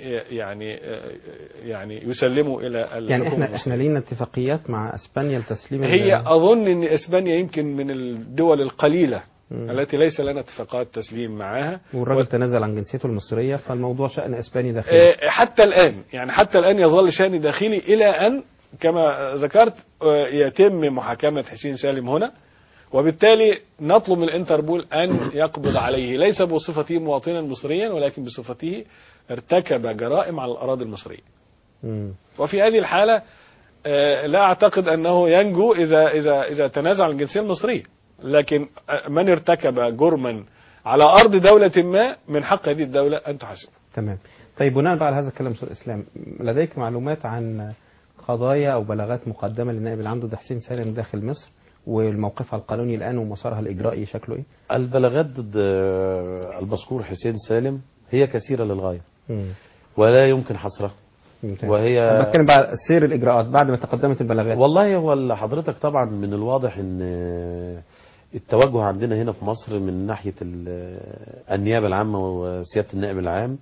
يعني يسلموا الى يعني الحكومة احنا لينا اتفاقيات مع اسبانيا لتسليم هي اظن ان اسبانيا يمكن من الدول القليله التي ليس لنا اتفاقات تسليم معها، والراجل تنازل عن جنسيته المصريه، فالموضوع شأن اسباني داخلي حتى الان يظل شأن داخلي الى ان كما ذكرت يتم محاكمة حسين سالم هنا، وبالتالي نطلب من الانتربول أن يقبض عليه ليس بصفته مواطنا مصريا ولكن بصفته ارتكب جرائم على الأراضي المصرية. وفي هذه الحالة لا أعتقد أنه ينجو إذا تنازع عن الجنسية المصرية، لكن من ارتكب جرما على أرض دولة ما من حق هذه الدولة أن تحاسبه. تمام. طيب بناء بقى على هذا الكلام أستاذ إسلام، لديك معلومات عن قضايا أو بلاغات مقدمة للنائب العام ضد حسين سالم داخل مصر والموقفها القانوني الآن ومسارها الإجرائي شكله إيه؟ البلاغات ضد المذكور حسين سالم هي كثيرة للغاية ولا يمكن حصرها. وهي بتكلم بقى سير الإجراءات بعد ما تقدمت البلاغات. والله هو حضرتك طبعا من الواضح ان التوجه عندنا هنا في مصر من ناحية النيابة العامة وسيادة النائب العام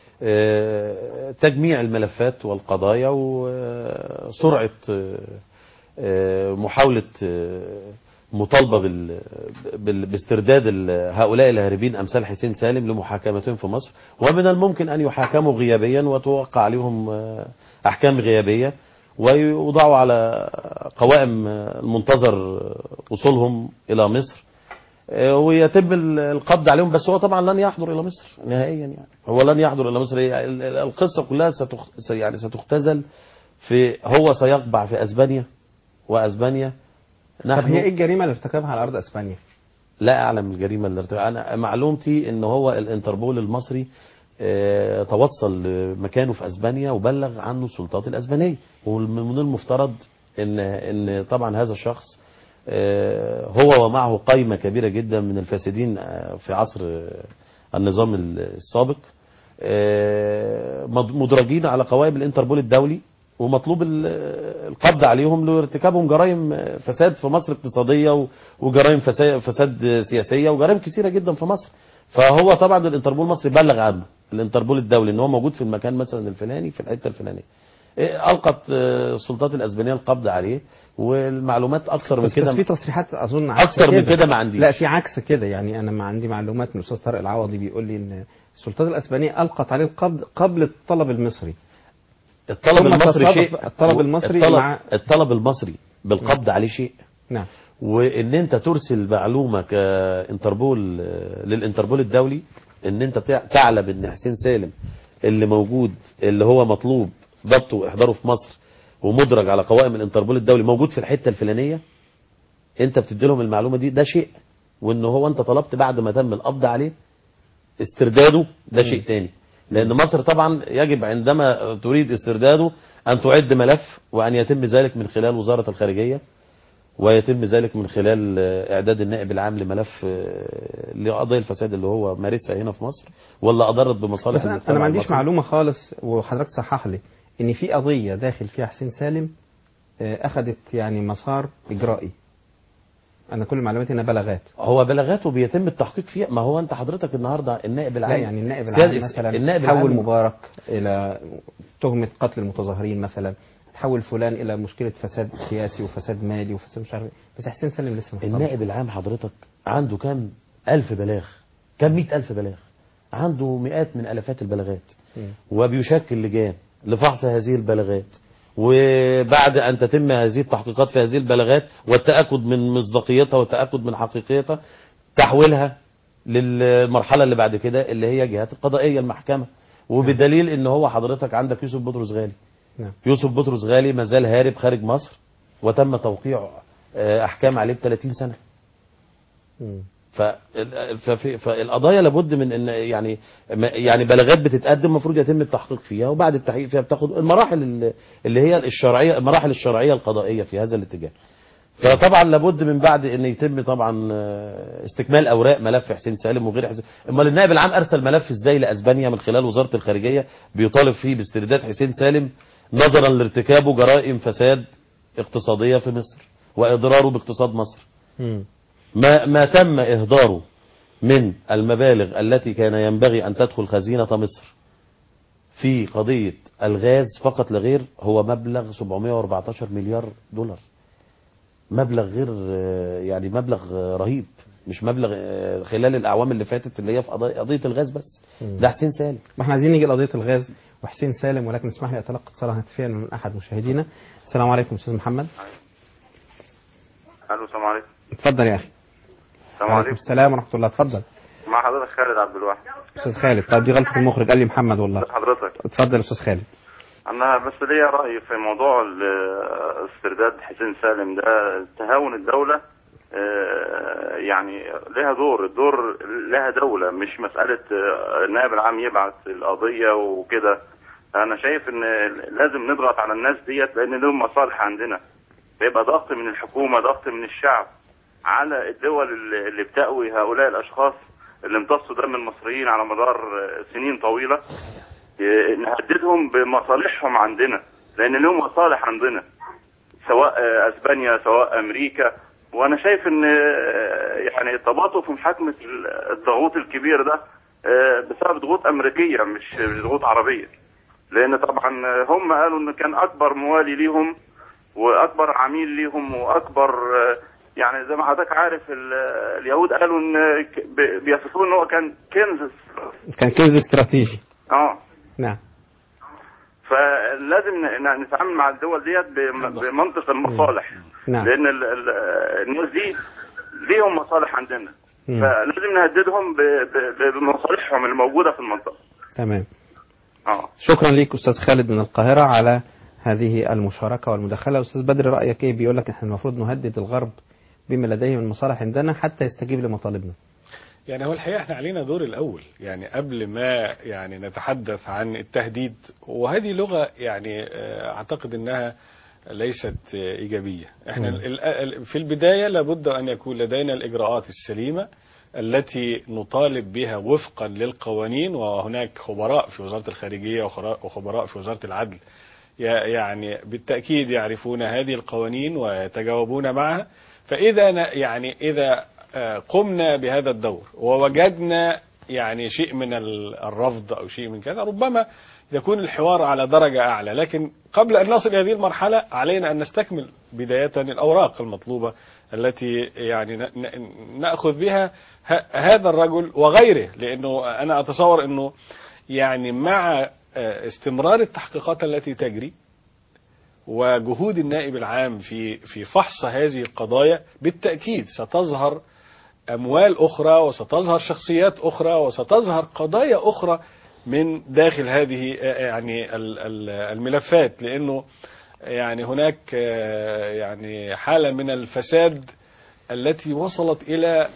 تجميع الملفات والقضايا وسرعة محاولة مطالبة باسترداد هؤلاء الهاربين أمثال حسين سالم لمحاكمتهم في مصر، ومن الممكن أن يحاكموا غيابيا وتوقع عليهم أحكام غيابية ويوضعوا على قوائم المنتظر وصولهم إلى مصر ويتم القبض عليهم. بس هو طبعا لن يحضر إلى مصر نهائيا، يعني هو لن يحضر إلى مصر. القصة كلها ستختزل في هو سيقبع في أسبانيا وأسبانيا. طب هي ايه الجريمة اللي ارتكبها على أرض أسبانيا؟ لا أعلم الجريمة اللي ارتكبها. أنا معلومتي إن هو الانتربول المصري توصل لمكانه في أسبانيا وبلغ عنه السلطات الأسبانية، ومن المفترض إن طبعا هذا الشخص هو ومعه قائمة كبيرة جدا من الفاسدين في عصر النظام السابق مدرجين على قوائم الانتربول الدولي، ومطلوب القبض عليهم لارتكابهم جرائم فساد في مصر اقتصادية وجرائم فساد سياسية وجرائم كثيرة جدا في مصر. فهو طبعا الانتربول المصري بلغ عنه الانتربول الدولي ان هو موجود في المكان مثلا الفلاني في الحتة الفلانية. ألقت السلطات الأسبانية القبض عليه، والمعلومات أكثر من كده. بس في تصريحات أظن أكثر من كده ما عنديش. لا في عكس كده، يعني أنا ما عندي معلومات من الأستاذ طارق العوضي بيقول لي إن السلطات الأسبانية ألقت عليه القبض قبل الطلب المصري. الطلب المصري شيء، الطلب المصري بالقبض عليه شيء. نعم. وإن أنت ترسل معلومة كانتربول للانتربول الدولي إن أنت تعلم إن حسين سالم اللي موجود اللي هو مطلوب ضبطه واحضاره في مصر ومدرج على قوائم الانتربول الدولي موجود في الحتة الفلانية، انت بتدي لهم المعلومة دي، ده شيء. وان هو انت طلبت بعد ما تم القبض عليه استرداده، ده شيء تاني. لان مصر طبعا يجب عندما تريد استرداده ان تعد ملف، وان يتم ذلك من خلال وزارة الخارجية، ويتم ذلك من خلال اعداد النائب العام لملف لقضايا الفساد اللي هو مارسها هنا في مصر ولا اضرت بمصالح المجتمع. انا ما عنديش معلومة خالص، وحضرتك صحح لي ان في قضية داخل فيها حسين سالم اخذت يعني مسار اجرائي. انا كل معلوماتي انها بلاغات. هو بلاغات وبيتم التحقيق فيها. ما هو انت حضرتك النهارده النائب العام، يعني النائب العام مثلا حول مبارك الى تهمة قتل المتظاهرين مثلا، تحول فلان الى مشكلة فساد سياسي وفساد مالي وفساد مش عارف، بس حسين سالم لسه النائب العام حضرتك عنده كام ألف بلاغ، كام 100,000 بلاغ، عنده مئات من ألفات البلاغات، وبيشكل لجان لفحص هذه البلاغات، وبعد أن تتم هذه التحقيقات في هذه البلاغات والتأكد من مصداقيتها والتأكد من حقيقيتها، تحويلها للمرحلة اللي بعد كده اللي هي جهات القضائية المحكمة. وبدليل ان هو حضرتك عندك يوسف بطرس غالي. يوسف بطرس غالي ما زال هارب خارج مصر، وتم توقيع احكام عليه ب30 سنة. فالقضايا لابد من ان يعني بلاغات بتتقدم المفروض يتم التحقيق فيها، وبعد التحقيق فيها بتاخد المراحل اللي هي الشرعيه، المراحل الشرعيه القضائيه في هذا الاتجاه. فطبعا لابد من بعد ان يتم طبعا استكمال اوراق ملف حسين سالم وغير حسين. امال النائب العام ارسل ملف ازاي لاسبانيا من خلال وزاره الخارجيه بيطالب فيه باسترداد حسين سالم نظرا لارتكابه جرائم فساد اقتصاديه في مصر واضراره باقتصاد مصر. ما تم إهداره من المبالغ التي كان ينبغي أن تدخل خزينة مصر في قضية الغاز فقط لا غير هو مبلغ 714 مليار دولار. مبلغ غير يعني مبلغ رهيب، مش مبلغ خلال الأعوام اللي فاتت اللي هي في قضية الغاز بس. ده حسين سالم. ما احنا عايزين نيجي لقضية الغاز وحسين سالم، ولكن اسمح لي أتلقى اتصالا هاتفيا من أحد مشاهدينا. السلام عليكم أستاذ محمد. الو السلام عليكم. اتفضل يا أخي. السلام عليكم. السلام ورحمة الله. اتفضل. مع حضرتك خالد عبد الواحد. أستاذ خالد. طيب دي غلطة المخرج، قال لي محمد والله. حضرتك. اتفضل يا أستاذ خالد. انا بس ليا راي في موضوع استرداد حسين سالم ده. تهاون الدوله يعني لها الدور لها دوله، مش مساله النائب العام يبعث القضيه وكده. انا شايف ان لازم نضغط على الناس ديت لان لهم مصالح عندنا. بيبقى ضغط من الحكومه، ضغط من الشعب على الدول اللي بتأوي هؤلاء الاشخاص اللي امتصوا دم المصريين على مدار سنين طويله. نهددهم بمصالحهم عندنا لان لهم مصالح عندنا، سواء اسبانيا سواء امريكا. وانا شايف ان يعني التباطؤ في محاكمه الضغوط الكبير ده بسبب ضغوط امريكيه مش ضغوط عربيه، لان طبعا هم قالوا ان كان اكبر موالي ليهم واكبر عميل ليهم واكبر يعني زي ما حضرتك عارف اليهود قالوا ان بيصفوه ان هو كان كنز استراتيجي. نعم. فلازم نتعامل مع الدول ديت بمنطق المصالح. نعم. لان الناس دي ليهم مصالح عندنا. فلازم نهددهم بمصالحهم الموجوده في المنطقه. تمام. شكرا ليك استاذ خالد من القاهره على هذه المشاركه والمداخله. استاذ بدر رايك ايه؟ بيقول لك احنا المفروض نهدد الغرب بما لديه من مصالح عندنا حتى يستجيب لمطالبنا. يعني هو الحقيقة احنا علينا دور الأول، يعني قبل ما يعني نتحدث عن التهديد، وهذه لغة يعني أعتقد أنها ليست إيجابية. احنا في البداية لابد أن يكون لدينا الإجراءات السليمة التي نطالب بها وفقا للقوانين، وهناك خبراء في وزارة الخارجية وخبراء في وزارة العدل يعني بالتأكيد يعرفون هذه القوانين ويتجاوبون معها. فإذا يعني إذا قمنا بهذا الدور ووجدنا يعني شيء من الرفض أو شيء من كذا، ربما يكون الحوار على درجة أعلى. لكن قبل أن نصل إلى هذه المرحلة علينا أن نستكمل بداية الأوراق المطلوبة التي يعني نأخذ بها هذا الرجل وغيره، لأنه أنا أتصور أنه يعني مع استمرار التحقيقات التي تجري وجهود النائب العام في فحص هذه القضايا بالتأكيد ستظهر أموال أخرى وستظهر شخصيات أخرى وستظهر قضايا أخرى من داخل هذه يعني الملفات، لأنه يعني هناك يعني حالة من الفساد التي وصلت إلى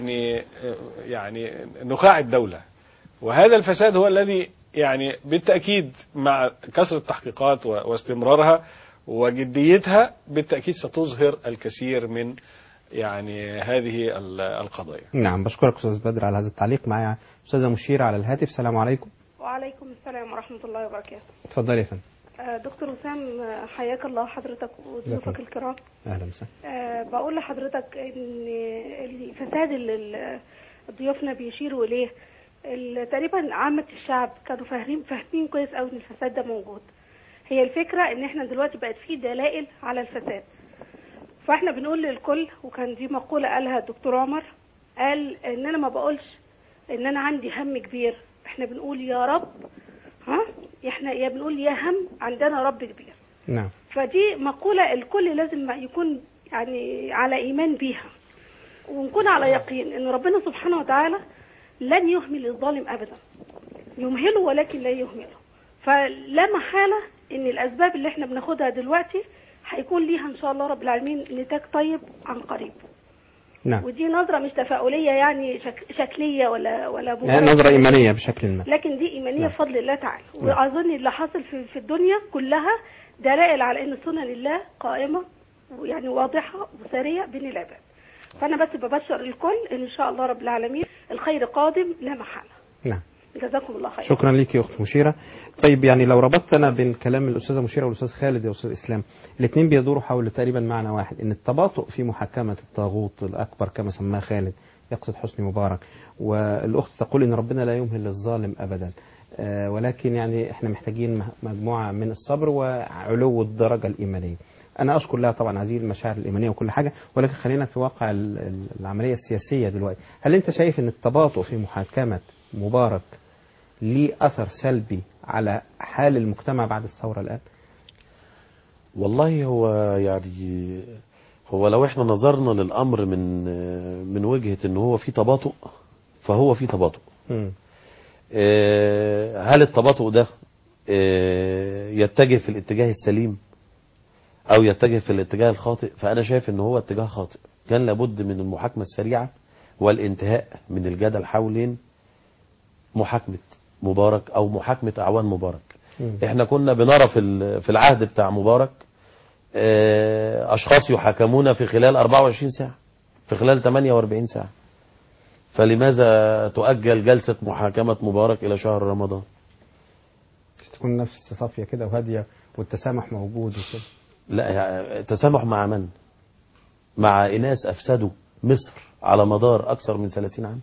يعني نخاع الدولة. وهذا الفساد هو الذي يعني بالتأكيد مع كثرة التحقيقات واستمرارها وجديتها بالتأكيد ستظهر الكثير من يعني هذه القضايا. نعم، بشكرك أستاذ بدر على هذا التعليق. معي أستاذة مشيرة على الهاتف. السلام عليكم. وعليكم السلام ورحمة الله وبركاته. اتفضلي يا فندم. دكتور وسام، حياك الله حضرتك وضيوفك الكرام. أهلا وسهلا. بقول لحضرتك إن الفساد اللي ضيوفنا بيشيروا إليه تقريبا عامة الشعب كانوا فاهمين كويس قوي إن الفساد ده موجود. هي الفكرة إن إحنا دلوقتي بقت في دلائل على الفساد، فإحنا بنقول للكل. وكان دي مقولة قالها الدكتور عمر، قال إن أنا ما بقولش إن أنا عندي هم كبير، إحنا بنقول يا رب، إحنا يا بنقول يا هم عندنا رب كبير. نعم. فدي مقولة الكل لازم يكون يعني على إيمان بيها، ونكون على يقين إن ربنا سبحانه وتعالى لن يهمل الظالم أبدا، يمهله ولكن لا يهمله. فلا محالة إن الأسباب اللي إحنا بناخدها دلوقتي هيكون ليها إن شاء الله رب العالمين نتاج طيب عن قريب. نعم. ودي نظرة مش تفاؤلية يعني شكلية ولا يعني نظرة إيمانية بشكل ما، لكن دي إيمانية نعم. بفضل الله تعالى. نعم. وأظن اللي حاصل في الدنيا كلها دلائل على إن سنن الله قائمة يعني واضحة وسارية بين العباد. فأنا بس ببشر الكل إن شاء الله رب العالمين الخير قادم لا محالة. نعم. جزاكم الله خير. شكرا لك يا أخت مشيرة. طيب يعني لو ربطت أنا بين كلام الأستاذة مشيرة والأستاذ خالد يا أستاذ إسلام، الاثنين بيدوروا حول تقريبا معنى واحد، إن التباطؤ في محاكمة الطاغوت الأكبر كما سماه خالد يقصد حسني مبارك، والأخت تقول إن ربنا لا يمهل للظالم أبدا. ولكن يعني احنا محتاجين مجموعة من الصبر وعلو الدرجة الإيمانية. أنا أشكر لها طبعا هذه المشاعر الإيمانية وكل حاجة، ولكن خلينا في واقع العملية السياسية دلوقتي. هل أنت شايف أن التباطؤ في محاكمة مبارك ليه أثر سلبي على حال المجتمع بعد الثورة الآن؟ والله هو لو احنا نظرنا للأمر من وجهة ان هو في تباطؤ، فهو في تباطؤ. هل التباطؤ ده يتجه في الاتجاه السليم او يتجه في الاتجاه الخاطئ؟ فانا شايف ان هو اتجاه خاطئ. كان لابد من المحاكمة السريعة والانتهاء من الجدل حوالين محاكمة مبارك او محاكمة اعوان مبارك. احنا كنا بنرى في العهد بتاع مبارك اشخاص يحاكمون في خلال 24 ساعة، في خلال 48 ساعة. فلماذا تؤجل جلسة محاكمة مبارك الى شهر رمضان؟ تكون نفس صافية كده وهادية والتسامح موجود وكده. لا، التسامح مع من؟ مع اناس افسدوا مصر على مدار اكثر من 30 عام.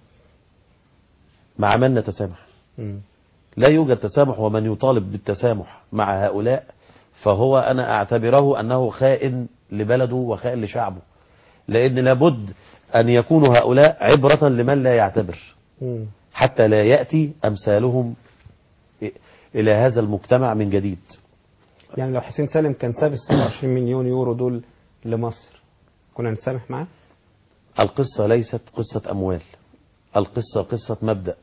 مع من نتسامح؟ لا يوجد تسامح، ومن يطالب بالتسامح مع هؤلاء فهو أنا أعتبره أنه خائن لبلده وخائن لشعبه، لأن لابد أن يكونوا هؤلاء عبرة لمن لا يعتبر، حتى لا يأتي أمثالهم إلى هذا المجتمع من جديد. يعني لو حسين سالم كان ساب 26 مليون يورو دول لمصر كنا نتسامح معاه؟ القصة ليست قصة أموال، القصة قصة مبدأ.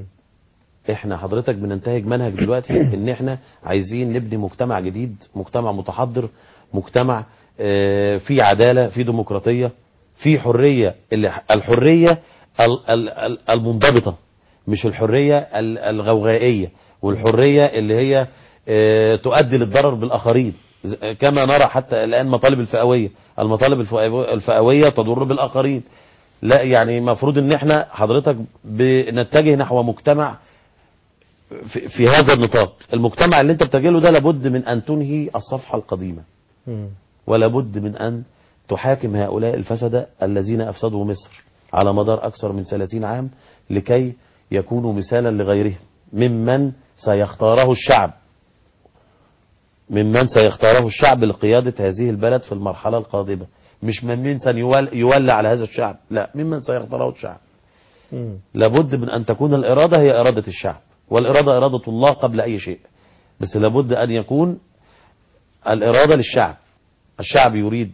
احنا حضرتك بننتهج منهج دلوقتي ان احنا عايزين نبني مجتمع جديد، مجتمع متحضر، مجتمع فيه عدالة، فيه ديمقراطية، فيه حرية. الحرية المنضبطة، مش الحرية الغوغائية، والحرية اللي هي تؤدي للضرر بالآخرين، كما نرى حتى الآن مطالب الفئوية. المطالب الفئوية تضر بالآخرين. لا، يعني مفروض ان احنا حضرتك بنتجه نحو مجتمع في هذا النطاق. المجتمع اللي انت بتجيله ده لابد من ان تنهي الصفحة القديمة، ولابد من ان تحاكم هؤلاء الفسدة الذين افسدوا مصر على مدار اكثر من 30 عام، لكي يكونوا مثالا لغيرهم ممن سيختاره الشعب، لقيادة هذه البلد في المرحلة القادمة. مش ممن يولى على هذا الشعب، لا، ممن سيختاره الشعب. لابد من أن تكون الإرادة هي إرادة الشعب، والإرادة إرادة الله قبل أي شيء. بس لابد أن يكون الإرادة للشعب. الشعب يريد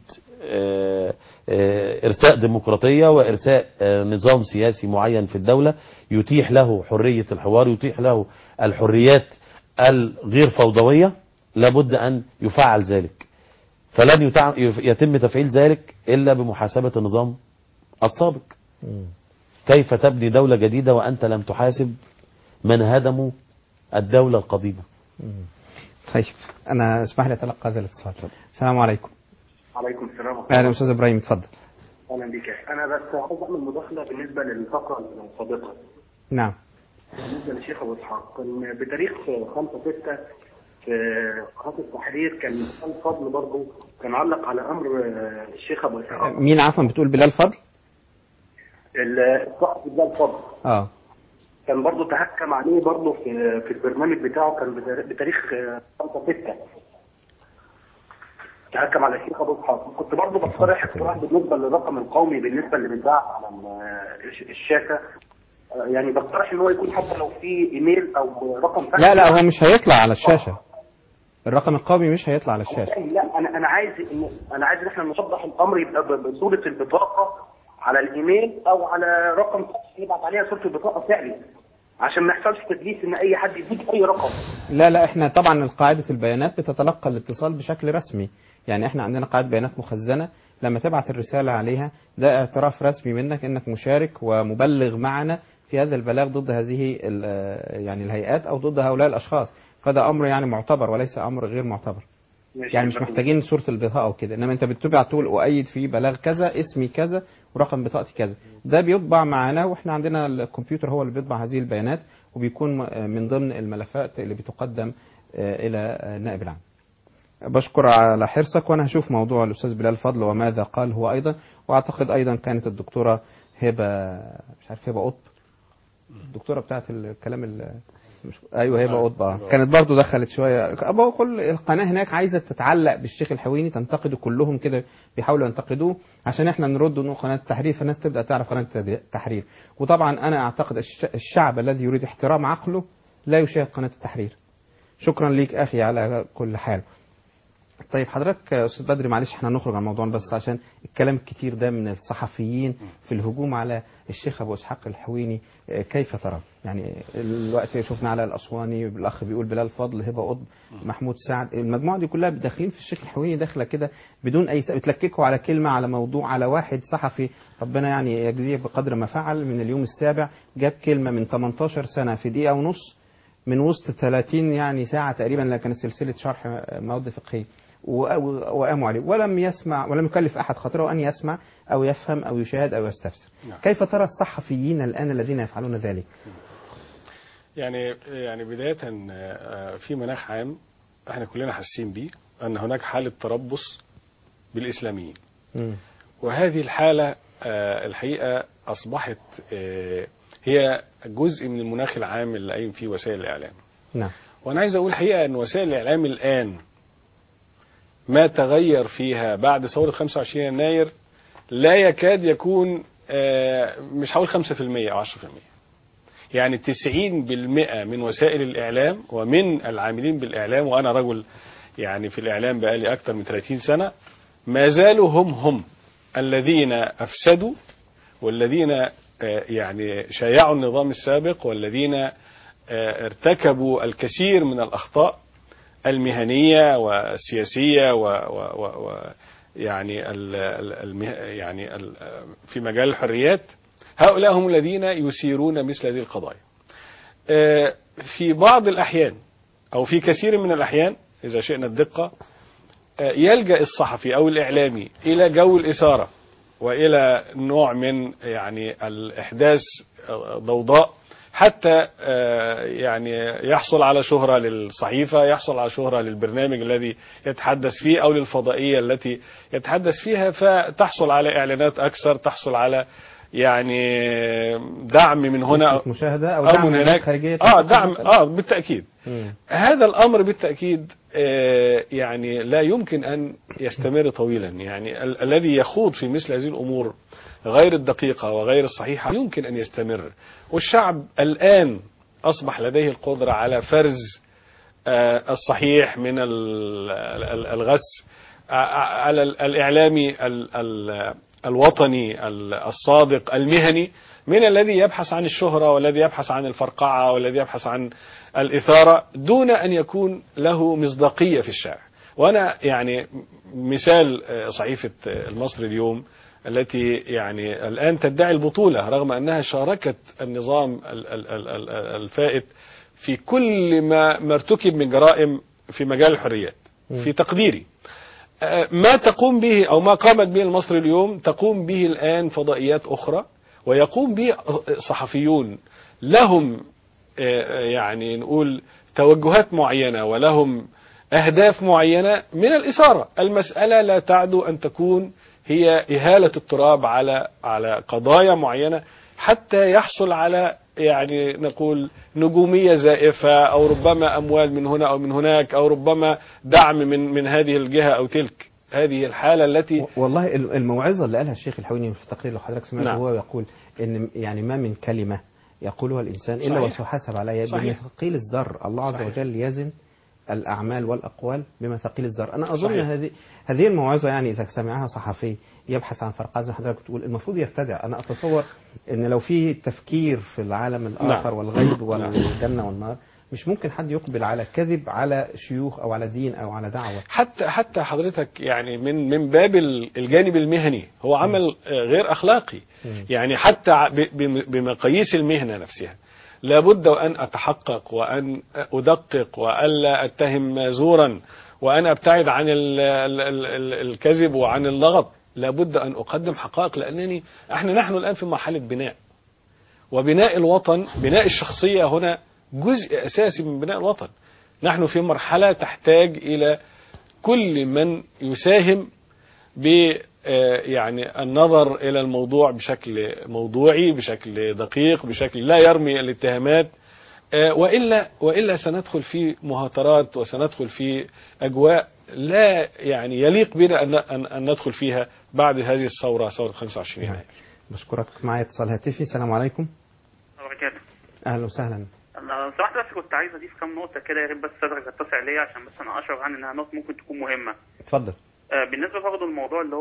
إرساء ديمقراطية وإرساء نظام سياسي معين في الدولة يتيح له حرية الحوار، يتيح له الحريات الغير فوضوية. لابد أن يفعل ذلك، فلن يتم تفعيل ذلك إلا بمحاسبة النظام السابق. كيف تبني دولة جديدة وأنت لم تحاسب من هدموا الدولة القديمة؟ طيب، أنا اسمح لي أتلقى هذا الاتصال. السلام عليكم. عليكم السلام. أهلا أستاذ إبراهيم، اتفضل. أهلا بك. أنا بس عايز أعمل مداخلة بالنسبة للفقرة السابقة. نعم. بالنسبة للشيخ أبو إسحاق، كان بتاريخ 5/6 في قناة التحرير كان بلال فضل برضه كان علق على أمر الشيخ أبو إسحاق. مين عفوا بتقول؟ بلال فضل؟ الصحفي بلال فضل. كان برضه تهكم عليه برضه في البرنامج بتاعه، كان بتاريخ 5/6 تهكم على الشيخ ابو اسحاق. كنت برضه بقترح اقتراح بالنسبه للرقم القومي بالنسبه اللي بيتباع على الشاشه، يعني بقترح ان هو يكون حتى لو في ايميل او رقم فاكس. لا هو مش هيطلع على الشاشه، الرقم القومي مش هيطلع على الشاشه. لا، انا عايز ان احنا نوضح الامر يبقى بصوره البطاقه على الايميل او على رقم فاكس يبعت عليها صوره البطاقه فعلي، عشان ما يحصلش تدليس ان اي حد يديك اي رقم. لا احنا طبعا قاعده البيانات بتتلقى الاتصال بشكل رسمي، يعني احنا عندنا قاعده بيانات مخزنه، لما تبعت الرساله عليها ده اعتراف رسمي منك انك مشارك ومبلغ معنا في هذا البلاغ ضد هذه يعني الهيئات او ضد هؤلاء الاشخاص، فده امر يعني معتبر وليس امر غير معتبر. يعني مش محتاجين صوره البطاقه وكده، انما انت بتبعت تقول اؤيد في بلاغ كذا، اسمي كذا ورقم بطاقتي كذا، ده بيطبع معنا، واحنا عندنا الكمبيوتر هو اللي بيطبع هذه البيانات وبيكون من ضمن الملفات اللي بتقدم الى النائب العام. بشكر على حرصك، وانا هشوف موضوع الاستاذ بلال فضل وماذا قال هو ايضا، واعتقد ايضا كانت الدكتوره هبه، مش عارف هبه قطب، الدكتوره بتاعت الكلام ايوه هبه قطبه كانت برضو دخلت شويه. كل القناه هناك عايزه تتعلق بالشيخ الحويني، تنتقده كلهم كده، بيحاولوا ينتقدوه عشان احنا نرد انه قناه التحرير، فالناس تبدا تعرف قناه التحرير. وطبعا انا اعتقد الشعب الذي يريد احترام عقله لا يشاهد قناه التحرير. شكرا ليك اخي على كل حال. طيب حضرتك استاذ بدري، معلش احنا هنخرج عن الموضوع بس عشان الكلام الكتير ده من الصحفيين في الهجوم على الشيخ ابو اسحاق الحويني، كيف ترى؟ يعني الوقت شفنا على الاسواني الاخ بيقول بلال فضل، هبه قطب، محمود سعد، المجموعه دي كلها داخلين في الشيخ الحويني داخله كده بدون اي بتلككوا على كلمه، على موضوع، على واحد صحفي ربنا يعني يجزيه بقدر ما فعل من اليوم السابع، جاب كلمه من 18 سنه في دقيقه ونص من وسط 30 يعني ساعه تقريبا، اللي كانت سلسله شرح مواد فقهيه، وقاموا عليه ولم يسمع ولم يكلف أحد خاطره أن يسمع أو يفهم أو يشاهد أو يستفسر. كيف ترى الصحفيين الآن الذين يفعلون ذلك؟ يعني بداية في مناخ عام احنا كلنا حاسين بيه، أن هناك حالة تربص بالإسلاميين. وهذه الحالة الحقيقة أصبحت هي جزء من المناخ العام اللي قايم فيه وسائل الإعلام. نعم. وأنا عايز أقول الحقيقة أن وسائل الإعلام الآن ما تغير فيها بعد ثورة 25 يناير لا يكاد يكون مش هقول 5% أو 10%، يعني 90% من وسائل الإعلام ومن العاملين بالإعلام، وأنا رجل يعني في الإعلام بقالي أكثر من 30 سنة، ما زالوا هم الذين أفسدوا، والذين يعني شايعوا النظام السابق، والذين ارتكبوا الكثير من الأخطاء المهنية والسياسية يعني في مجال الحريات. هؤلاء هم الذين يثيرون مثل هذه القضايا. في بعض الأحيان أو في كثير من الأحيان إذا شئنا الدقة يلجأ الصحفي أو الإعلامي إلى جو الإثارة وإلى نوع من يعني الإحداث ضوضاء حتى يعني يحصل على شهرة للصحيفة، يحصل على شهرة للبرنامج الذي يتحدث فيه أو للفضائية التي يتحدث فيها، فتحصل على إعلانات أكثر، تحصل على يعني دعم من هنا مشاهدة أو دعم من هناك خارجية. دعم بالتأكيد. هذا الأمر بالتأكيد يعني لا يمكن أن يستمر طويلا. يعني الذي يخوض في مثل هذه الأمور غير الدقيقة وغير الصحيحة يمكن أن يستمر. والشعب الآن أصبح لديه القدرة على فرز الصحيح من الغث، على الإعلامي الوطني الصادق المهني من الذي يبحث عن الشهرة والذي يبحث عن الفرقعة والذي يبحث عن الإثارة دون أن يكون له مصداقية في الشارع. وأنا يعني مثال صحيفة المصري اليوم التي يعني الآن تدعي البطولة رغم أنها شاركت النظام الفائت في كل ما ارتكب من جرائم في مجال الحريات. في تقديري ما تقوم به أو ما قامت به المصري اليوم تقوم به الآن فضائيات أخرى، ويقوم به صحفيون لهم يعني نقول توجهات معينة ولهم أهداف معينة من الإثارة. المسألة لا تعدو أن تكون هي إهالة التراب على قضايا معينة حتى يحصل على يعني نقول نجومية زائفة، أو ربما أموال من هنا أو من هناك، أو ربما دعم من هذه الجهة أو تلك. هذه الحالة التي والله الموعظة اللي قالها الشيخ الحويني في التقرير لو حضرتك سمعته، نعم. هو يقول إن يعني ما من كلمة يقولها الإنسان إلا وسيحاسب عليها بمثقيل الذر. الله عز وجل يزن الأعمال والأقوال بمثقيل الذر. أنا أظن هذه الموعظة يعني إذا سمعها صحفي يبحث عن فرقات زي حضرتك بتقول المفروض يرتدع. أنا أتصور إن لو في تفكير في العالم الآخر، نعم. والغيب والجنة والنار، مش ممكن حد يقبل على كذب على شيوخ أو على دين أو على دعوة. حتى حضرتك يعني من باب الجانب المهني هو عمل غير أخلاقي. يعني حتى بمقاييس المهنة نفسها لابد وأن أتحقق وأن أدقق وألا أتهم زورا وأن أبتعد عن الكذب وعن اللغط. لابد أن أقدم حقائق، لأنني نحن الآن في مرحلة بناء، وبناء الوطن، بناء الشخصية هنا جزء أساسي من بناء الوطن. نحن في مرحلة تحتاج إلى كل من يساهم يعني النظر إلى الموضوع بشكل موضوعي، بشكل دقيق، بشكل لا يرمي الاتهامات وإلا سندخل في مهاترات وسندخل في أجواء لا يعني يليق بنا أن ندخل فيها بعد هذه الثورة، ثورة 25 يناير. بشكرك. معايا اتصال هاتفي. السلام عليكم. وبركاته. أهلا وسهلا. انا صراحه بس كنت عايز اضيف كام نقطه كده، يا ريت بس صدرك تتسع ليا عشان بس انا اشعر عن انها نقطه ممكن تكون مهمه. اتفضل. بالنسبه برضه للموضوع اللي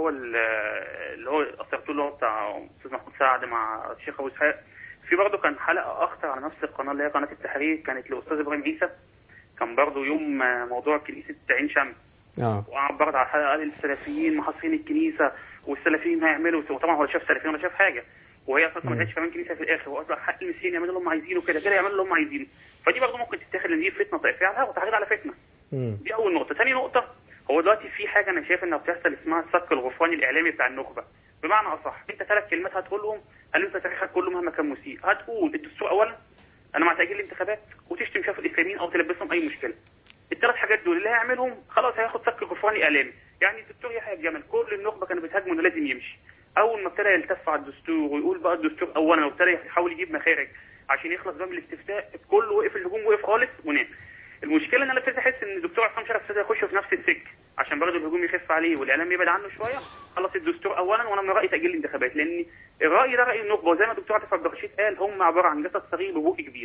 هو اثرته اللي هو بتاع استاذ محمود سعد مع الشيخ ابو اسحاق، في برضه كان حلقه اخطر على نفس القناه اللي هي قناه التحرير، كانت لاستاذ ابراهيم عيسى، كان برضه يوم موضوع كنيسه عين شمس. وقعد برضه على الحلقه قال السلفيين محاصرين الكنيسه والسلفيين هيعملوا، وطبعا هو لا شاف سلفيين ولا شاف حاجه، وهي اصلا ما كانتش كمان كنيسه في الاخر، واصلا حق المسيحيين يعملوا اللي هم عايزينه كده يعملوا اللي هم عايزينه. فدي برضه ممكن تتاخد ان دي فتنه طائفيه على وتحريض على فتنه. دي اول نقطه. ثاني نقطه، هو دلوقتي في حاجه انا شايف انها بتحصل اسمها الصك الغفراني الاعلامي بتاع النخبه. بمعنى اصح، انت 3 كلمات هتقولهم هل انت تاريخك كله مهما كان مسيء، هتقول الدستور اولا، انا مع تاجيل الانتخابات، وتشتم شاف الاسلاميين او تلبسهم اي مشكله. ال3 حاجات دول اللي هيعملهم خلاص هياخد صك غفراني اعلامي. يعني الدكتور يحيى الجمل كل النخبه كانوا بيتهاجموا انه لازم يمشي. اول ما ابتدى يلتف على الدستور ويقول بقى الدستور اولا، وابتدى يحاول يجيب مخارج عشان يخلص بقى من الاستفتاء، كله وقف، الهجوم وقف خالص ونام. المشكله ان انا ابتديت احس ان الدكتور عصام شرف ابتدى يخش في نفس السكه عشان برضه الهجوم يخف عليه والاعلام يبعد عنه شويه. خلص الدستور اولا، وانا من رايي تاجيل الانتخابات، لان الراي ده راي النخبه، وزي ما الدكتور عاطف عبد الرشيد قال هم عباره عن جسد صغير ببوق كبير.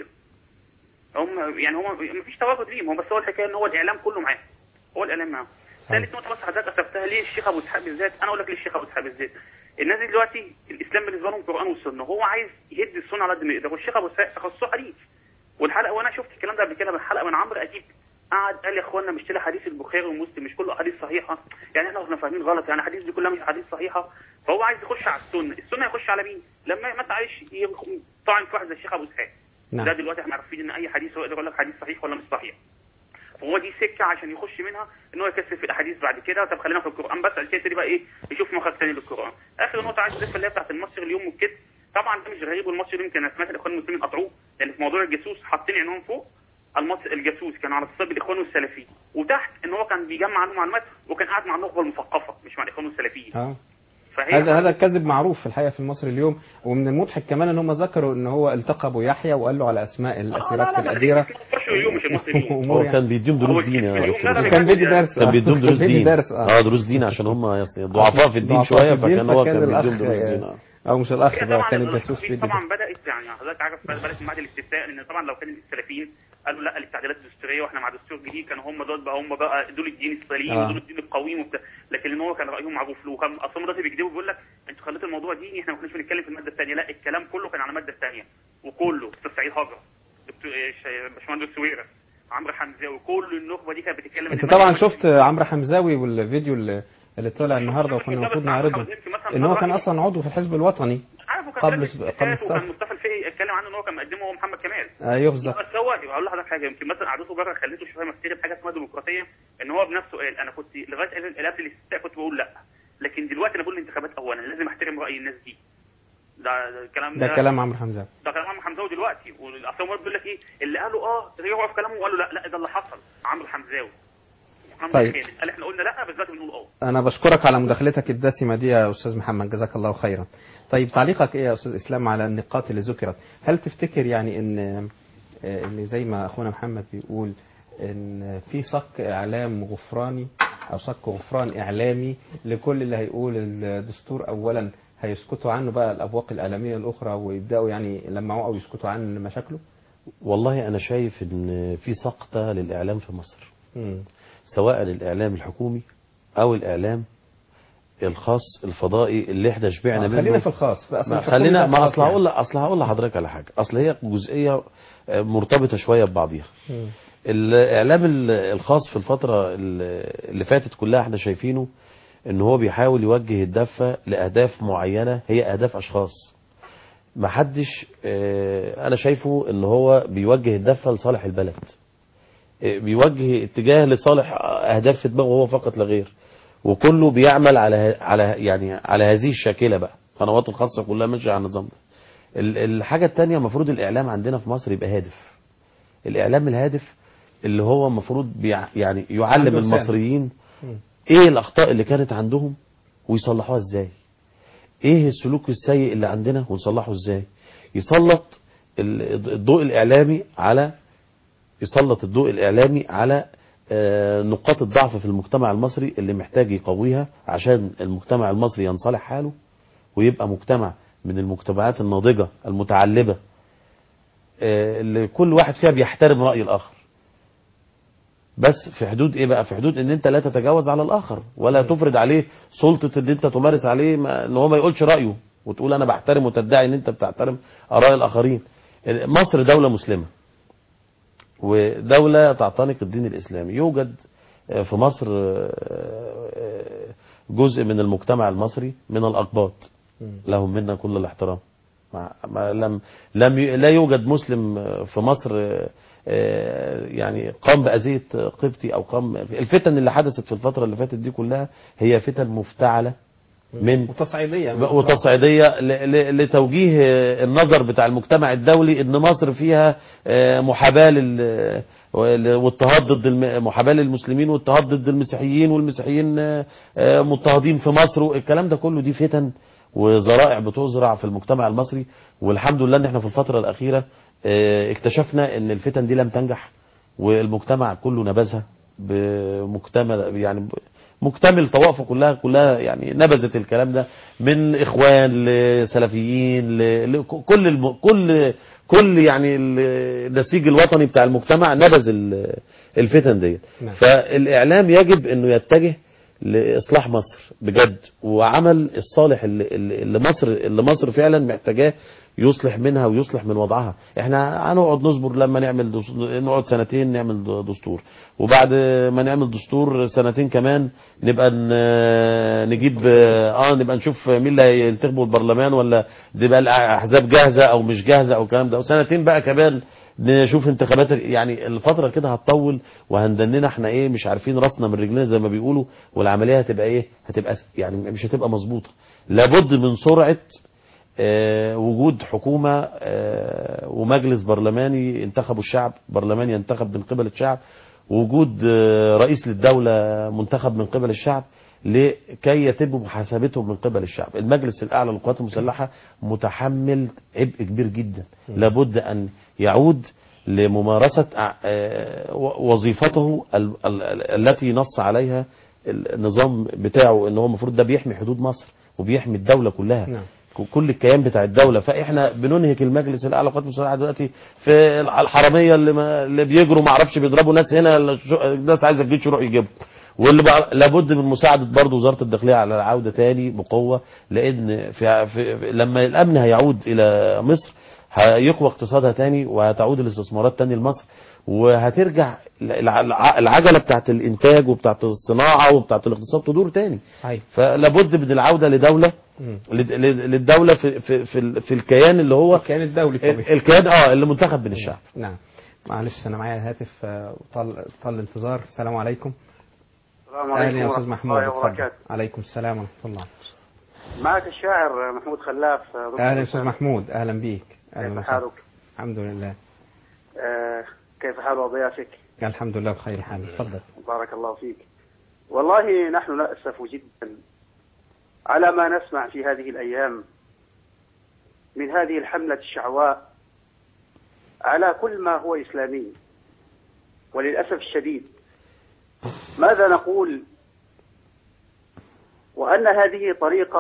هم ما فيش تواجد ليهم، هم بس هو الحكايه ان هو الاعلام كله معاه، هو الاعلام معاه. ثالث نقطه بس حضرتك اثرتها، ليه الشيخ ابو اسحاق بالذات؟ انا اقول لك ليه الشيخ ابو اسحاق بالذات. الناس دي دلوقتي الاسلام بالنسبه لهم القران والسنه، هو عايز يهد السنه على قد ما يقدر، والشيخ ابو اسحاق تخصصه حديث. والحلقه، وانا شفت الكلام ده قبل كده بالحلقه من عمرو اديب، قعد قال يا اخوانا مش كده حديث البخاري ومسلم مش كله احاديث صحيحه، يعني احنا كنا فاهمين غلط، يعني الحديث دي كلها مش احاديث صحيحه. فهو عايز يخش على السنه يخش على مين؟ لما ما تعيش طعن في واحد زي الشيخ ابو اسحاق. ده دلوقتي احنا عارفين ان اي حديث هو يقدر يقول لك حديث صحيح ولا مش صحيح. فهو دي سكه عشان يخش منها ان هو يكسر في الاحاديث بعد كده. طب خلينا في القران بس، الكيس دي بقى ايه، يشوف مخرج ثاني للقران. اخر نقطه عايز اضيفها اللي هي بتاعت المصري اليوم والكذب، طبعا ده مش غريب، والمصري اليوم كان سمعت الاخوان المسلمين قطعوه، لان في موضوع الجاسوس حاطين عنوان فوق الجاسوس كان على اتصال بالاخوان والسلفيين، وتحت ان هو كان بيجمع عنه معلومات وكان قاعد مع النخبه المثقفه مش مع الاخوان والسلفيين. هذا كذب معروف في الحقيقه في المصري اليوم. ومن المضحك كمان ان هم ذكروا ان هو التقى ابو يحيى وقال له على اسماء الاسيرات في الاديره. هو كان بيديهم دروس دين كان بيدي درس، كان بيديهم دروس دين. دروس دين عشان هم ضعفاء في الدين شويه، فكان هو كان بيديهم دروس دين. او مش الاخ بقى، كان الجاسوس في طبعا بدات، يعني حضرتك عارف بدات من بعد الاستفتاء، لان طبعا لو كان السلفيين قالوا لا للتعديلات الدستوريه واحنا مع دستور جديد، كانوا هم دول الدين السليم ودول الدين القويم وبتاع، لكن هو كان رايهم معروف له، وكان اصلا دلوقتي بيكذبوا بيقول لك انتوا خليتوا الموضوع ديني، احنا ما كناش بنتكلم في الماده الثانيه، لا الكلام كله كان على الماده الثانيه، وكله استاذ سعيد هاجر، دكتور باشمهندس سويرة، عمرو حمزاوي، كل النخبه دي كانت بتتكلم. انت طبعا شفت عمرو حمزاوي والفيديو اللي طلع النهارده وكنا المفروض نعرضه، ان هو كان اصلا عضو في الحزب الوطني قبل الثوره، وكان مصطفى الفقي اتكلم عنه ان هو كان مقدمه هو محمد كمال. ايوه بالظبط. بس هو هقول لحضرتك حاجه، يمكن مثلا قعدته بره خليته شويه مفتري بحاجه اسمها ديمقراطيه، ان هو بنفسه قال انا كنت لغايه قبل الاستفتاء كنت بقول لا، لكن دلوقتي انا بقول الانتخابات اولا لازم احترم راي الناس دي. ده الكلام ده كلام عمرو حمزاوي، ده كلام عمرو حمزاوي دلوقتي. والاصل بيقول لك ايه اللي قالوا رجعوا في كلامهم وقالوا لا ده اللي حصل. عمرو حمزاوي طيب قال احنا قلنا لا، بس دلوقتي بنقول انا بشكرك على مداخلتك الدسمه دي يا استاذ محمد، جزاك الله خيرا. طيب تعليقك ايه يا استاذ اسلام على النقاط اللي ذكرت؟ هل تفتكر يعني ان زي ما اخونا محمد بيقول ان في صك اعلام غفراني او صك غفران اعلامي لكل اللي هيقول الدستور اولا هيسكتوا عنه بقى الابواق الاعلاميه الاخرى ويبداوا يعني يلمعوا او يسكتوا عن مشاكله؟ والله انا شايف ان في سقطه للاعلام في مصر، سواء الاعلام الحكومي او الاعلام الخاص الفضائي اللي احنا شبعنا منه. خلينا في الخاص خلينا، ما اصل هقول لحضرتك على حاجه، اصل هي جزئيه مرتبطه شويه ببعضيها. الاعلام الخاص في الفتره اللي فاتت كلها احنا شايفينه ان هو بيحاول يوجه الدفه لاهداف معينه، هي اهداف اشخاص. ما حدش انا شايفه ان هو بيوجه الدفه لصالح البلد، بيوجه اتجاه لصالح اهداف في دماغه هو فقط لا غير، وكله بيعمل على هذه الشاكله بقى. قنوات الخاصه كلها ماشيه على النظام ده. الحاجه الثانيه، المفروض الاعلام عندنا في مصر يبقى هادف. الاعلام الهادف اللي هو المفروض يعني يعلم المصريين ايه الاخطاء اللي كانت عندهم ويصلحوها ازاي، ايه السلوك السيء اللي عندنا ونصلحه ازاي، يسلط الضوء الإعلامي على يسلط الضوء الإعلامي على نقاط الضعف في المجتمع المصري اللي محتاج يقويها عشان المجتمع المصري ينصلح حاله ويبقى مجتمع من المجتمعات الناضجة المتعلبة اللي كل واحد فيها بيحترم رأي الآخر، بس في حدود ايه بقى؟ في حدود ان انت لا تتجاوز على الآخر ولا تفرض عليه سلطة ان انت تمارس عليه ان هو ما يقولش رأيه وتقول انا بحترم وتدعي ان انت بتحترم آراء الآخرين. مصر دولة مسلمة ودولة تعتنق الدين الإسلامي. يوجد في مصر جزء من المجتمع المصري من الأقباط لهم منا كل الاحترام. لا يوجد مسلم في مصر يعني قام بأذية قبطي أو قام. الفتن اللي حدثت في الفترة اللي فاتت دي كلها هي فتن مفتعلة من وتصعيدية لتوجيه النظر بتاع المجتمع الدولي ان مصر فيها محاباة واضطهاد ضد محاباة للمسلمين واضطهاد ضد المسيحيين والمسيحيين مضطهدين في مصر. الكلام ده كله دي فتن وزرائع بتزرع في المجتمع المصري، والحمد لله ان احنا في الفترة الأخيرة اكتشفنا ان الفتن دي لم تنجح والمجتمع كله نبذها بمكتمل يعني مكتمل طوائفه كلها يعني نبذت الكلام ده من اخوان لسلفيين كل يعني النسيج الوطني بتاع المجتمع نبذ الفتن دي. فالاعلام يجب انه يتجه لاصلاح مصر بجد وعمل الصالح اللي مصر فعلا محتاجاه يصلح منها ويصلح من وضعها. احنا هنقعد نصبر لما نقعد سنتين نعمل دستور، وبعد ما نعمل دستور سنتين كمان نبقى نجيب نبقى نشوف مين اللي هينتخبوا البرلمان ولا تبقى الاحزاب جاهزه او مش جاهزه او الكلام ده، وسنتين بقى كمان نشوف انتخابات. يعني الفتره كده هتطول وهندننا احنا ايه مش عارفين راسنا من رجلنا زي ما بيقولوا، والعمليه هتبقى ايه هتبقى يعني مش هتبقى مظبوطه. لابد من سرعه وجود حكومة ومجلس برلماني ينتخبوا الشعب، برلمان ينتخب من قبل الشعب، وجود رئيس للدولة منتخب من قبل الشعب لكي يتم محاسبتهم من قبل الشعب. المجلس الأعلى للقوات المسلحة متحمل عبء كبير جدا، لابد أن يعود لممارسة وظيفته التي نص عليها النظام بتاعه، ان هو المفروض ده بيحمي حدود مصر وبيحمي الدولة كلها كل الكيان بتاع الدولة. فاحنا بننهك المجلس الاعلى للقوات المسلحة دلوقتي في الحرامية اللي بيجروا ما اعرفش بيضربوا ناس هنا، الناس عايزه الجيش يروح يجيبهم، واللي لابد من مساعدة برضه وزارة الداخلية على العودة تاني بقوة، لان لما الامن هيعود الى مصر هيقوى اقتصادها تاني وهتعود الاستثمارات تاني لمصر وهترجع العجلة بتاعت الانتاج وبتاعت الصناعة وبتاعت الاقتصاد تدور تاني. فلابد من العودة لدولة للدولة في الكيان اللي هو الكيان الدولي الكيان اللي منتخب من الشعب. نعم. معلش انا معايا هاتف طال الانتظار. السلام عليكم. السلام عليكم يا استاذ محمود. وبركاته. عليكم السلام ورحمة الله. معك الشاعر محمود خلاف. اهلا استاذ محمود، اهلا بيك. كيف حالك؟ الحمد لله. كيف حال وضيافك؟ الحمد لله بخير حال. تفضل. بارك الله فيك. والله نحن نأسف جدا على ما نسمع في هذه الأيام من هذه الحملة الشعواء على كل ما هو إسلامي، وللأسف الشديد ماذا نقول؟ وأن هذه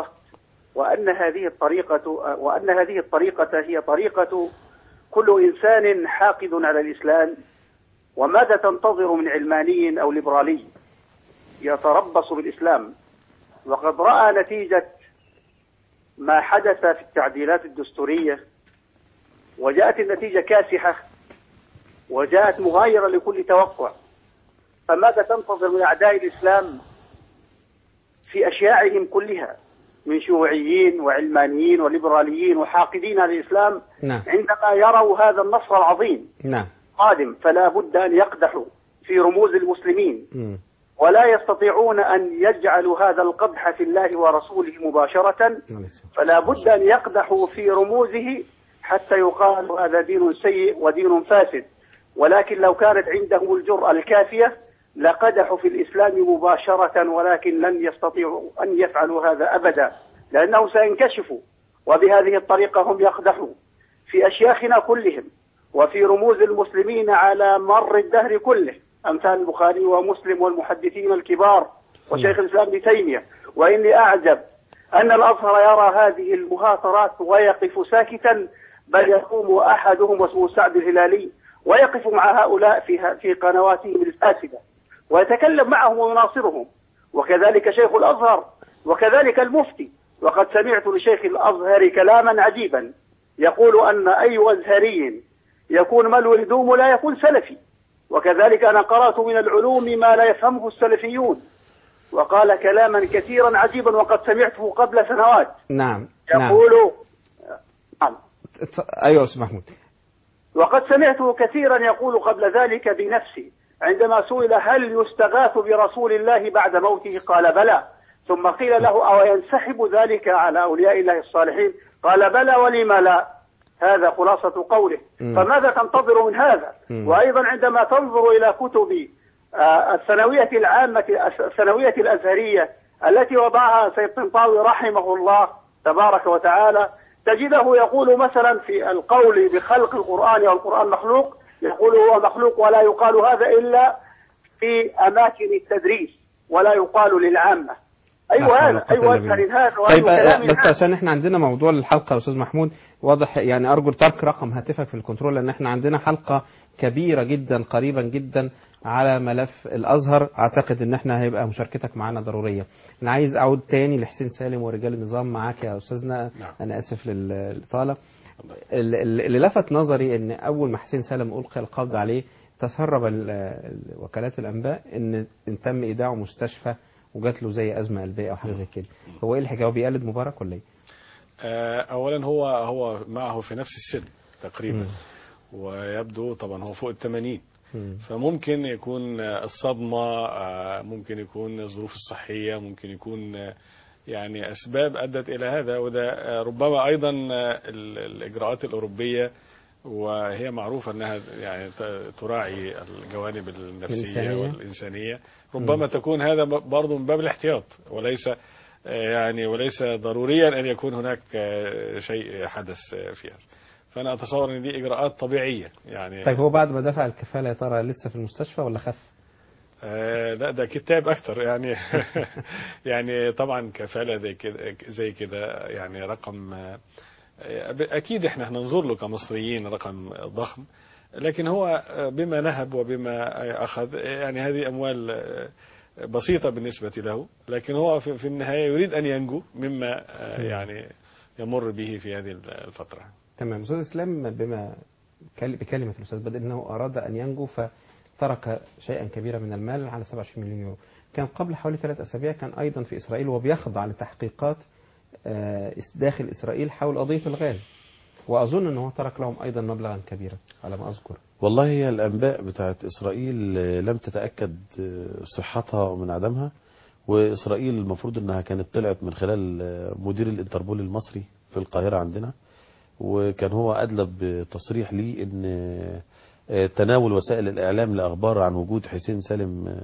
الطريقة هي طريقة كل إنسان حاقد على الإسلام. وماذا تنتظر من علماني أو ليبرالي يتربص بالإسلام؟ وقد رأى نتيجة ما حدث في التعديلات الدستورية، وجاءت النتيجة كاسحة وجاءت مغايرة لكل توقع. فماذا تنتظر من أعداء الإسلام في أشياعهم كلها من شيوعيين وعلمانيين وليبراليين وحاقدين على الإسلام؟ نعم. عندما يروا هذا النصر العظيم نعم. قادم فلا بد أن يقدحوا في رموز المسلمين، ولا يستطيعون أن يجعلوا هذا القدح في الله ورسوله مباشرة، فلا بد أن يقدحوا في رموزه حتى يقال هذا دين سيء ودين فاسد. ولكن لو كانت عندهم الجرأة الكافية لقدحوا في الإسلام مباشرة، ولكن لن يستطيعوا أن يفعلوا هذا أبدا، لأنه سينكشفوا، وبهذه الطريقة هم يقدحوا في أشياخنا كلهم وفي رموز المسلمين على مر الدهر كله، أمثال البخاري ومسلم والمحدثين الكبار وشيخ الإسلام ابن تيمية. وإني أعجب أن الأزهر يرى هذه المهاترات ويقف ساكتا، بل يقوم أحدهم واسمه سعد الهلالي ويقف مع هؤلاء في قنواتهم الفاسدة ويتكلم معهم ويناصرهم، وكذلك شيخ الأزهر وكذلك المفتي. وقد سمعت لشيخ الأزهر كلاما عجيبا يقول أن أي أزهري يكون ملو الهدوم لا يكون سلفي، وكذلك أنا قرأت من العلوم ما لا يفهمه السلفيون، وقال كلاما كثيرا عجيبا وقد سمعته قبل سنوات. نعم يقول نعم. أيوة أستاذ محمود. وقد سمعته كثيرا يقول قبل ذلك بنفسي عندما سئل هل يستغاث برسول الله بعد موته قال بلى، ثم قيل له أو ينسحب ذلك على أولياء الله الصالحين قال بلى ولم لا. هذا خلاصة قوله. فماذا تنتظر من هذا؟ وأيضا عندما تنظر إلى كتب الثانوية العامة الثانوية الأزهرية التي وضعها سيد طنطاوي رحمه الله تبارك وتعالى، تجده يقول مثلا في القول بخلق القرآن والقرآن مخلوق، يقول هو مخلوق ولا يقال هذا إلا في أماكن التدريس ولا يقال للعامة. أيوة هذا هذا. طيب بس عشان احنا عندنا موضوع الحلقة يا أستاذ محمود واضح، يعني أرجو ترك رقم هاتفك في الكنترول لأن احنا عندنا حلقة كبيرة جدا قريبا جدا على ملف الأزهر، أعتقد إن احنا هيبقى مشاركتك معنا ضرورية. أنا عايز أعود تاني لحسين سالم ورجال النظام معاك يا أستاذنا. أنا آسف للإطالة. اللي لفت نظري إن أول ما حسين سالم ألقي القبض عليه تسرب وكالات الأنباء إن تم إيداعه مستشفى وجات له زي أزمة قلبية أو حاجة زي كده. هو إيه الحكاية؟ هو بيقلد مبارك ولا إيه؟ أولا هو معه في نفس السن تقريبا ويبدو طبعا هو فوق 80، فممكن يكون الصدمة، ممكن يكون الظروف الصحية، ممكن يكون يعني أسباب أدت إلى هذا. وده ربما أيضا الإجراءات الأوروبية وهي معروفة أنها يعني تراعي الجوانب النفسية والإنسانية، ربما تكون هذا برضو من باب الاحتياط وليس ضروريا أن يكون هناك شيء حدث فيها. فأنا أتصور أن دي إجراءات طبيعية يعني. طيب هو بعد ما دفع الكفالة يا ترى لسه في المستشفى ولا خف؟ لا ده كتاب أكتر يعني يعني طبعا كفالة زي كده يعني رقم أكيد إحنا هننظر له كمصريين رقم ضخم، لكن هو بما نهب وبما أخذ يعني هذه أموال بسيطة بالنسبة له، لكن هو في النهاية يريد أن ينجو مما يعني يمر به في هذه الفترة. تمام. أستاذ إسلام بكلمة الأستاذ بدر أنه أراد أن ينجو فترك شيئا كبيرا من المال على 27 مليون يورو. كان قبل حوالي 3 أسابيع كان أيضا في إسرائيل وبيخضع لتحقيقات داخل إسرائيل حول قضية الغاز، وأظن أنه ترك لهم أيضا مبلغا كبيرا على ما أذكر. والله هي الأنباء بتاعت إسرائيل لم تتأكد صحتها من عدمها، وإسرائيل المفروض أنها كانت طلعت من خلال مدير الانتربول المصري في القاهرة عندنا، وكان هو أدلى بتصريح لي أن تناول وسائل الإعلام لأخبار عن وجود حسين سالم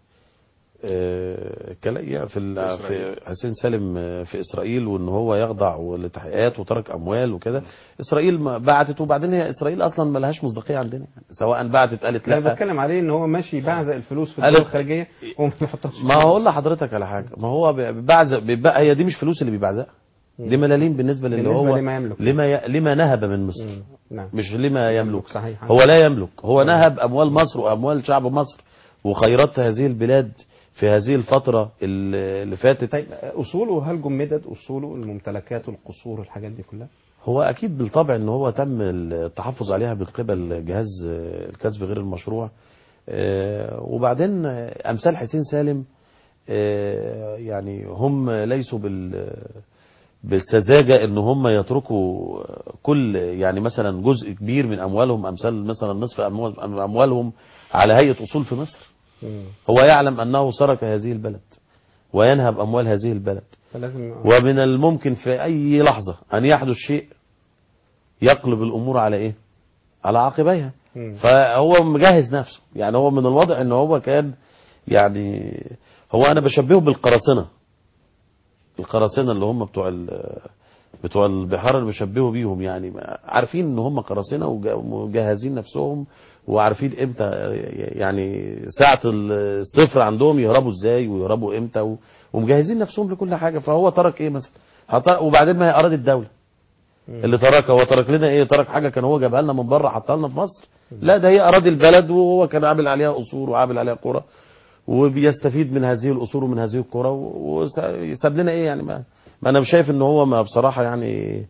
في حسين سالم في إسرائيل وأن هو يخضع لتحقيقات وترك أموال وكده. إسرائيل بعتت، وبعدين هي إسرائيل أصلا ما لهاش مصداقية عندنا يعني. سواء بعتت قالت لا. أنا بتكلم عليه أن هو ماشي بعزق الفلوس في الدول الخارجية وما بيحطهاش. ما هقول لحضرتك على حاجة، ما هو بعزق هي دي مش فلوس اللي بيبعزقها، دي ملاليم بالنسبة هو لما نهب من مصر. مش لما يملك. صحيح. هو لا يملك، هو نهب أموال مصر وأموال شعب مصر وخيرات هذه البلاد في هذه الفترة اللي فاتت. طيب أصوله هل جمدت أصوله الممتلكات والقصور الحاجات دي كلها؟ هو أكيد بالطبع أنه هو تم التحفظ عليها من قبل جهاز الكسب غير المشروع. وبعدين أمثال حسين سالم يعني هم ليسوا بالسذاجة ان هم يتركوا كل يعني مثلا جزء كبير من اموالهم، امثال مثلا نصف اموالهم على هيئة اصول في مصر. هو يعلم انه سرق هذه البلد وينهب اموال هذه البلد، ومن الممكن في اي لحظة ان يحدث شيء يقلب الامور على ايه؟ على عاقبيها. فهو مجهز نفسه يعني. هو من الواضح ان هو كان يعني هو انا بشبهه بالقراصنة اللي هم بتوع بتوع البحار اللي بيشبهوا بيهم، يعني عارفين ان هم قراصنه ومجهزين نفسهم وعارفين امتى، يعني ساعه الصفر عندهم يهربوا ازاي ويهربوا امتى ومجهزين نفسهم لكل حاجه. فهو ترك ايه مثلا؟ وبعدين ما هي اراضي الدوله اللي تركها، هو ترك لنا ايه؟ ترك حاجه كان هو جابها لنا من بره حطها لنا في مصر؟ لا، ده هي اراضي البلد، وهو كان عامل عليها قصور وعامل عليها قرى وبيستفيد من هذه القصور ومن هذه القرى، ويساب لنا ايه يعني؟ ما انا مش شايف ان هو ما بصراحه يعني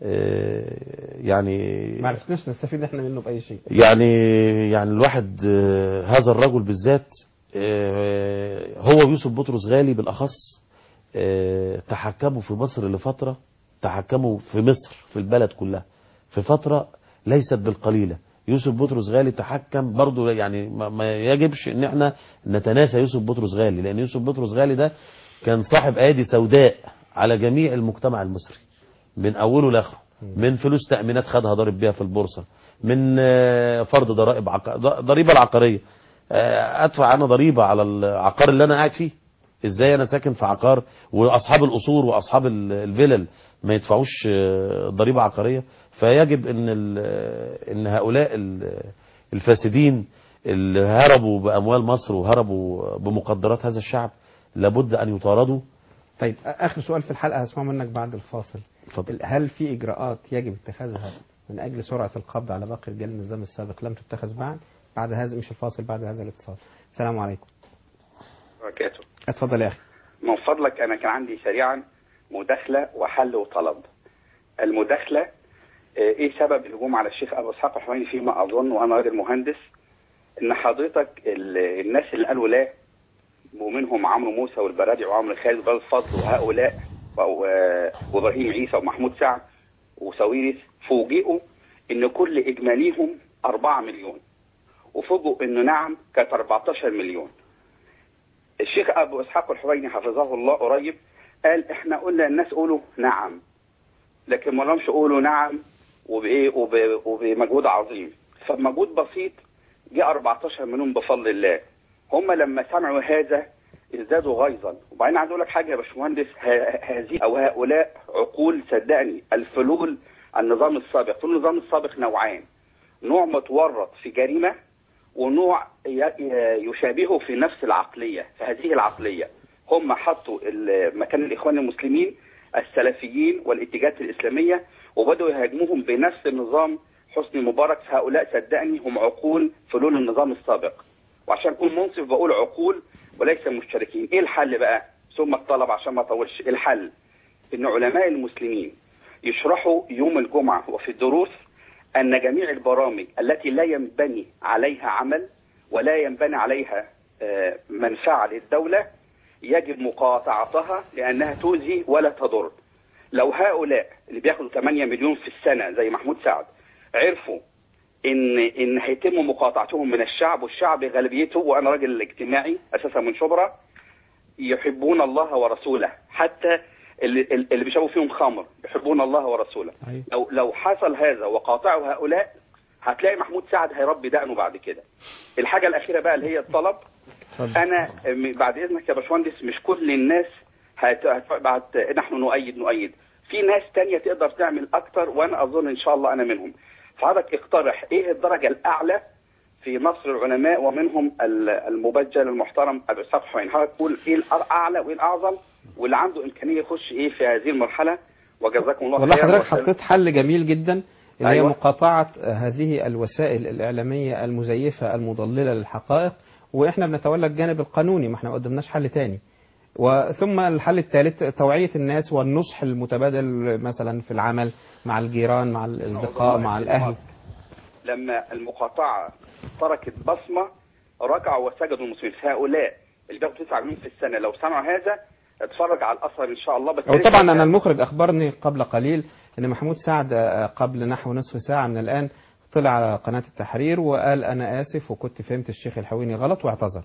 ما عرفناش نستفيد احنا منه باي شيء. يعني الواحد هذا الرجل بالذات هو يوسف بطرس غالي بالاخص تحكموا في مصر لفتره، تحكموا في مصر في البلد كلها في فتره ليست بالقليله. يوسف بطرس غالي تحكم برضو، يعني ما يجبش ان احنا نتناسى يوسف بطرس غالي، لان يوسف بطرس غالي ده كان صاحب ايادي سوداء على جميع المجتمع المصري من اوله لاخره، من فلوس تأمينات خدها ضارب بيها في البورصة، من فرض ضريبة العقارية، ادفع انا ضريبة على العقار اللي انا قاعد فيه، ازاي انا ساكن في عقار واصحاب القصور واصحاب الفلل ما يدفعوش ضريبة عقارية؟ فيجب ان هؤلاء الفاسدين اللي هربوا باموال مصر وهربوا بمقدرات هذا الشعب لابد ان يطاردوا. طيب اخر سؤال في الحلقة هسمعه منك بعد الفاصل. فضل. هل في اجراءات يجب اتخاذها من اجل سرعة القبض على باقي رجال النظام السابق لم تتخذ بعد هذا، مش الفاصل، بعد هذا الاتصال؟ السلام عليكم. بركاته. اتفضل يا اخي. من فضلك انا كان عندي سريعا مداخله وحل وطلب. المداخله ايه سبب الهجوم على الشيخ ابو اسحاق الحويني فيما اظن وانا راجل مهندس ان حضرتك الناس اللي قالوا لا ومنهم عمرو موسى والبرادعي وعمرو خالد وغاز الفضل وهؤلاء وابراهيم عيسى ومحمود سعد وساويرس فوجئوا ان كل اجماليهم 4 مليون وفوجئوا انه نعم كانت 14 مليون. الشيخ ابو اسحاق الحويني حفظه الله قريب قال احنا قلنا الناس قولوا نعم لكن ما لهمش قولوا نعم وبمجهود عظيم، فبمجهود بسيط جاء 14 مليون بفضل الله. هم لما سمعوا هذا ازدادوا غيظا. وبعدين عايز اقول لك حاجه يا باشمهندس، هذه او هؤلاء عقول صدقني. الفلول النظام السابق، النظام السابق نوعين، نوع متورط في جريمه ونوع يشابهه في نفس العقليه. فهذه العقليه هم حطوا مكان الاخوان المسلمين السلفيين والاتجاهات الاسلاميه وبداوا يهاجموهم بنفس النظام حسني مبارك. فهؤلاء صدقني هم عقول فلول النظام السابق، وعشان اكون منصف بقول عقول وليس مشتركين. ايه الحل بقى؟ ثم الطلب عشان ما اطولش. الحل ان علماء المسلمين يشرحوا يوم الجمعه وفي الدروس ان جميع البرامج التي لا ينبني عليها عمل ولا ينبني عليها منفعه للدوله يجب مقاطعتها لانها تؤذي ولا تضر. لو هؤلاء اللي بياخدوا 8 مليون في السنه زي محمود سعد عرفوا ان هيتم مقاطعتهم من الشعب، والشعب غالبيته، وانا راجل اجتماعي اساسا من شبرا، يحبون الله ورسوله، حتى اللي بيشربوا فيهم خمر يحبون الله ورسوله. لو حصل هذا وقاطعوا هؤلاء هتلاقي محمود سعد هيربي دقنه بعد كده. الحاجه الاخيره بقى اللي هي الطلب. انا بعد اذنك يا باشمهندس مش كل الناس بعد نحن نؤيد، في ناس تانية تقدر تعمل اكتر وانا اظن ان شاء الله انا منهم. فحضرتك اقترح ايه الدرجه الاعلى في مصر العلماء ومنهم المبجل المحترم ابو اسحاق الحويني. حضرتك تقول ايه الاعلى وايه الاعظم واللي عنده امكانيه يخش ايه في هذه المرحله، وجزاكم الله خير. والله حضرتك حطيت حل جميل جدا اللي هي مقاطعه هذه الوسائل الاعلاميه المزيفه المضلله للحقائق، واحنا بنتولى الجانب القانوني، ما احنا ما قدمناش حل تاني. وثم الحل الثالث توعية الناس والنصح المتبادل مثلا في العمل مع الجيران مع الأصدقاء مع الأهل. لما المقاطعة تركت بصمة ركعوا وسجدوا المسلمين. هؤلاء اللي بياخدوا 9 مليون في السنة لو سمعوا هذا اتفرج على الأثر إن شاء الله. وطبعا أنا المخرج أخبرني قبل قليل أن محمود سعد قبل نحو نصف ساعة من الآن طلع على قناة التحرير وقال أنا آسف وكنت فهمت الشيخ الحويني غلط واعتذر.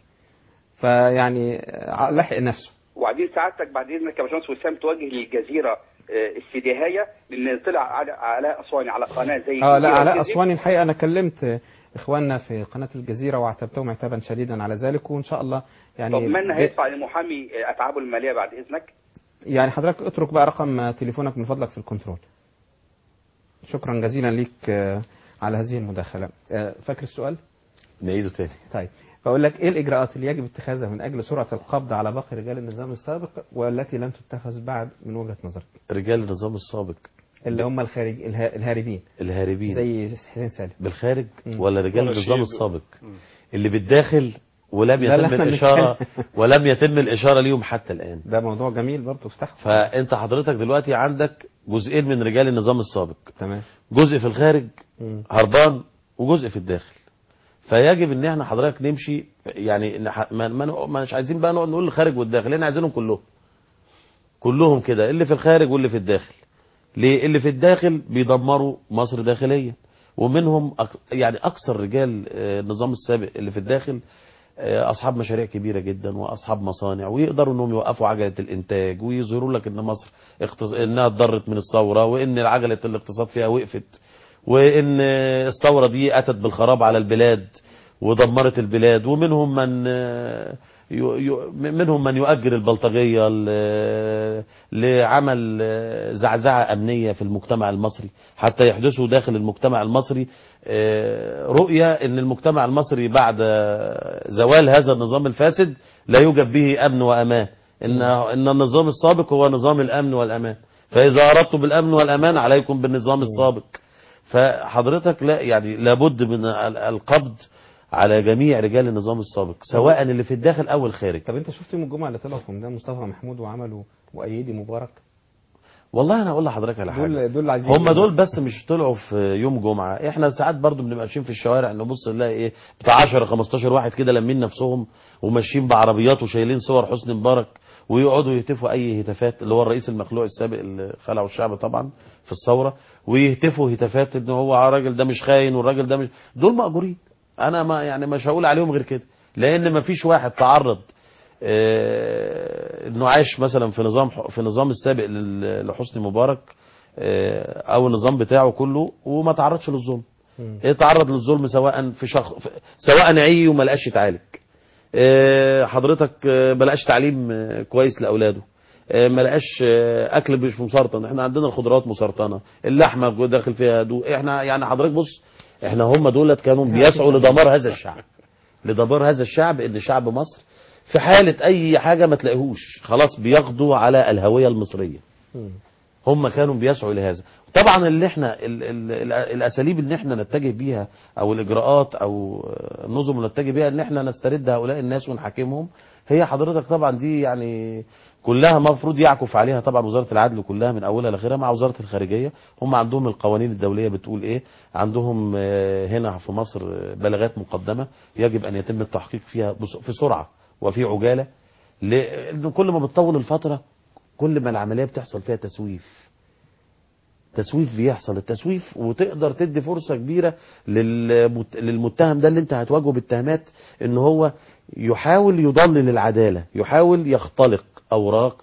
فيعني لحق نفسه. وبعدين سعادتك بعد اذنك يا باشمهندس وسام توجه للجزيره السديهايه لان طلع علاء اسواني على قناه زي لا علاء اسواني الحقيقه انا كلمت اخواننا في قناه الجزيره واعتبتهم عتابا شديدا على ذلك، وان شاء الله يعني. طب من هيدفع للمحامي اتعابه الماليه بعد اذنك؟ يعني حضرتك اترك بقى رقم تليفونك من فضلك في الكنترول. شكرا جزيلا ليك على هذه المداخلة. فاكر السؤال؟ نعيده تاني. طيب بقول لك ايه الاجراءات اللي يجب اتخاذها من اجل سرعة القبض على باقي رجال النظام السابق والتي لم تتخذ بعد من وجهة نظرك؟ رجال النظام السابق اللي هم الهاربين زي حسين سالم بالخارج ولا رجال النظام السابق اللي بالداخل ولم يتم الإشارة ليهم حتى الآن؟ ده موضوع جميل برضه استحق. فأنت حضرتك دلوقتي عندك جزئين من رجال النظام السابق. تمام. جزء في الخارج هربان وجزء في الداخل. فيجب ان احنا حضرتك نمشي يعني مش عايزين بقى نقعد نقول الخارج والداخل، احنا عايزينهم كلهم كده، اللي في الخارج واللي في الداخل. ليه؟ اللي في الداخل بيدمروا مصر داخليا، ومنهم يعني اكثر رجال النظام السابق اللي في الداخل اصحاب مشاريع كبيره جدا واصحاب مصانع، ويقدروا انهم يوقفوا عجله الانتاج ويظهروا لك ان مصر انها اتضرت من الثوره، وان عجله الاقتصاد فيها وقفت، وان الثوره دي اتت بالخراب على البلاد ودمرت البلاد. ومنهم من يؤجر البلطجيه لعمل زعزعه امنيه في المجتمع المصري حتى يحدثوا داخل المجتمع المصري رؤيه ان المجتمع المصري بعد زوال هذا النظام الفاسد لا يوجد به امن وامان، ان النظام السابق هو نظام الامن والامان، فاذا اردتم بالامن والامان عليكم بالنظام السابق. فحضرتك لا يعني لابد من القبض على جميع رجال النظام السابق سواء اللي في الداخل او الخارج. طب انت شفت يوم الجمعه اللي طلعوا في ميدان مصطفى محمود وعملوا وايدي مبارك؟ والله انا اقول لحضرتك على حاجه، هم دول بس مش طلعوا في يوم جمعه، احنا ساعات برضو بنبقى ماشيين في الشوارع نبص نلاقي ايه بتاع 10 15 واحد كده لامين نفسهم وماشيين بعربيات وشايلين صور حسني مبارك ويقعدوا يهتفوا اي هتافات، اللي هو الرئيس المخلوع السابق اللي خلعوا الشعب طبعا في الثوره، ويهتفوا هتافات ان هو الراجل ده مش خاين والراجل ده مش، دول مأجورين. انا ما يعني مش هقول عليهم غير كده، لان ما فيش واحد تعرض انه عايش مثلا في نظام السابق لحسني مبارك او النظام بتاعه كله وما تعرضش للظلم. تعرض للظلم سواء في سواء عي وما لقاش يتعالج، حضرتك ما لقاش تعليم كويس لاولاده، ما لقاش اكل مش مسرطن، احنا عندنا الخضروات مسرطنه، اللحمه داخل فيها احنا يعني حضرتك بص، احنا هم دولت كانوا بيسعوا لدمار هذا الشعب، لدمار هذا الشعب، ان شعب مصر في حالة اي حاجة ما تلاقيهوش خلاص بيقضوا على الهوية المصرية. هم كانوا بيسعوا لهذا. طبعا اللي احنا الاساليب اللي احنا نتجه بيها او الاجراءات او النظم اللي نتجه بيها ان احنا نسترد هؤلاء الناس ونحاكمهم، هي حضرتك طبعا دي يعني كلها مفروض يعكف عليها طبعا وزارة العدل كلها من اولها لاخرها مع وزارة الخارجية. هم عندهم القوانين الدولية بتقول ايه، عندهم هنا في مصر بلاغات مقدمة يجب ان يتم التحقيق فيها في سرعة وفي عجالة، لأن كل ما بتطول الفترة كل ما العملية بتحصل فيها تسويف بيحصل التسويف، وتقدر تدي فرصة كبيرة للمتهم ده اللي انت هتواجهه بالتهمات ان هو يحاول يضلل العدالة، يحاول يختلق اوراق،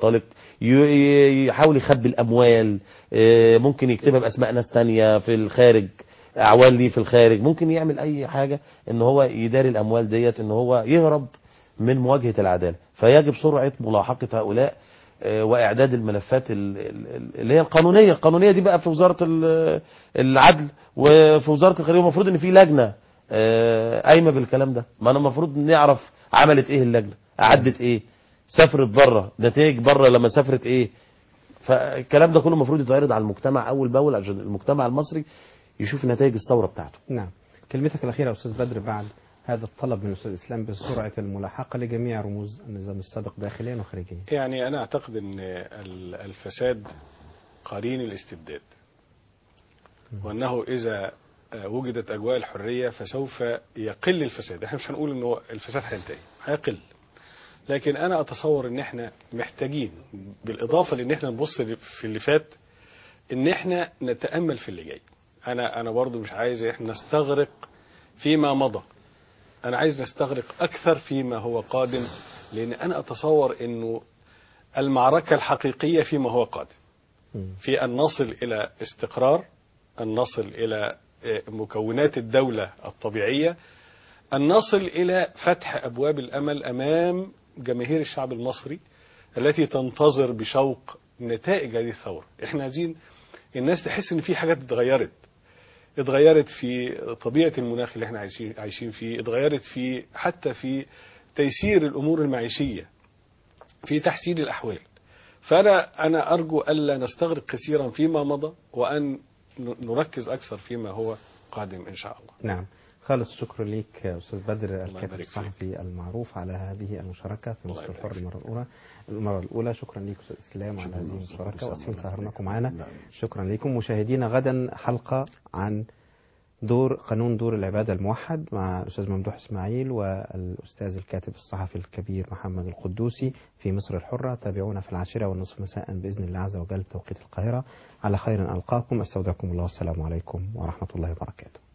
يحاول يخبي الاموال، ممكن يكتبها باسماء ناس تانية في الخارج، اعوان ليه في الخارج، ممكن يعمل اي حاجة ان هو يداري الاموال ديت، ان هو يهرب من مواجهة العدالة. فيجب سرعة ملاحقة هؤلاء واعداد الملفات اللي هي القانونية دي بقى في وزارة العدل وفي وزارة الخارجية. المفروض ان في لجنة قايمة بالكلام ده، ما انا المفروض نعرف عملت ايه اللجنة، اعدت ايه، سافرت بره، نتائج بره لما سافرت ايه. فالكلام ده كله المفروض يتعرض على المجتمع اول باول عشان المجتمع المصري يشوف نتائج الثورة بتاعته. نعم. كلمتك الأخيرة يا أستاذ بدر بعد هذا الطلب من الأستاذ إسلام بسرعة الملاحقة لجميع رموز النظام السابق داخليا وخارجيا. يعني أنا أعتقد أن الفساد قرين الاستبداد، وأنه إذا وجدت أجواء الحرية فسوف يقل الفساد. احنا مش هنقول أنه الفساد هينتهي، هيقل، لكن أنا أتصور أن احنا محتاجين بالإضافة لأن احنا نبص في اللي فات أن احنا نتأمل في اللي جاي. أنا برضو مش عايز احنا نستغرق فيما مضى، أنا عايز نستغرق أكثر فيما هو قادم، لأن أنا أتصور أنه المعركة الحقيقية فيما هو قادم، في أن نصل إلى استقرار، أن نصل إلى مكونات الدولة الطبيعية، أن نصل إلى فتح أبواب الأمل أمام جماهير الشعب المصري، التي تنتظر بشوق نتائج هذه الثورة. احنا عايزين الناس تحس ان في حاجات اتغيرت في طبيعة المناخ اللي احنا عايشين فيه، اتغيرت في حتى في تيسير الأمور المعيشية، في تحسين الأحوال. فأنا أرجو ألا نستغرق كثيرا فيما مضى، وأن نركز أكثر فيما هو قادم إن شاء الله. نعم. خالص الشكر ليك أستاذ بدر الكاتب الصحفي المعروف على هذه المشاركة في مصر الحر المرة الأولى. شكرا ليك أستاذ إسلام على هذه المشاركة وأسفين سهرناكم معنا. شكرا لكم مشاهدينا. غدا حلقة عن قانون دور العبادة الموحد مع الأستاذ ممدوح إسماعيل والأستاذ الكاتب الصحفي الكبير محمد القدوسي في مصر الحرة. تابعونا في 10:30 مساء بإذن الله عز وجل توقيت القاهرة. على خير ألقاكم، أستودعكم الله والسلام عليكم ورحمة الله وبركاته.